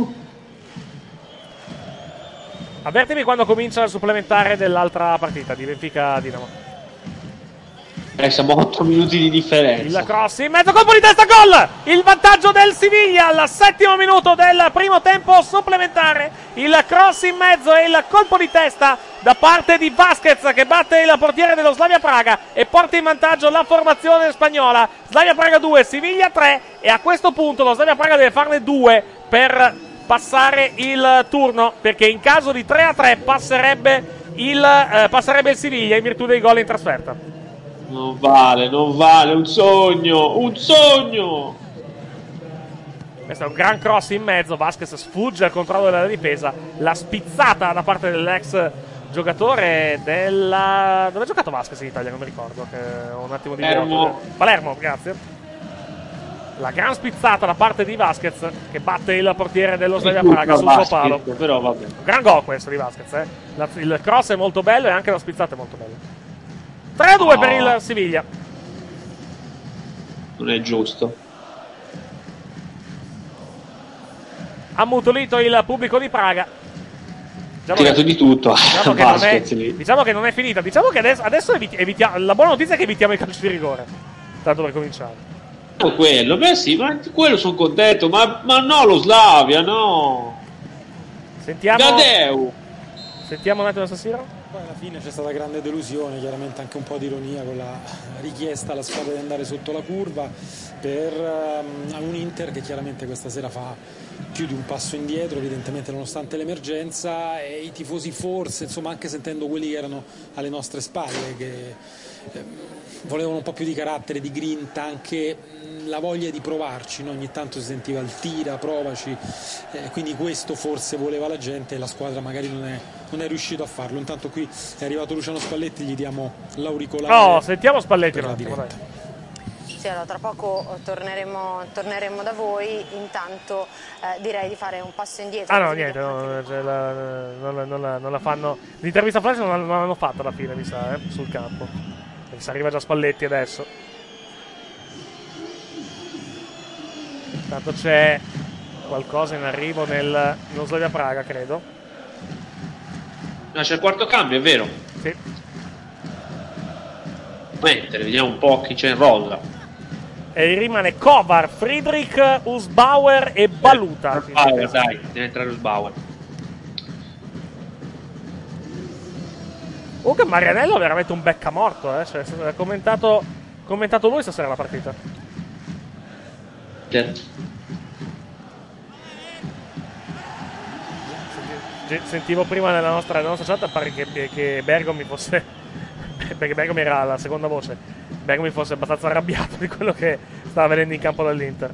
Avvertimi quando comincia il supplementare dell'altra partita di Benfica-Dinamo. Siamo 8 minuti di differenza. Il cross in mezzo, colpo di testa, gol! Il vantaggio del Siviglia al 7° minuto del primo tempo supplementare. Il cross in mezzo e il colpo di testa da parte di Vasquez che batte il portiere dello Slavia Praga e porta in vantaggio la formazione spagnola. Slavia Praga 2, Siviglia 3, e a questo punto lo Slavia Praga deve farne 2 per passare il turno, perché in caso di 3-3 passerebbe il Siviglia in virtù dei gol in trasferta. Non vale, un sogno. Questo è un gran cross in mezzo, Vasquez sfugge al controllo della difesa, la spizzata da parte dell'ex giocatore della... Dove ha giocato Vasquez in Italia? Non mi ricordo, che ho un attimo di Palermo, grazie. La gran spizzata da parte di Vasquez che batte il portiere dello Slavia Praga sul suo palo. Però vabbè. Un gran gol questo di Vasquez, il cross è molto bello e anche la spizzata è molto bella. 3-2 per il Siviglia. Non è giusto. Ha ammutolito il pubblico di Praga. Ha tirato di tutto. Diciamo che non è finita. Diciamo che adesso evitiamo. La buona notizia è che evitiamo i calci di rigore. Tanto per cominciare. Quello, beh sì, ma quello sono contento. Ma no, lo Slavia, no. Sentiamo Gadeu. Sentiamo un attimo San Siro. Poi alla fine c'è stata grande delusione, chiaramente anche un po' di ironia con la richiesta alla squadra di andare sotto la curva per un Inter che chiaramente questa sera fa più di un passo indietro, evidentemente nonostante l'emergenza, e i tifosi forse, insomma, anche sentendo quelli che erano alle nostre spalle, che volevano un po' più di carattere, di grinta, anche la voglia di provarci, no? Ogni tanto si sentiva il tira, provaci, quindi questo forse voleva la gente e la squadra magari non è riuscito a farlo. Intanto qui è arrivato Luciano Spalletti, gli diamo l'auricolare. No, sentiamo Spalletti un attimo, dai. Sì, allora tra poco torneremo da voi, intanto direi di fare un passo indietro. Ah no, niente, non la fanno. L'intervista flash non l'hanno fatta alla fine, mi sa, sul campo. Perché arriva già Spalletti adesso. Intanto c'è qualcosa in arrivo nello Slavia Praga, credo. No, c'è il quarto cambio, è vero. Sì. Mentre vediamo un po' chi c'è in rolla. E rimane Kovar, Friedrich, Usbauer e Baluta. Usbauer, dai, deve entrare Usbauer. Comunque Marianello è veramente un beccamorto, cioè, ha commentato lui stasera la partita. Sentivo prima nella nostra chat pare che Bergomi fosse perché Bergomi era la seconda voce, Bergomi fosse abbastanza arrabbiato di quello che stava vedendo in campo dall'Inter.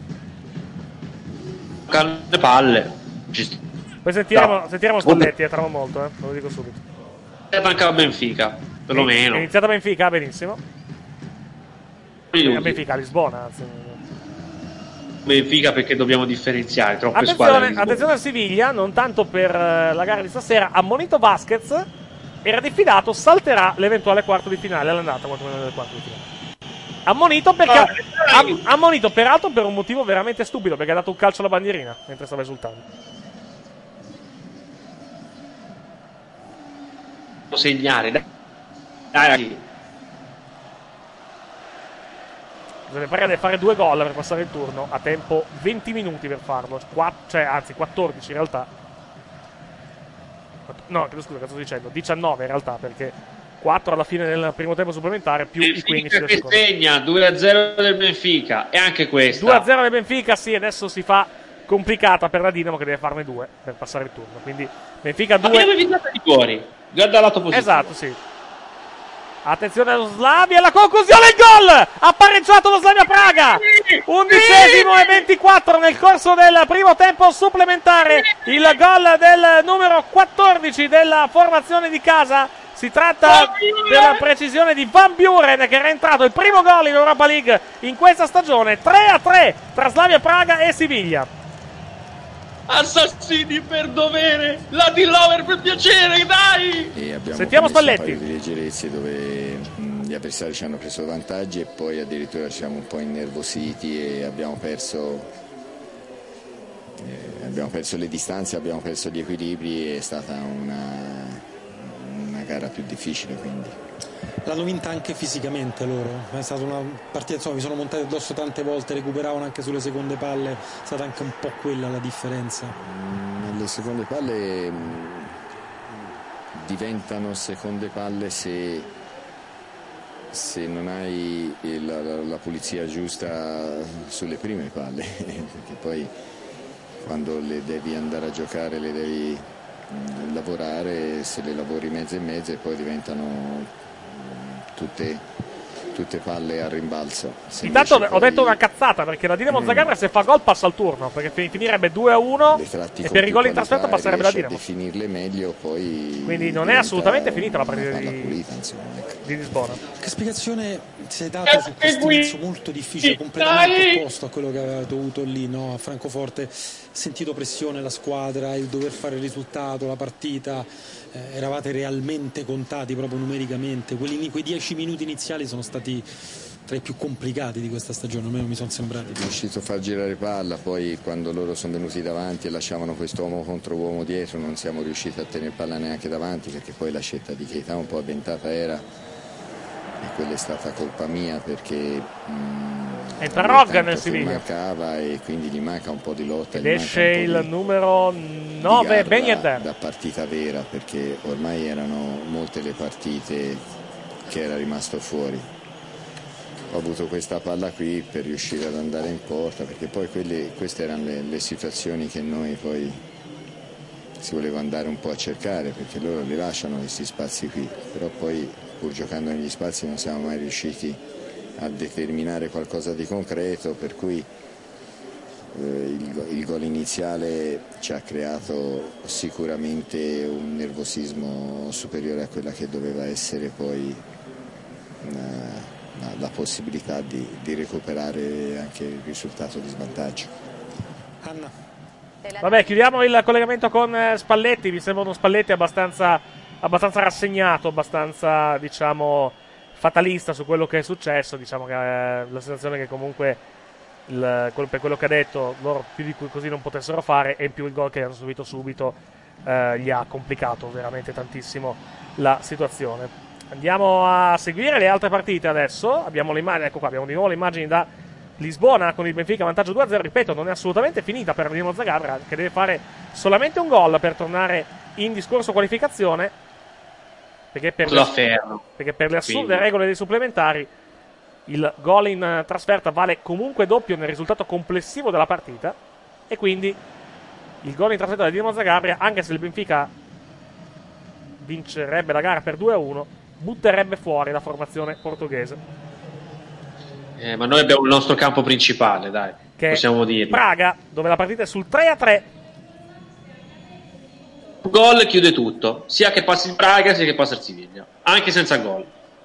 Canne palle. Poi sentiremo Spalletti, tramo molto, ve lo dico subito. Manca a Benfica, perlomeno. È iniziata Benfica, benissimo. Benfica a Lisbona, anzi. Benfica perché dobbiamo differenziare troppe squadre. Attenzione al Siviglia, non tanto per la gara di stasera. Ammonito Vasquez era diffidato, salterà l'eventuale quarto di finale all'andata, quantomeno nel quarto di finale. Ammonito perché ammonito peraltro per un motivo veramente stupido, perché ha dato un calcio alla bandierina mentre stava esultando. Segnare, dai. Deve fare 2 gol per passare il turno, a tempo 20 minuti per farlo, anzi 14 in realtà. No, scusa, cosa sto dicendo? 19 in realtà, perché 4 alla fine del primo tempo supplementare più i 15 del secondo. Segna 2-0 del Benfica, e anche questa 2-0 del Benfica, sì, adesso si fa complicata per la Dinamo che deve farne 2 per passare il turno, quindi Benfica 2. Abbiamo evitato di fuori, già dal lato positivo. Esatto, sì. Attenzione allo Slavia, la conclusione, il gol! Ha pareggiato lo Slavia Praga! 11° e 24 nel corso del primo tempo supplementare. Il gol del numero 14 della formazione di casa. Si tratta della precisione di Van Buren, che era entrato il primo gol in Europa League in questa stagione. 3-3 tra Slavia Praga e Siviglia. Assassini per dovere, la Lover per piacere, dai! E abbiamo Sentiamo Spalletti. un paio di leggerezze dove gli avversari ci hanno preso vantaggi e poi addirittura ci siamo un po' innervositi e abbiamo perso le distanze, abbiamo perso gli equilibri. È stata una gara più difficile, quindi l'hanno vinta anche fisicamente loro, è stata una partita, insomma, mi sono montati addosso tante volte, recuperavano anche sulle seconde palle, è stata anche un po' quella la differenza. Le seconde palle diventano seconde palle se non hai la pulizia giusta sulle prime palle perché poi quando le devi andare a giocare le devi lavorare, se le lavori mezzo e mezzo, e poi diventano tutte palle a rimbalzo. Intanto ho detto una cazzata, perché la Dinamo Zagabria se fa gol passa al turno, perché finirebbe 2-1 e per i gol in trasferta passerebbe la Dinamo. Definirle meglio, poi quindi non è assolutamente finita la partita di Lisbona. Che spiegazione si è dato su questo inizio molto difficile, completamente opposto a quello che aveva dovuto lì, no? A Francoforte, sentito pressione la squadra, il dover fare il risultato, la partita, eravate realmente contati proprio numericamente, quei 10 minuti iniziali sono stati tra i più complicati di questa stagione, almeno mi sono sembrati. È riuscito a far girare palla, poi quando loro sono venuti davanti e lasciavano quest'uomo contro uomo dietro non siamo riusciti a tenere palla neanche davanti, perché poi la scelta di Keita un po' avventata era, e quella è stata colpa mia, perché entra Rogga nel Siviglia, mancava, e quindi gli manca un po' di lotta, ed esce il numero 9 Ben Yedder da partita vera, perché ormai erano molte le partite che era rimasto fuori. Ho avuto questa palla qui per riuscire ad andare in porta, perché poi queste erano le situazioni che noi poi si voleva andare un po' a cercare, perché loro li lasciano questi spazi qui, però poi pur giocando negli spazi non siamo mai riusciti a determinare qualcosa di concreto, per cui il gol iniziale ci ha creato sicuramente un nervosismo superiore a quella che doveva essere poi la possibilità di recuperare anche il risultato di svantaggio. Anna. Vabbè, chiudiamo il collegamento con Spalletti. Mi sembra uno Spalletti abbastanza rassegnato, abbastanza, diciamo, fatalista su quello che è successo. Diciamo che la sensazione che comunque per quello che ha detto loro più di così non potessero fare, e in più il gol che hanno subito gli ha complicato veramente tantissimo la situazione. Andiamo a seguire le altre partite adesso. Abbiamo le immagini, ecco qua, abbiamo di nuovo le immagini da Lisbona con il Benfica vantaggio 2-0. Ripeto, non è assolutamente finita per la Dinamo Zagabria, che deve fare solamente un gol per tornare in discorso qualificazione, perché per le assurde regole dei supplementari il gol in trasferta vale comunque doppio nel risultato complessivo della partita, e quindi il gol in trasferta della Dinamo Zagabria, anche se il Benfica vincerebbe la gara per 2-1, butterebbe fuori la formazione portoghese. Ma noi abbiamo il nostro campo principale, dai, che possiamo dirlo. Praga, dove la partita è sul 3-3. Un gol chiude tutto, sia che passi il Praga sia che passi il Siviglia, anche senza gol.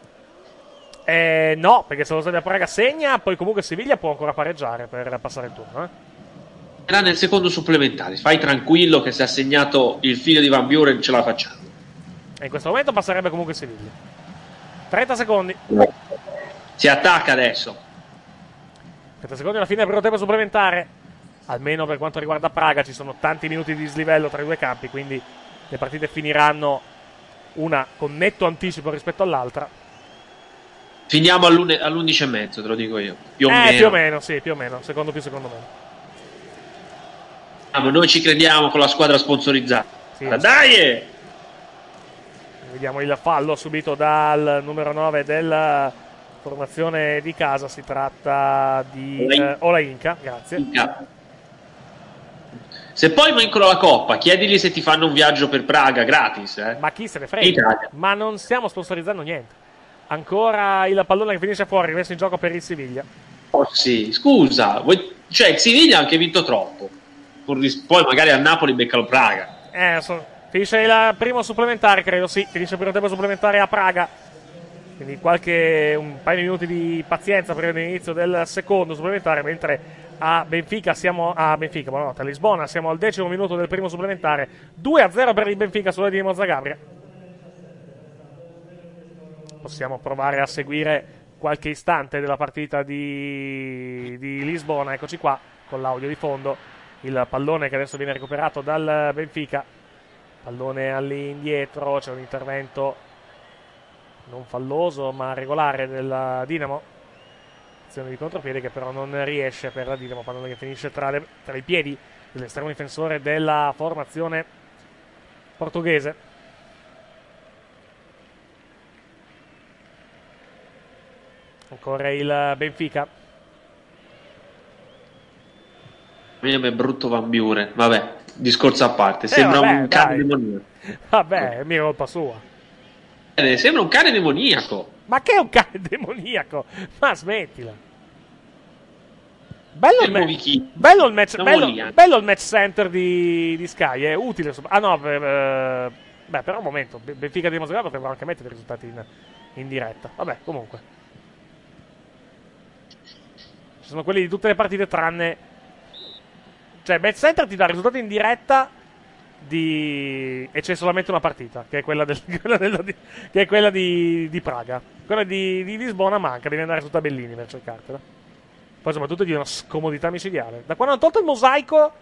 No, perché se lo Slavia Praga segna, poi comunque Siviglia può ancora pareggiare per passare il turno. Era nel secondo supplementare, fai tranquillo che se ha segnato il figlio di Van Buren ce la facciamo. E in questo momento passerebbe comunque Siviglia. 30 secondi. Si attacca adesso. 30 secondi alla fine del primo tempo supplementare. Almeno per quanto riguarda Praga ci sono tanti minuti di dislivello tra i due campi, quindi le partite finiranno una con netto anticipo rispetto all'altra. Finiamo all'11:30, te lo dico io. Più o meno. Più o meno, sì, più o meno. Secondo più, secondo meno. Ma noi ci crediamo con la squadra sponsorizzata. Sì, dai! Vediamo il fallo subito dal numero 9 della formazione di casa. Si tratta di Olainka, grazie. Inca. Se poi vincono la Coppa, chiedigli se ti fanno un viaggio per Praga gratis. Ma chi se ne frega? Ma non stiamo sponsorizzando niente. Ancora il pallone che finisce fuori, rimesso in gioco per il Siviglia. Oh sì, scusa, cioè il Siviglia ha anche vinto troppo. Poi magari a Napoli beccano Praga. Finisce il primo supplementare, credo, sì. Finisce il primo tempo supplementare a Praga. Quindi un paio di minuti di pazienza prima dell'inizio del secondo supplementare, mentre a Benfica a Lisbona siamo al 10° minuto del primo supplementare. 2-0 per il Benfica sulla di Mozza Gabria. Possiamo provare a seguire qualche istante della partita di Lisbona. Eccoci qua con l'audio di fondo. Il pallone che adesso viene recuperato dal Benfica. Pallone all'indietro, c'è un intervento non falloso ma regolare del Dinamo. Azione di contropiede che però non riesce per la Dinamo. Pallone che finisce tra i piedi dell'estremo difensore della formazione portoghese. Ancora il Benfica. È brutto Van Buren. Vabbè, discorso a parte. Sembra un cane demoniaco. Vabbè, è mia colpa sua. Sembra un cane demoniaco. Ma che è un cane demoniaco? Ma smettila. Bello il match center di Sky. È utile. Ah no, beh, però un momento. Benfica di Mosca potrebbero anche mettere i risultati in diretta. Vabbè, comunque. Ci sono quelli di tutte le partite tranne. Cioè, Match Center ti dà risultati in diretta e c'è solamente una partita, che è quella di Praga. Quella di Lisbona manca, devi andare su tabellini per cercartela. Poi soprattutto di una scomodità micidiale. Da quando hanno tolto il mosaico,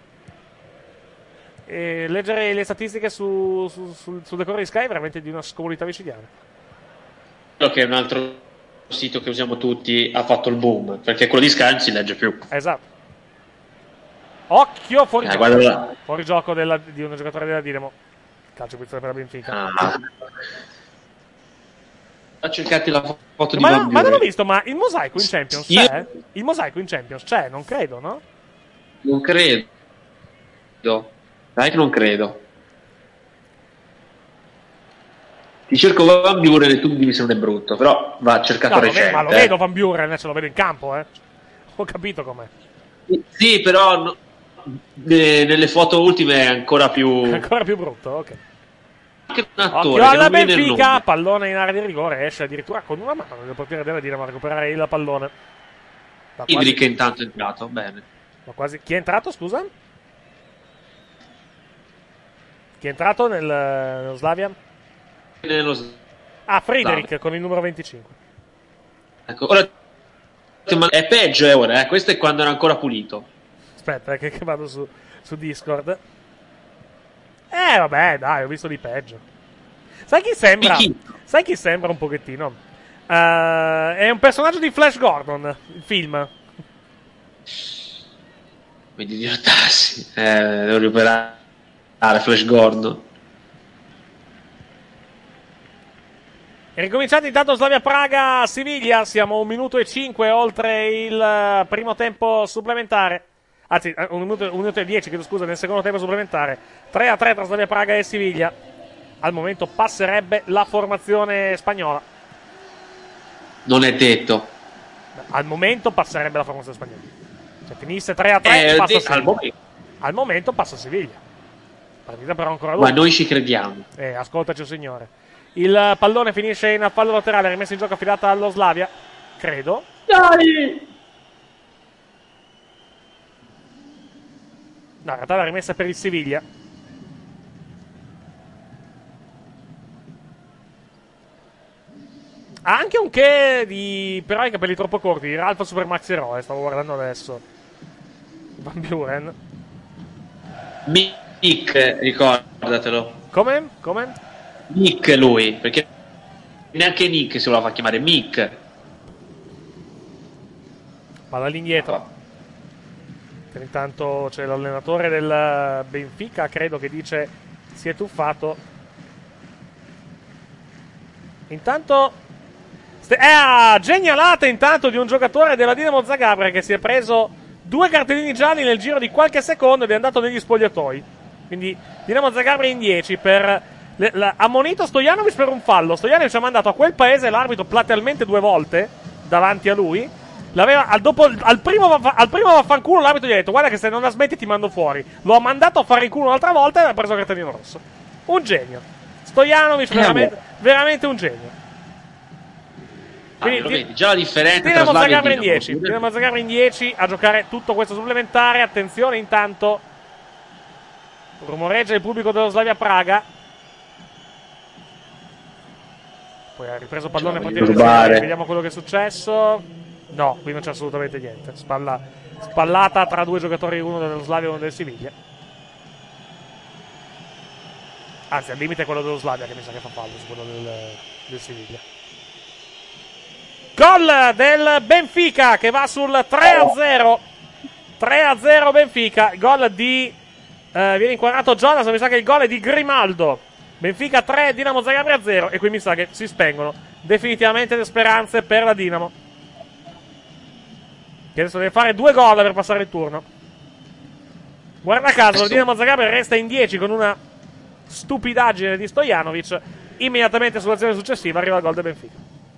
leggere le statistiche sul decorre di Sky è veramente di una scomodità micidiale. Quello che è un altro sito che usiamo tutti ha fatto il boom, perché quello di Sky non si legge più. Esatto. Occhio, fuori gioco di un giocatore della Dinamo. Calcio pizza per la Benfica. A cercarti la foto di ma non l'ho visto, ma il mosaico in Champions c'è? Il mosaico in Champions c'è? Non credo, no? Non credo. Dai che non credo. Ti cerco Van Buren e tu mi dici se non è brutto, però va cercato recente. Ma lo vedo Van Buren, ce lo vedo in campo, Ho capito com'è. Sì, però nelle foto ultime è ancora più brutto, ok. Anche un attore. Occhio alla Benfica, pallone in area di rigore, esce addirittura con una mano del portiere della Dinamo a recuperare il pallone. Idric che intanto è entrato, bene. Ma quasi. Chi è entrato, scusa? Chi è entrato nello Slavia? Friedrich con il numero 25. Ecco, ora è peggio ora, questo è quando era ancora pulito. Aspetta, che vado su Discord. Vabbè, dai, ho visto di peggio. Sai chi sembra? Sai chi sembra un pochettino? È un personaggio di Flash Gordon, il film. Vedi di Tassi. Devo recuperare Flash Gordon. È ricominciato intanto Slavia Praga Siviglia. Siamo 1 minuto e 5 oltre il primo tempo supplementare. Anzi, 1 minuto e 10, chiedo scusa, nel secondo tempo supplementare. 3-3 tra Slavia Praga e Siviglia. Al momento passerebbe la formazione spagnola. Non è detto. Al momento passerebbe la formazione spagnola. Se finisse 3-3 passa Siviglia. Al momento passa Siviglia. Partita però ancora lunga. Ma noi ci crediamo. Ascoltaci, signore. Il pallone finisce in fallo laterale, rimessa in gioco affidata allo Slavia, credo. Dai! No, in realtà la rimessa per il Siviglia. Ha anche un che di... però ha i capelli troppo corti, di Ralph Super Max Eroe, stavo guardando adesso. Van Buren. Mick, ricordatelo. Come? Mick lui, perché neanche Nick se lo fa chiamare Mick. Palla all'indietro. Intanto c'è l'allenatore del Benfica, credo che dice si è tuffato. Intanto genialata intanto di un giocatore della Dinamo Zagabria che si è preso 2 cartellini gialli nel giro di qualche secondo ed è andato negli spogliatoi. Quindi Dinamo Zagabria in 10 per ammonito Stojanovic per un fallo. Stojanovic ha mandato a quel paese l'arbitro platealmente 2 volte davanti a lui. Al primo vaffanculo l'arbitro gli ha detto: guarda che se non la smetti ti mando fuori. Lo ha mandato a fare in culo un'altra volta e ha preso il cartellino rosso. Un genio Stojanovic, veramente un genio. Quindi, lo vedi, già la differenza Dinamo Zagabria in 10. Dinamo Zagabria in 10 a giocare tutto questo supplementare. Attenzione intanto, rumoreggia il pubblico dello Slavia Praga. Poi ha ripreso pallone vediamo quello che è successo. No, qui non c'è assolutamente niente. Spallata tra 2 giocatori, uno dello Slavia e uno del Siviglia. Anzi, al limite è quello dello Slavia che mi sa che fa fallo su quello del Siviglia. Gol del Benfica che va sul 3-0. 3-0 Benfica. Il gol di viene inquadrato Jonas, mi sa che il gol è di Grimaldo. Benfica 3, Dinamo Zagabria 0. E qui mi sa che si spengono definitivamente le speranze per la Dinamo, che adesso deve fare 2 gol per passare il turno. Guarda caso, la Dinamo Zagabria resta in 10 con una stupidaggine di Stojanovic. Immediatamente sull'azione successiva arriva il gol del Benfica.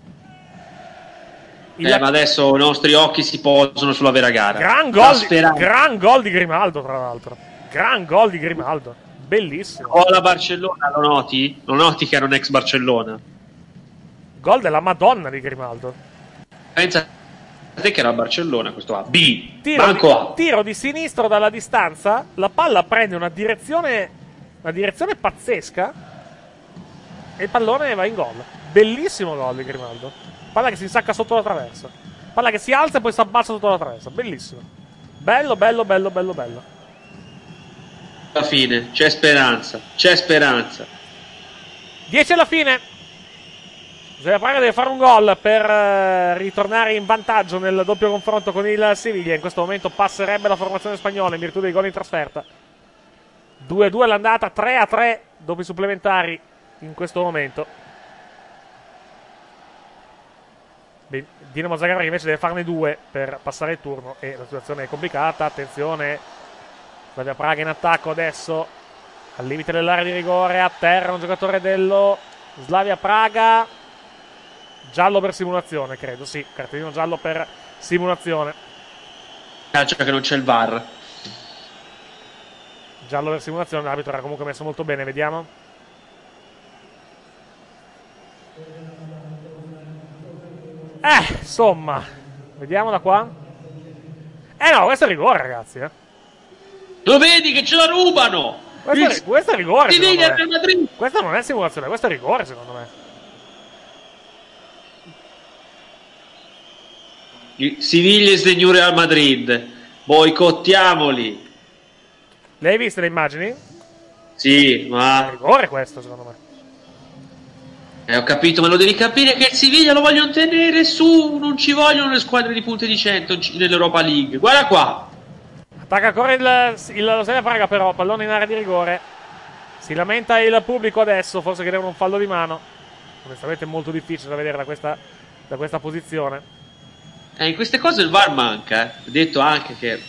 Ma adesso i nostri occhi si posano sulla vera gara. Gran gol di Grimaldo, tra l'altro. Gran gol di Grimaldo. Bellissimo. Gol a Barcellona, lo noti? Lo noti che era un ex Barcellona? Gol della Madonna di Grimaldo. Pensa te che era a Barcellona questo A. Tiro di sinistro dalla distanza. La palla prende una direzione pazzesca e il pallone va in gol. Bellissimo gol di Grimaldo. Palla che si insacca sotto la traversa. Palla che si alza e poi si abbassa sotto la traversa. Bellissimo. Bello. Alla fine c'è speranza. 10 alla fine. Slavia Praga deve fare un gol per ritornare in vantaggio nel doppio confronto con il Siviglia. In questo momento passerebbe la formazione spagnola in virtù dei gol in trasferta. 2-2 all'andata, 3-3 dopo i supplementari in questo momento. Dinamo Zagabria invece deve farne 2 per passare il turno e la situazione è complicata. Attenzione, Slavia Praga in attacco adesso al limite dell'area di rigore, a terra un giocatore dello Slavia Praga. Giallo per simulazione, credo, sì, cartellino giallo per simulazione. Calcio che non c'è il VAR. Giallo per simulazione, l'arbitro era comunque messo molto bene, vediamo. Insomma, vediamo da qua. No, questo è rigore, ragazzi. Lo vedi che ce la rubano? Questo è rigore, secondo me. Real Madrid. Questa non è simulazione, questo è rigore, secondo me. Siviglia is the new Real Madrid. Boicottiamoli. Le hai viste le immagini? Sì, ma... È rigore questo, secondo me. Ho capito, ma lo devi capire che il Siviglia lo vogliono tenere su. Non ci vogliono le squadre di punte di 100 nell'Europa League. Guarda qua. Attacca ancora lo Slavia Praga, però pallone in area di rigore. Si lamenta il pubblico adesso, forse chiedevano un fallo di mano. Onestamente è molto difficile da vedere da questa posizione. In queste cose il VAR manca. Ho detto anche che...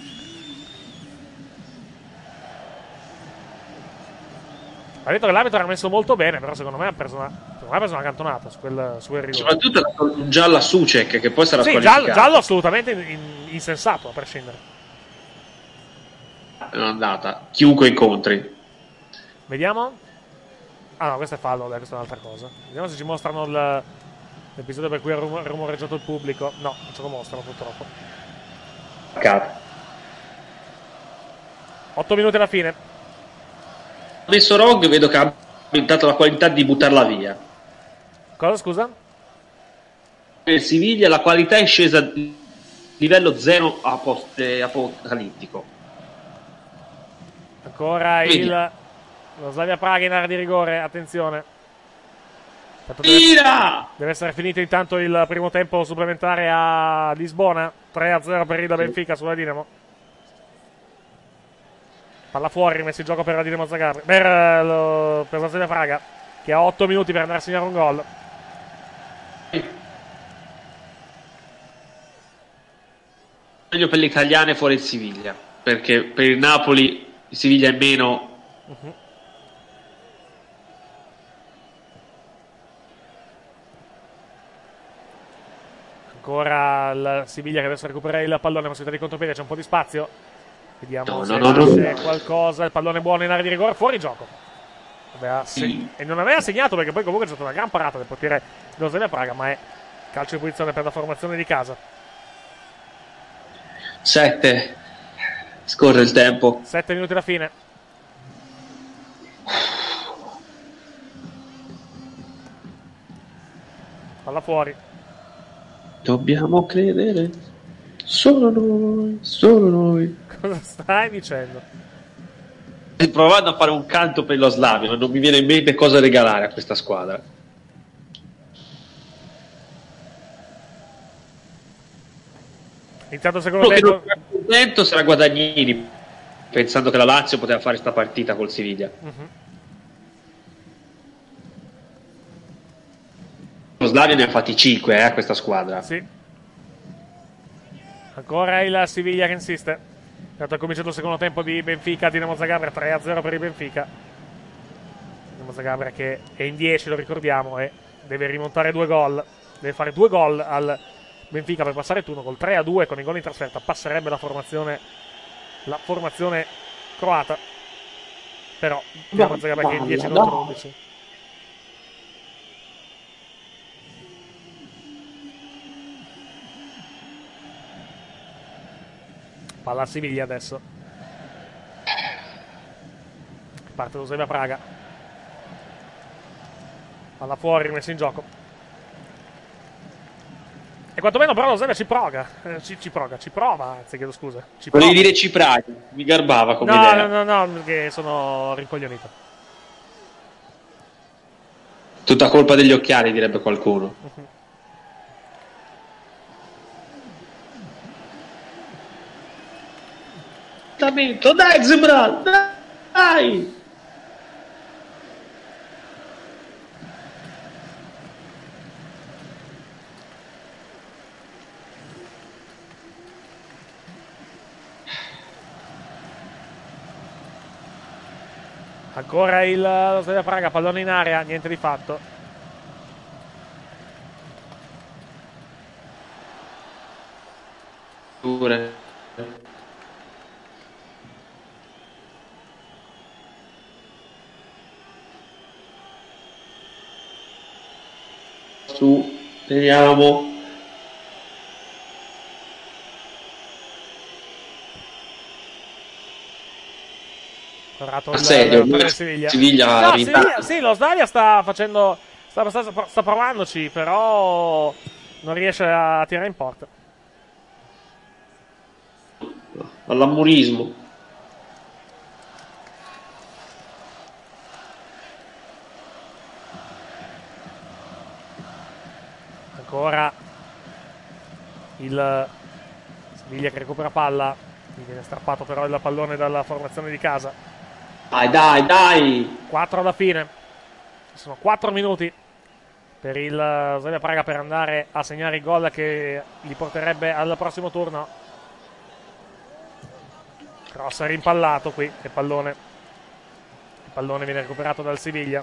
Ha detto che l'arbitro era messo molto bene, però secondo me ha preso una cantonata su quel rigore. Soprattutto un giallo a Sucek, che poi sarà squalificato. Sì, giallo assolutamente insensato, a prescindere. È andata. Chiunque incontri. Vediamo. Ah no, questo è fallo, dai, questa è un'altra cosa. Vediamo se ci mostrano l'episodio per cui ha rumoreggiato il pubblico. No, non ce lo mostrano purtroppo. 8 minuti alla fine. Messo Rog, vedo che ha aumentato la qualità di buttarla via. Cosa, scusa? nel Siviglia la qualità è scesa a livello 0 apocalittico. Ancora lo Slavia Praga in area di rigore, attenzione. Deve essere finito intanto il primo tempo supplementare a Lisbona. 3-0 per il Benfica sulla Dinamo. Palla fuori, messo in gioco per la Dinamo Zagreb, per la Slavia Praga, che ha 8 minuti per andare a segnare un gol. Meglio per le italiane fuori il Siviglia, perché per il Napoli il Siviglia è meno. Ancora il Siviglia che adesso recupera il pallone, possibilità di contropiede, c'è un po' di spazio. Vediamo se c'è qualcosa. Il pallone buono in area di rigore, fuori gioco. E non aveva segnato, perché poi comunque c'è stata una gran parata del portiere dello Slavia Praga, ma è calcio di punizione per la formazione di casa. 7. Scorre il tempo. 7 minuti alla fine. Palla fuori. Dobbiamo credere. Solo noi, solo noi. Cosa stai dicendo? Provando a fare un canto per lo Slavia, ma non mi viene in mente cosa regalare a questa squadra. Iniziato il secondo tempo. Contento sarà Guadagnini, pensando che la Lazio poteva fare sta partita col Siviglia. Lo Slavia ne ha fatti 5 questa squadra. Sì. Ancora il Siviglia che insiste. Intanto è cominciato il secondo tempo di Benfica Dinamo Zagreb, 3-0 per il Benfica. Dinamo Zagreb che è in 10, lo ricordiamo, e deve rimontare 2 gol. Deve fare 2 gol al Benfica per passare il turno. Col 3-2 con i gol in trasferta passerebbe la formazione croata. Però Dinamo Zagreb che è in 10 contro 11. Palla a Siviglia adesso. Parte lo Slavia Praga. Palla fuori, rimessa in gioco. E quantomeno però lo Slavia ci prova, anzi chiedo scusa. Volevi dire Cipraghi, mi garbava come idea. No, perché sono rincoglionito. Tutta colpa degli occhiali, direbbe qualcuno. Dai Zebra, dai! Ancora lo Slavia Praga, pallone in area, niente di fatto. Pure. Su, vediamo. Siviglia, sì, lo Slavia sta provandoci, però non riesce a tirare in porta. All'amurismo. Ancora il Siviglia che recupera palla, viene strappato però il pallone dalla formazione di casa. Dai! 4 alla fine. Ci sono 4 minuti per il Slavia Praga per andare a segnare il gol che li porterebbe al prossimo turno. Cross rimpallato qui, il pallone viene recuperato dal Siviglia.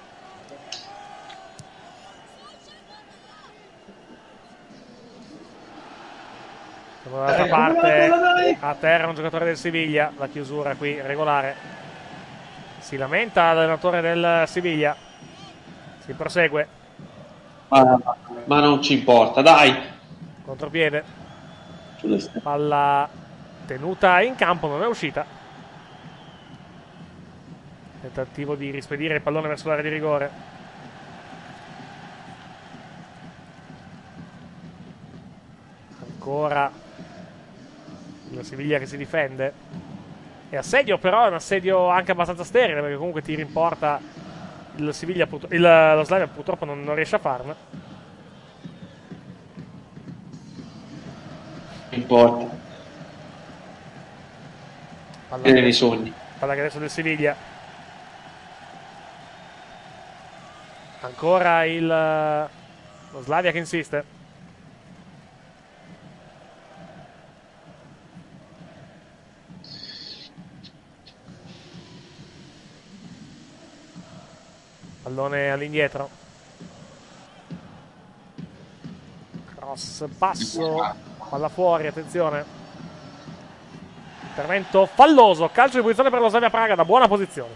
Dall'altra parte a terra un giocatore del Siviglia, la chiusura qui regolare. Si lamenta l'allenatore del Siviglia. Si prosegue. Ma non ci importa, dai. Contropiede. Palla tenuta in campo, non è uscita. Tentativo di rispedire il pallone verso l'area di rigore. Ancora la Siviglia che si difende. È assedio, però è un assedio anche abbastanza sterile, perché comunque tiri in porta il Siviglia, lo Slavia purtroppo non riesce a farne. In porta. Palla nei sogni. Palla che adesso del Siviglia. Ancora lo Slavia che insiste. Pallone all'indietro. Cross, passo, palla fuori, attenzione. Intervento falloso, calcio di posizione per lo Slavia Praga da buona posizione.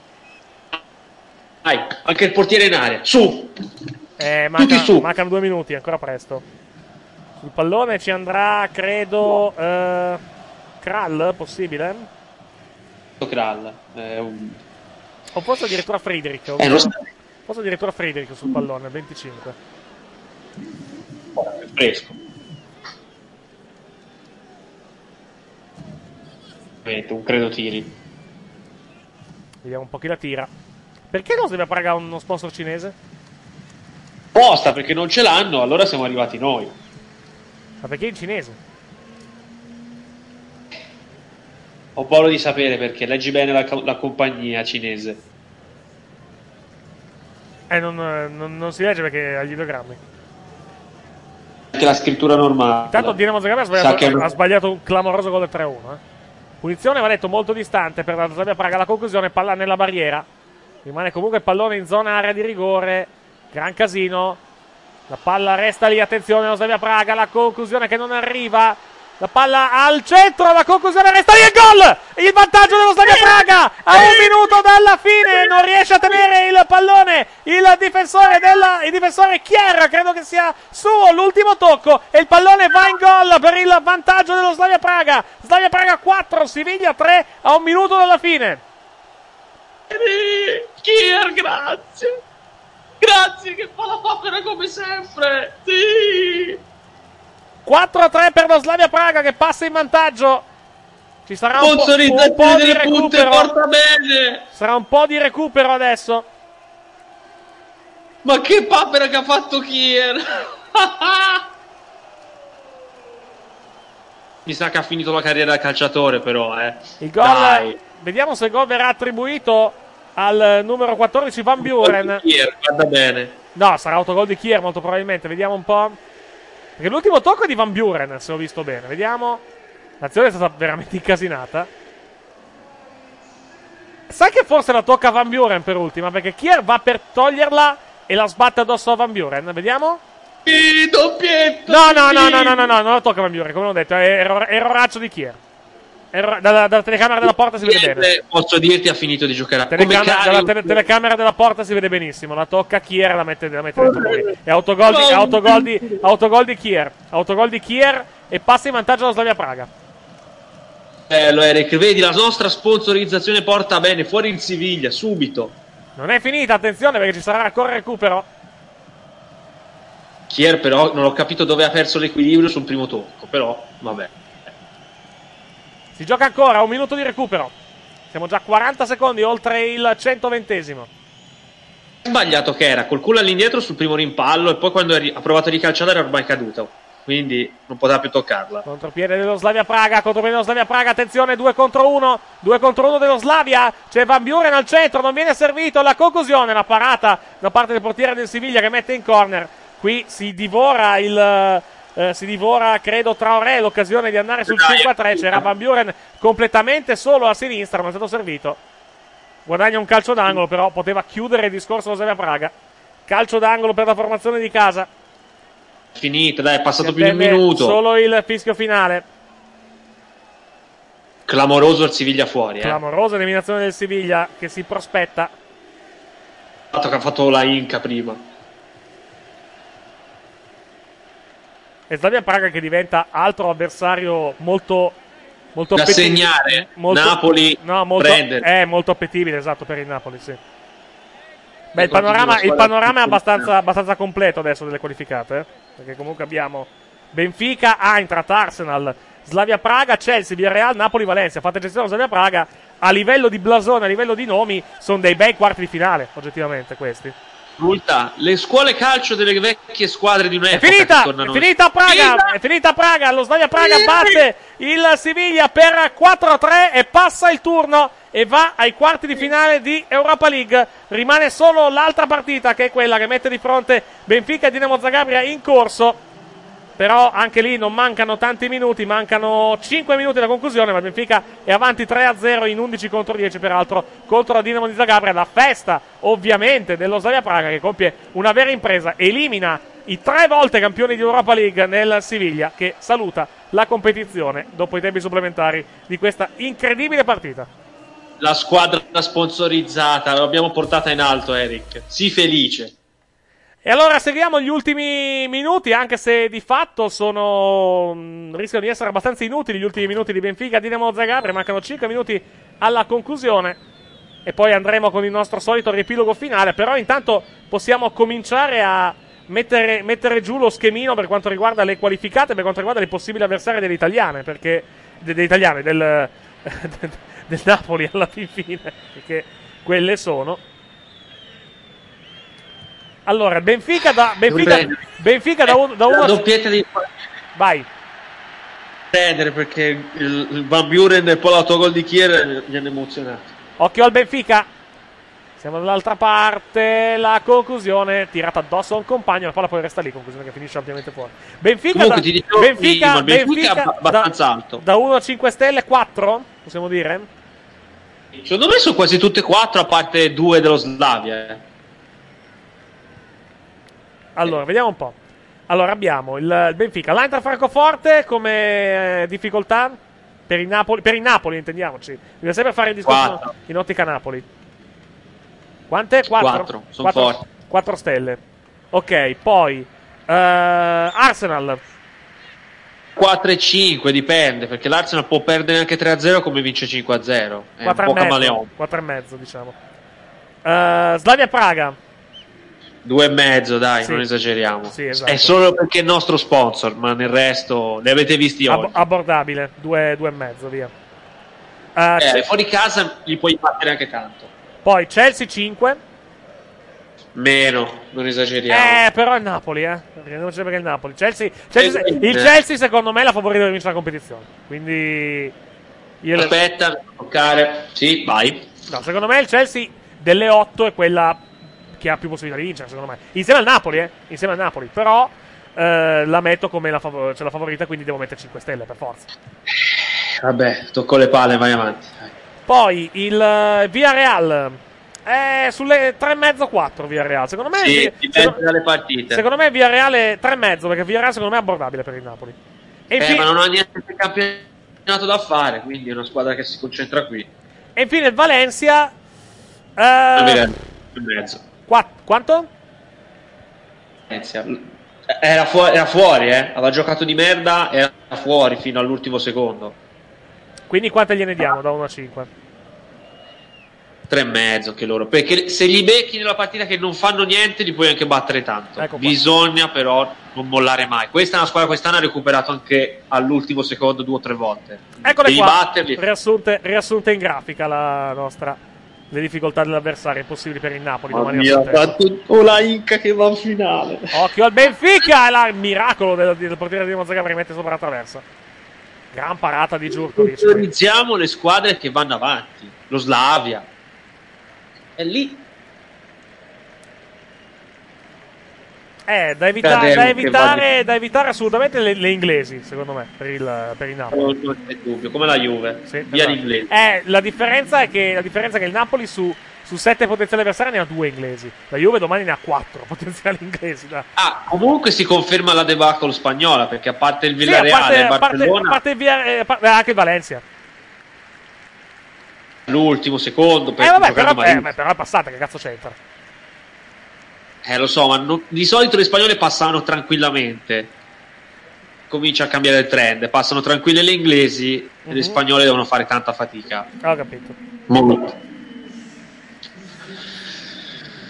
Dai, anche il portiere in area, su! Tutti su! Mancano 2 minuti, ancora presto. Sul pallone ci andrà, credo, Kral, possibile? Kral, o forse addirittura Friedrich. Forse addirittura Friedrich sul pallone, 25. È fresco. Un credo tiri. Vediamo un po' chi la tira. Perché non si deve pagare uno sponsor cinese? Posta, perché non ce l'hanno, allora siamo arrivati noi. Ma perché in cinese? Ho paura di sapere perché, leggi bene la compagnia cinese. Non si legge perché ha gli ideogrammi. Anche la scrittura normale. Intanto Dinamo Zagreb ha sbagliato un clamoroso gol del 3-1. Punizione, va detto, molto distante per la Slavia Praga. La conclusione, palla nella barriera. Rimane comunque il pallone in zona area di rigore. Gran casino. La palla resta lì, attenzione, la Slavia Praga. La conclusione che non arriva. La palla al centro, la conclusione resta lì, il gol! Il vantaggio dello Slavia Praga a 1 minuto dalla fine, non riesce a tenere il pallone il difensore Kier, credo che sia suo l'ultimo tocco e il pallone va in gol per il vantaggio dello Slavia Praga. Slavia Praga 4, Siviglia 3 a 1 minuto dalla fine. Kier, grazie che fa la papera come sempre, sì! 4-3 per lo Slavia Praga che passa in vantaggio. Ci sarà un po' di recupero. Porta bene. Sarà un po' di recupero adesso. Ma che papera che ha fatto Kier. Mi sa che ha finito la carriera da calciatore, però, Il gol, dai. Vediamo se il gol verrà attribuito al numero 14 Van Buren. Kier, guarda bene. No, sarà autogol di Kier molto probabilmente. Vediamo un po'. Perché l'ultimo tocco è di Van Buren, se ho visto bene. Vediamo. L'azione è stata veramente incasinata. Sai che forse la tocca Van Buren per ultima, perché Kier va per toglierla e la sbatte addosso a Van Buren. Vediamo. Doppietto! No, non la tocca Van Buren, come ho detto, è erroraccio di Kier. Dalla telecamera della porta si vede bene. Posso dirti, ha finito di giocare dalla telecamera della porta si vede benissimo. La tocca Kier e la mette dentro lui. È autogol di Kier. Autogol di Kier e passa in vantaggio alla Slavia Praga. Bello Eric, vedi la nostra sponsorizzazione porta bene, fuori il Siviglia, subito. Non è finita, attenzione perché ci sarà ancora recupero. Kier però non ho capito dove ha perso l'equilibrio sul primo tocco, però vabbè. Si gioca ancora, 1 minuto di recupero. Siamo già a 40 secondi, oltre il 120esimo. Sbagliato che era, col culo all'indietro sul primo rimpallo e poi quando ha provato a ricalciare era ormai caduta. Quindi non poteva più toccarla. Contropiede dello Slavia Praga, attenzione, 2 contro 1 dello Slavia. C'è Van Buren al centro, non viene servito, la conclusione, la parata da parte del portiere del Siviglia che mette in corner. Qui si divora credo Traoré l'occasione di andare sul 5-3. C'era Van Buren completamente solo a sinistra, non è stato servito. Guadagna un calcio d'angolo, però poteva chiudere il discorso lo Slavia Praga. Calcio d'angolo per la formazione di casa. Finita, dai, è passato più di un minuto. Solo il fischio finale. Clamoroso il Siviglia fuori. Clamorosa eliminazione del Siviglia che si prospetta. Che ha fatto la Inca prima. E Slavia Praga che diventa altro avversario molto da segnare. Napoli è molto appetibile, esatto, per il Napoli, sì. Beh, il panorama è abbastanza completo adesso delle qualificate, perché comunque abbiamo Benfica, Eintracht, Arsenal, Slavia Praga, Chelsea, Villarreal, Napoli, Valencia. Fate gestione Slavia Praga, a livello di blasone, a livello di nomi, sono dei bei quarti di finale, oggettivamente questi. Le scuole calcio delle vecchie squadre di un'epoca È finita Praga, è finita Praga, lo Slavia Praga batte il Siviglia per 4-3 e passa il turno e va ai quarti di finale di Europa League. Rimane solo l'altra partita, che è quella che mette di fronte Benfica e Dinamo Zagabria in corso. Però anche lì non mancano tanti minuti, mancano 5 minuti alla conclusione, ma Benfica è avanti 3-0 in 11 contro 10, peraltro, contro la Dinamo di Zagabria. La festa, ovviamente, dello Slavia Praga, che compie una vera impresa, elimina i 3 volte campioni di Europa League nel Siviglia, che saluta la competizione dopo i tempi supplementari di questa incredibile partita. La squadra sponsorizzata, l'abbiamo portata in alto, Eric. Sii felice. E allora seguiamo gli ultimi minuti, anche se di fatto rischiano di essere abbastanza inutili gli ultimi minuti di Benfica Dinamo Zagabria. Mancano 5 minuti alla conclusione e poi andremo con il nostro solito riepilogo finale. Però intanto possiamo cominciare a mettere giù lo schemino per quanto riguarda le qualificate, per quanto riguarda le possibili avversarie delle italiane, perché del Napoli alla fine, perché quelle sono. Allora, Benfica da uno. La doppietta di. Vai. Prendere perché il Van Buren e poi l'autogol di Kier mi hanno emozionato. Occhio al Benfica. Siamo dall'altra parte. La conclusione tirata addosso a un compagno. La palla poi resta lì. Conclusione che finisce ampiamente fuori. Benfica. Comunque ti dicevo Benfica è abbastanza alto. Da 1 a 5 stelle, 4? Possiamo dire? Secondo me sono quasi tutte 4, a parte 2 dello Slavia. Allora, vediamo un po'. Allora, abbiamo il Benfica, l'Eintracht Francoforte come difficoltà per il Napoli, intendiamoci. Bisogna sempre fare il discorso in ottica Napoli. Quante? 4. Sono forti. 4 stelle. Ok, poi Arsenal 4 e 5, dipende, perché l'Arsenal può perdere anche 3-0 come vince 5-0. È un po' camaleone. 4,5, diciamo. Slavia Praga 2,5, dai, sì, non esageriamo. Sì, esatto. È solo perché è il nostro sponsor, ma nel resto li avete visti oggi. Abbordabile, 2,5, via. Fuori casa li puoi battere anche tanto. Poi Chelsea 5. Meno, non esageriamo. Però è il Napoli, non c'è perché il Napoli. Il Chelsea secondo me è la favorita per vincere la competizione. Quindi aspetta, toccare. Sì, vai. No, secondo me il Chelsea delle 8 è quella che ha più possibilità di vincere, secondo me. Insieme al Napoli, però la metto come la favorita, quindi devo mettere 5 stelle per forza. Vabbè, tocco le palle, vai avanti. Poi il Villarreal sulle 3,5-4 Villarreal. Secondo me sì, dipende dalle partite. Secondo me Villarreal è 3,5, perché Villarreal secondo me è abbordabile per il Napoli. Ma non ha niente di campionato da fare, quindi è una squadra che si concentra qui. E infine il Valencia 3,5. Quanto? Era fuori, aveva giocato di merda, era fuori fino all'ultimo secondo. Quindi quante gliene diamo da 1 a 5? 3,5 che loro, perché se li becchi nella partita che non fanno niente li puoi anche battere tanto. Bisogna però non mollare mai. Questa è una squadra quest'anno ha recuperato anche all'ultimo secondo 2 o 3 volte. Eccole devi qua, batterli. riassunte in grafica le difficoltà dell'avversario possibili per il Napoli. La Inca che va in finale. Occhio al Benfica, il miracolo del portiere di Dinamo Zagabria che mette sopra la traversa. Gran parata di Djurkovic. Autorizziamo le squadre che vanno avanti. Lo Slavia è lì. Da evitare assolutamente le inglesi, secondo me, per il Napoli. Non c'è dubbio, come la Juve. Sì, via l'inglese. La differenza è che il Napoli su 7 potenziali avversari ne ha 2 inglesi. La Juve domani ne ha 4 potenziali inglesi. Comunque si conferma la debacle spagnola, perché a parte il Villarreal e il Barcellona, anche il Valencia. L'ultimo secondo però è passata, che cazzo c'entra? Lo so, ma di solito le spagnole passano tranquillamente. Comincia a cambiare il trend, passano tranquille le inglesi e le spagnole devono fare tanta fatica. Ho capito. Molto.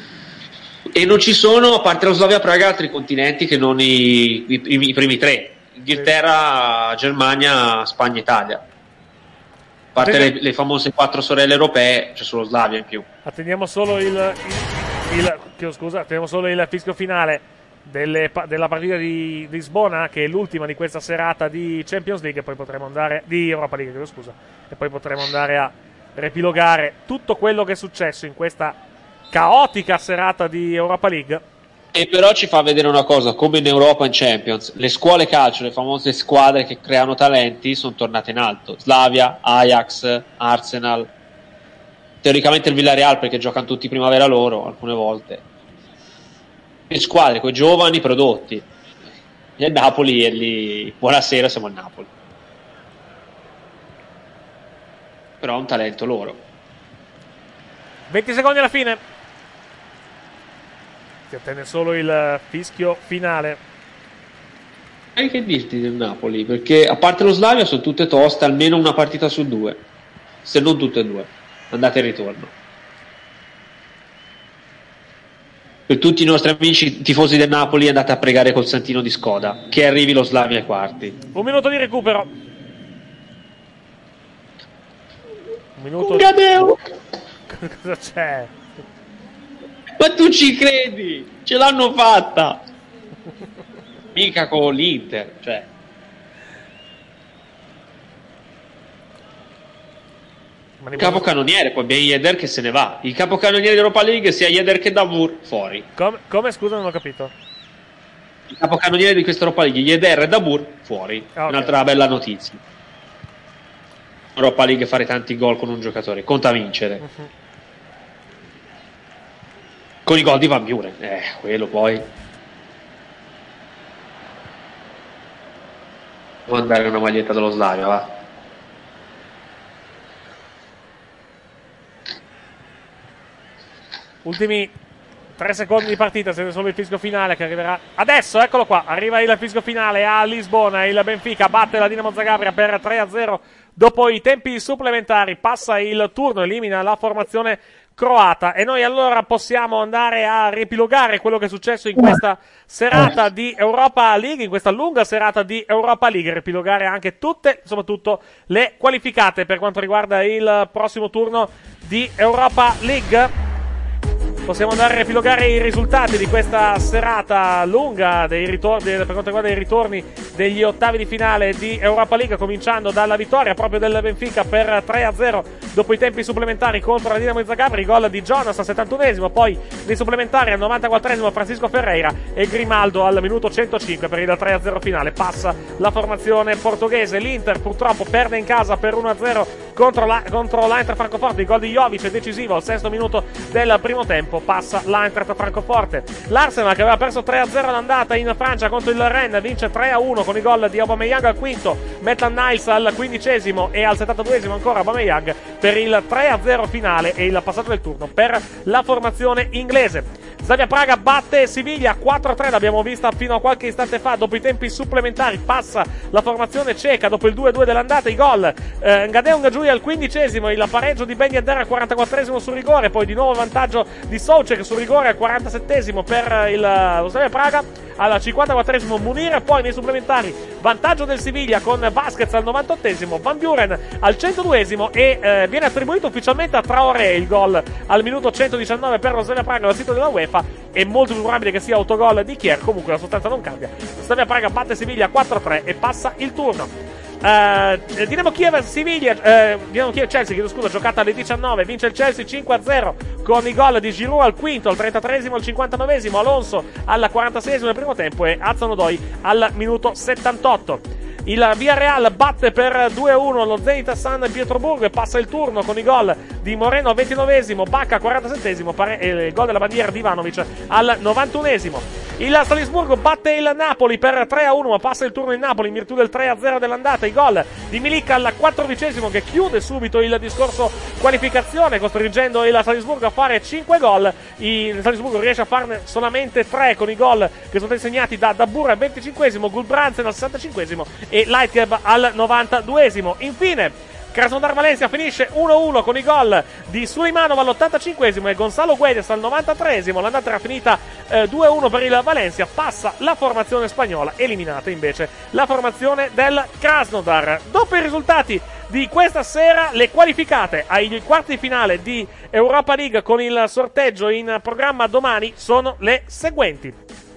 E non ci sono, a parte lo Slavia Praga, altri continenti che non i primi 3. Inghilterra, Germania, Spagna, Italia. A parte le famose 4 sorelle europee, c'è solo Slavia in più. Attendiamo solo attendiamo solo il fischio finale della partita di Lisbona, che è l'ultima di questa serata di Champions League, e poi potremo andare di Europa League, e poi potremo andare a riepilogare tutto quello che è successo in questa caotica serata di Europa League. E però ci fa vedere una cosa, come in Europa in Champions, le scuole calcio, le famose squadre che creano talenti, sono tornate in alto. Slavia, Ajax, Arsenal, teoricamente il Villarreal, perché giocano tutti primavera loro alcune volte. Le squadre con i giovani prodotti. E il Napoli è lì, buonasera, siamo al Napoli. Però ha un talento loro. 20 secondi alla fine. Si attende solo il fischio finale. E che dirti del Napoli? Perché a parte lo Slavia sono tutte toste, almeno una partita su 2, se non tutte e 2, andate e ritorno. Per tutti i nostri amici tifosi del Napoli, andate a pregare col santino di Skoda che arrivi lo Slavia ai quarti. 1 minuto di recupero. 1 minuto. Cosa c'è? Ma tu ci credi? Ce l'hanno fatta! Mica con l'Inter, cioè. Il capocannoniere, poi abbiamo Yedder che se ne va. Il capocannoniere di Europa League sia Yedder che Damour fuori. Come? Scusa, non ho capito. Il capocannoniere di questa Europa League, Yedder e Damour fuori. Okay. Un'altra bella notizia. Europa League fare tanti gol con un giocatore, conta vincere. Con i gol di Van Buren, quello poi. Può andare una maglietta dello Slavia, va. Ultimi 3 secondi di partita, siete solo il fischio finale che arriverà adesso, eccolo qua, arriva il fischio finale a Lisbona, il Benfica batte la Dinamo Zagabria per 3-0 dopo i tempi supplementari, passa il turno, elimina la formazione croata, e noi allora possiamo andare a riepilogare quello che è successo in questa serata di Europa League, in questa lunga serata di Europa League, riepilogare anche tutte, soprattutto le qualificate per quanto riguarda il prossimo turno di Europa League. Possiamo andare a riepilogare i risultati di questa serata lunga dei ritorni, per quanto riguarda i ritorni degli ottavi di finale di Europa League, cominciando dalla vittoria proprio del Benfica per 3-0 dopo i tempi supplementari contro la Dinamo di Zagabria, il gol di Jonas al 71esimo, poi nei supplementari al 94esimo Francisco Ferreira e Grimaldo al minuto 105 per il 3-0 finale. Passa la formazione portoghese, l'Inter purtroppo perde in casa per 1-0 contro l'Eintracht Francoforte, il gol di Jovic è decisivo al 6° minuto del primo tempo. Passa l'Eintracht Francoforte. L'Arsenal, che aveva perso 3-0 all'andata in Francia contro il Rennes, vince 3-1 con i gol di Aubameyang al 5°, Maitland-Niles al 15° e al 72esimo ancora Aubameyang per il 3-0 finale e il passaggio del turno per la formazione inglese. Slavia Praga batte Siviglia 4-3, l'abbiamo vista fino a qualche istante fa. Dopo i tempi supplementari passa la formazione ceca dopo il 2-2 dell'andata, i gol Ngadeon Giulia al 15°, il pareggio di Ben Yedder al 44esimo sul rigore, poi di nuovo vantaggio di Soucek sul rigore al 47esimo per lo Slavia Praga, al 54esimo Munir, poi nei supplementari vantaggio del Siviglia con Vasquez al 98esimo, Van Buren al 102esimo e viene attribuito ufficialmente a Traoré il gol al minuto 119 per lo Slavia Praga dal sito della UEFA. È molto più probabile che sia autogol di Kier, comunque la sostanza non cambia. Slavia Praga batte Siviglia 4-3 e passa il turno. Dinamo Kiev Chelsea, chiedo scusa, giocata alle 19, vince il Chelsea 5-0 con i gol di Giroud al 5°, al 33esimo, al 59esimo, Alonso al 46esimo del primo tempo e Azanodoi al minuto 78. Il Villarreal batte per 2-1 lo Zenit San Pietroburgo e passa il turno con i gol di Moreno al 29esimo, Bacca al 47esimo e il gol della bandiera di Ivanovic al 91esimo. Il Salisburgo batte il Napoli per 3-1, ma passa il turno in Napoli in virtù del 3-0 dell'andata. I gol di Milik al 14esimo che chiude subito il discorso qualificazione, costringendo il Salisburgo a fare 5 gol. Il Salisburgo riesce a farne solamente 3 con i gol che sono stati segnati da Dabur al 25esimo, Gulbrandsen al 65esimo e Leitgeb al 92esimo. Infine Krasnodar-Valencia finisce 1-1 con i gol di Suleimanov all'85esimo e Gonzalo Guedes al 93esimo. L'andata era finita 2-1 per il Valencia. Passa la formazione spagnola, eliminata invece la formazione del Krasnodar. Dopo i risultati di questa sera, le qualificate ai quarti di finale di Europa League con il sorteggio in programma domani sono le seguenti: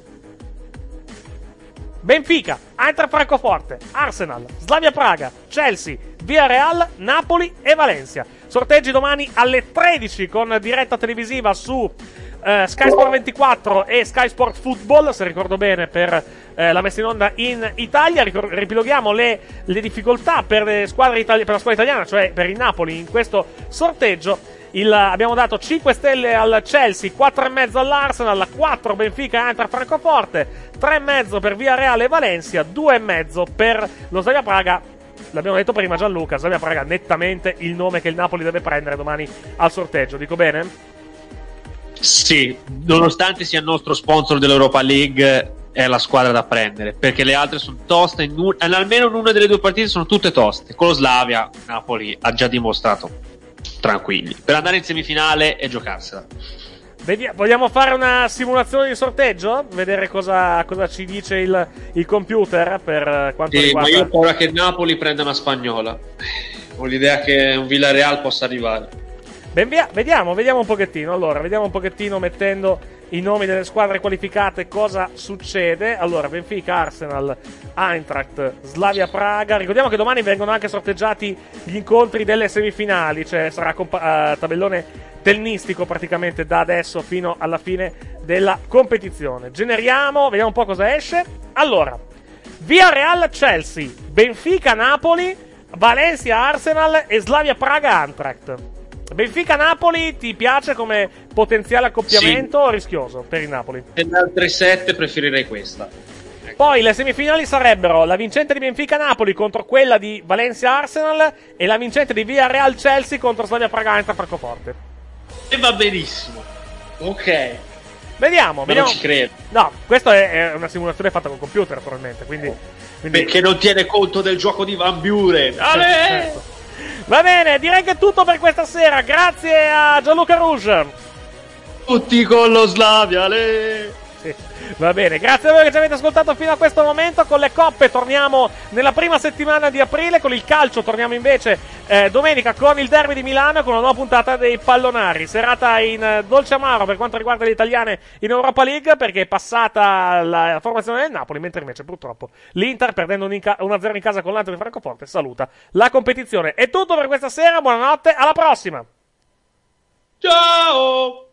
Benfica, Eintracht Francoforte, Arsenal, Slavia Praga, Chelsea, Villarreal, Napoli e Valencia. Sorteggi domani alle 13 con diretta televisiva su Sky Sport 24 e Sky Sport Football, se ricordo bene, per la messa in onda in Italia. Ripiloghiamo le difficoltà per la squadra italiana, cioè per il Napoli in questo sorteggio. Abbiamo dato 5 stelle al Chelsea, 4,5 all'Arsenal, 4 Benfica e Eintracht Francoforte, 3,5 per Villarreal e Valencia, 2,5 per lo Slavia Praga. L'abbiamo detto prima, Gianluca, Slavia Praga nettamente il nome che il Napoli deve prendere domani al sorteggio, dico bene? Sì, nonostante sia il nostro sponsor dell'Europa League, è la squadra da prendere, perché le altre sono toste, almeno in una delle due partite sono tutte toste. Con lo Slavia Napoli ha già dimostrato tranquilli per andare in semifinale e giocarsela. Vogliamo fare una simulazione di sorteggio? Vedere cosa ci dice il computer per quanto riguarda... Ma io ho paura che Napoli prenda una spagnola. Ho l'idea che un Villarreal possa arrivare. Vediamo un pochettino. Allora, vediamo un pochettino mettendo i nomi delle squadre qualificate cosa succede. Allora, Benfica, Arsenal, Eintracht, Slavia Praga. Ricordiamo che domani vengono anche sorteggiati gli incontri delle semifinali, cioè sarà tabellone tennistico praticamente da adesso fino alla fine della competizione. Generiamo, vediamo un po' cosa esce. Allora, Villarreal Chelsea, Benfica Napoli, Valencia Arsenal e Slavia Praga Eintracht. Benfica-Napoli ti piace come potenziale accoppiamento o rischioso per il Napoli? E da altre 7 preferirei questa. Poi le semifinali sarebbero la vincente di Benfica-Napoli contro quella di Valencia-Arsenal e la vincente di Villarreal-Chelsea contro Slavia Praga-Eintracht Francoforte. E va benissimo. Ok. Vediamo. Non ci credo. No, questa è una simulazione fatta col computer, naturalmente. Quindi... Perché non tiene conto del gioco di Van Buren. Certo. Va bene, direi che è tutto per questa sera. Grazie a Gianluca Rouge. Tutti con lo Slavia, Sì. Va bene, grazie a voi che ci avete ascoltato fino a questo momento. Con le coppe torniamo nella prima settimana di aprile. Con il calcio torniamo invece domenica con il derby di Milano, con una nuova puntata dei Pallonari. Serata in dolce amaro per quanto riguarda le italiane in Europa League, perché è passata la formazione del Napoli, mentre invece purtroppo l'Inter, perdendo 1-0 in casa con l'Anto di Francoforte, saluta la competizione. È tutto per questa sera, buonanotte, alla prossima. Ciao!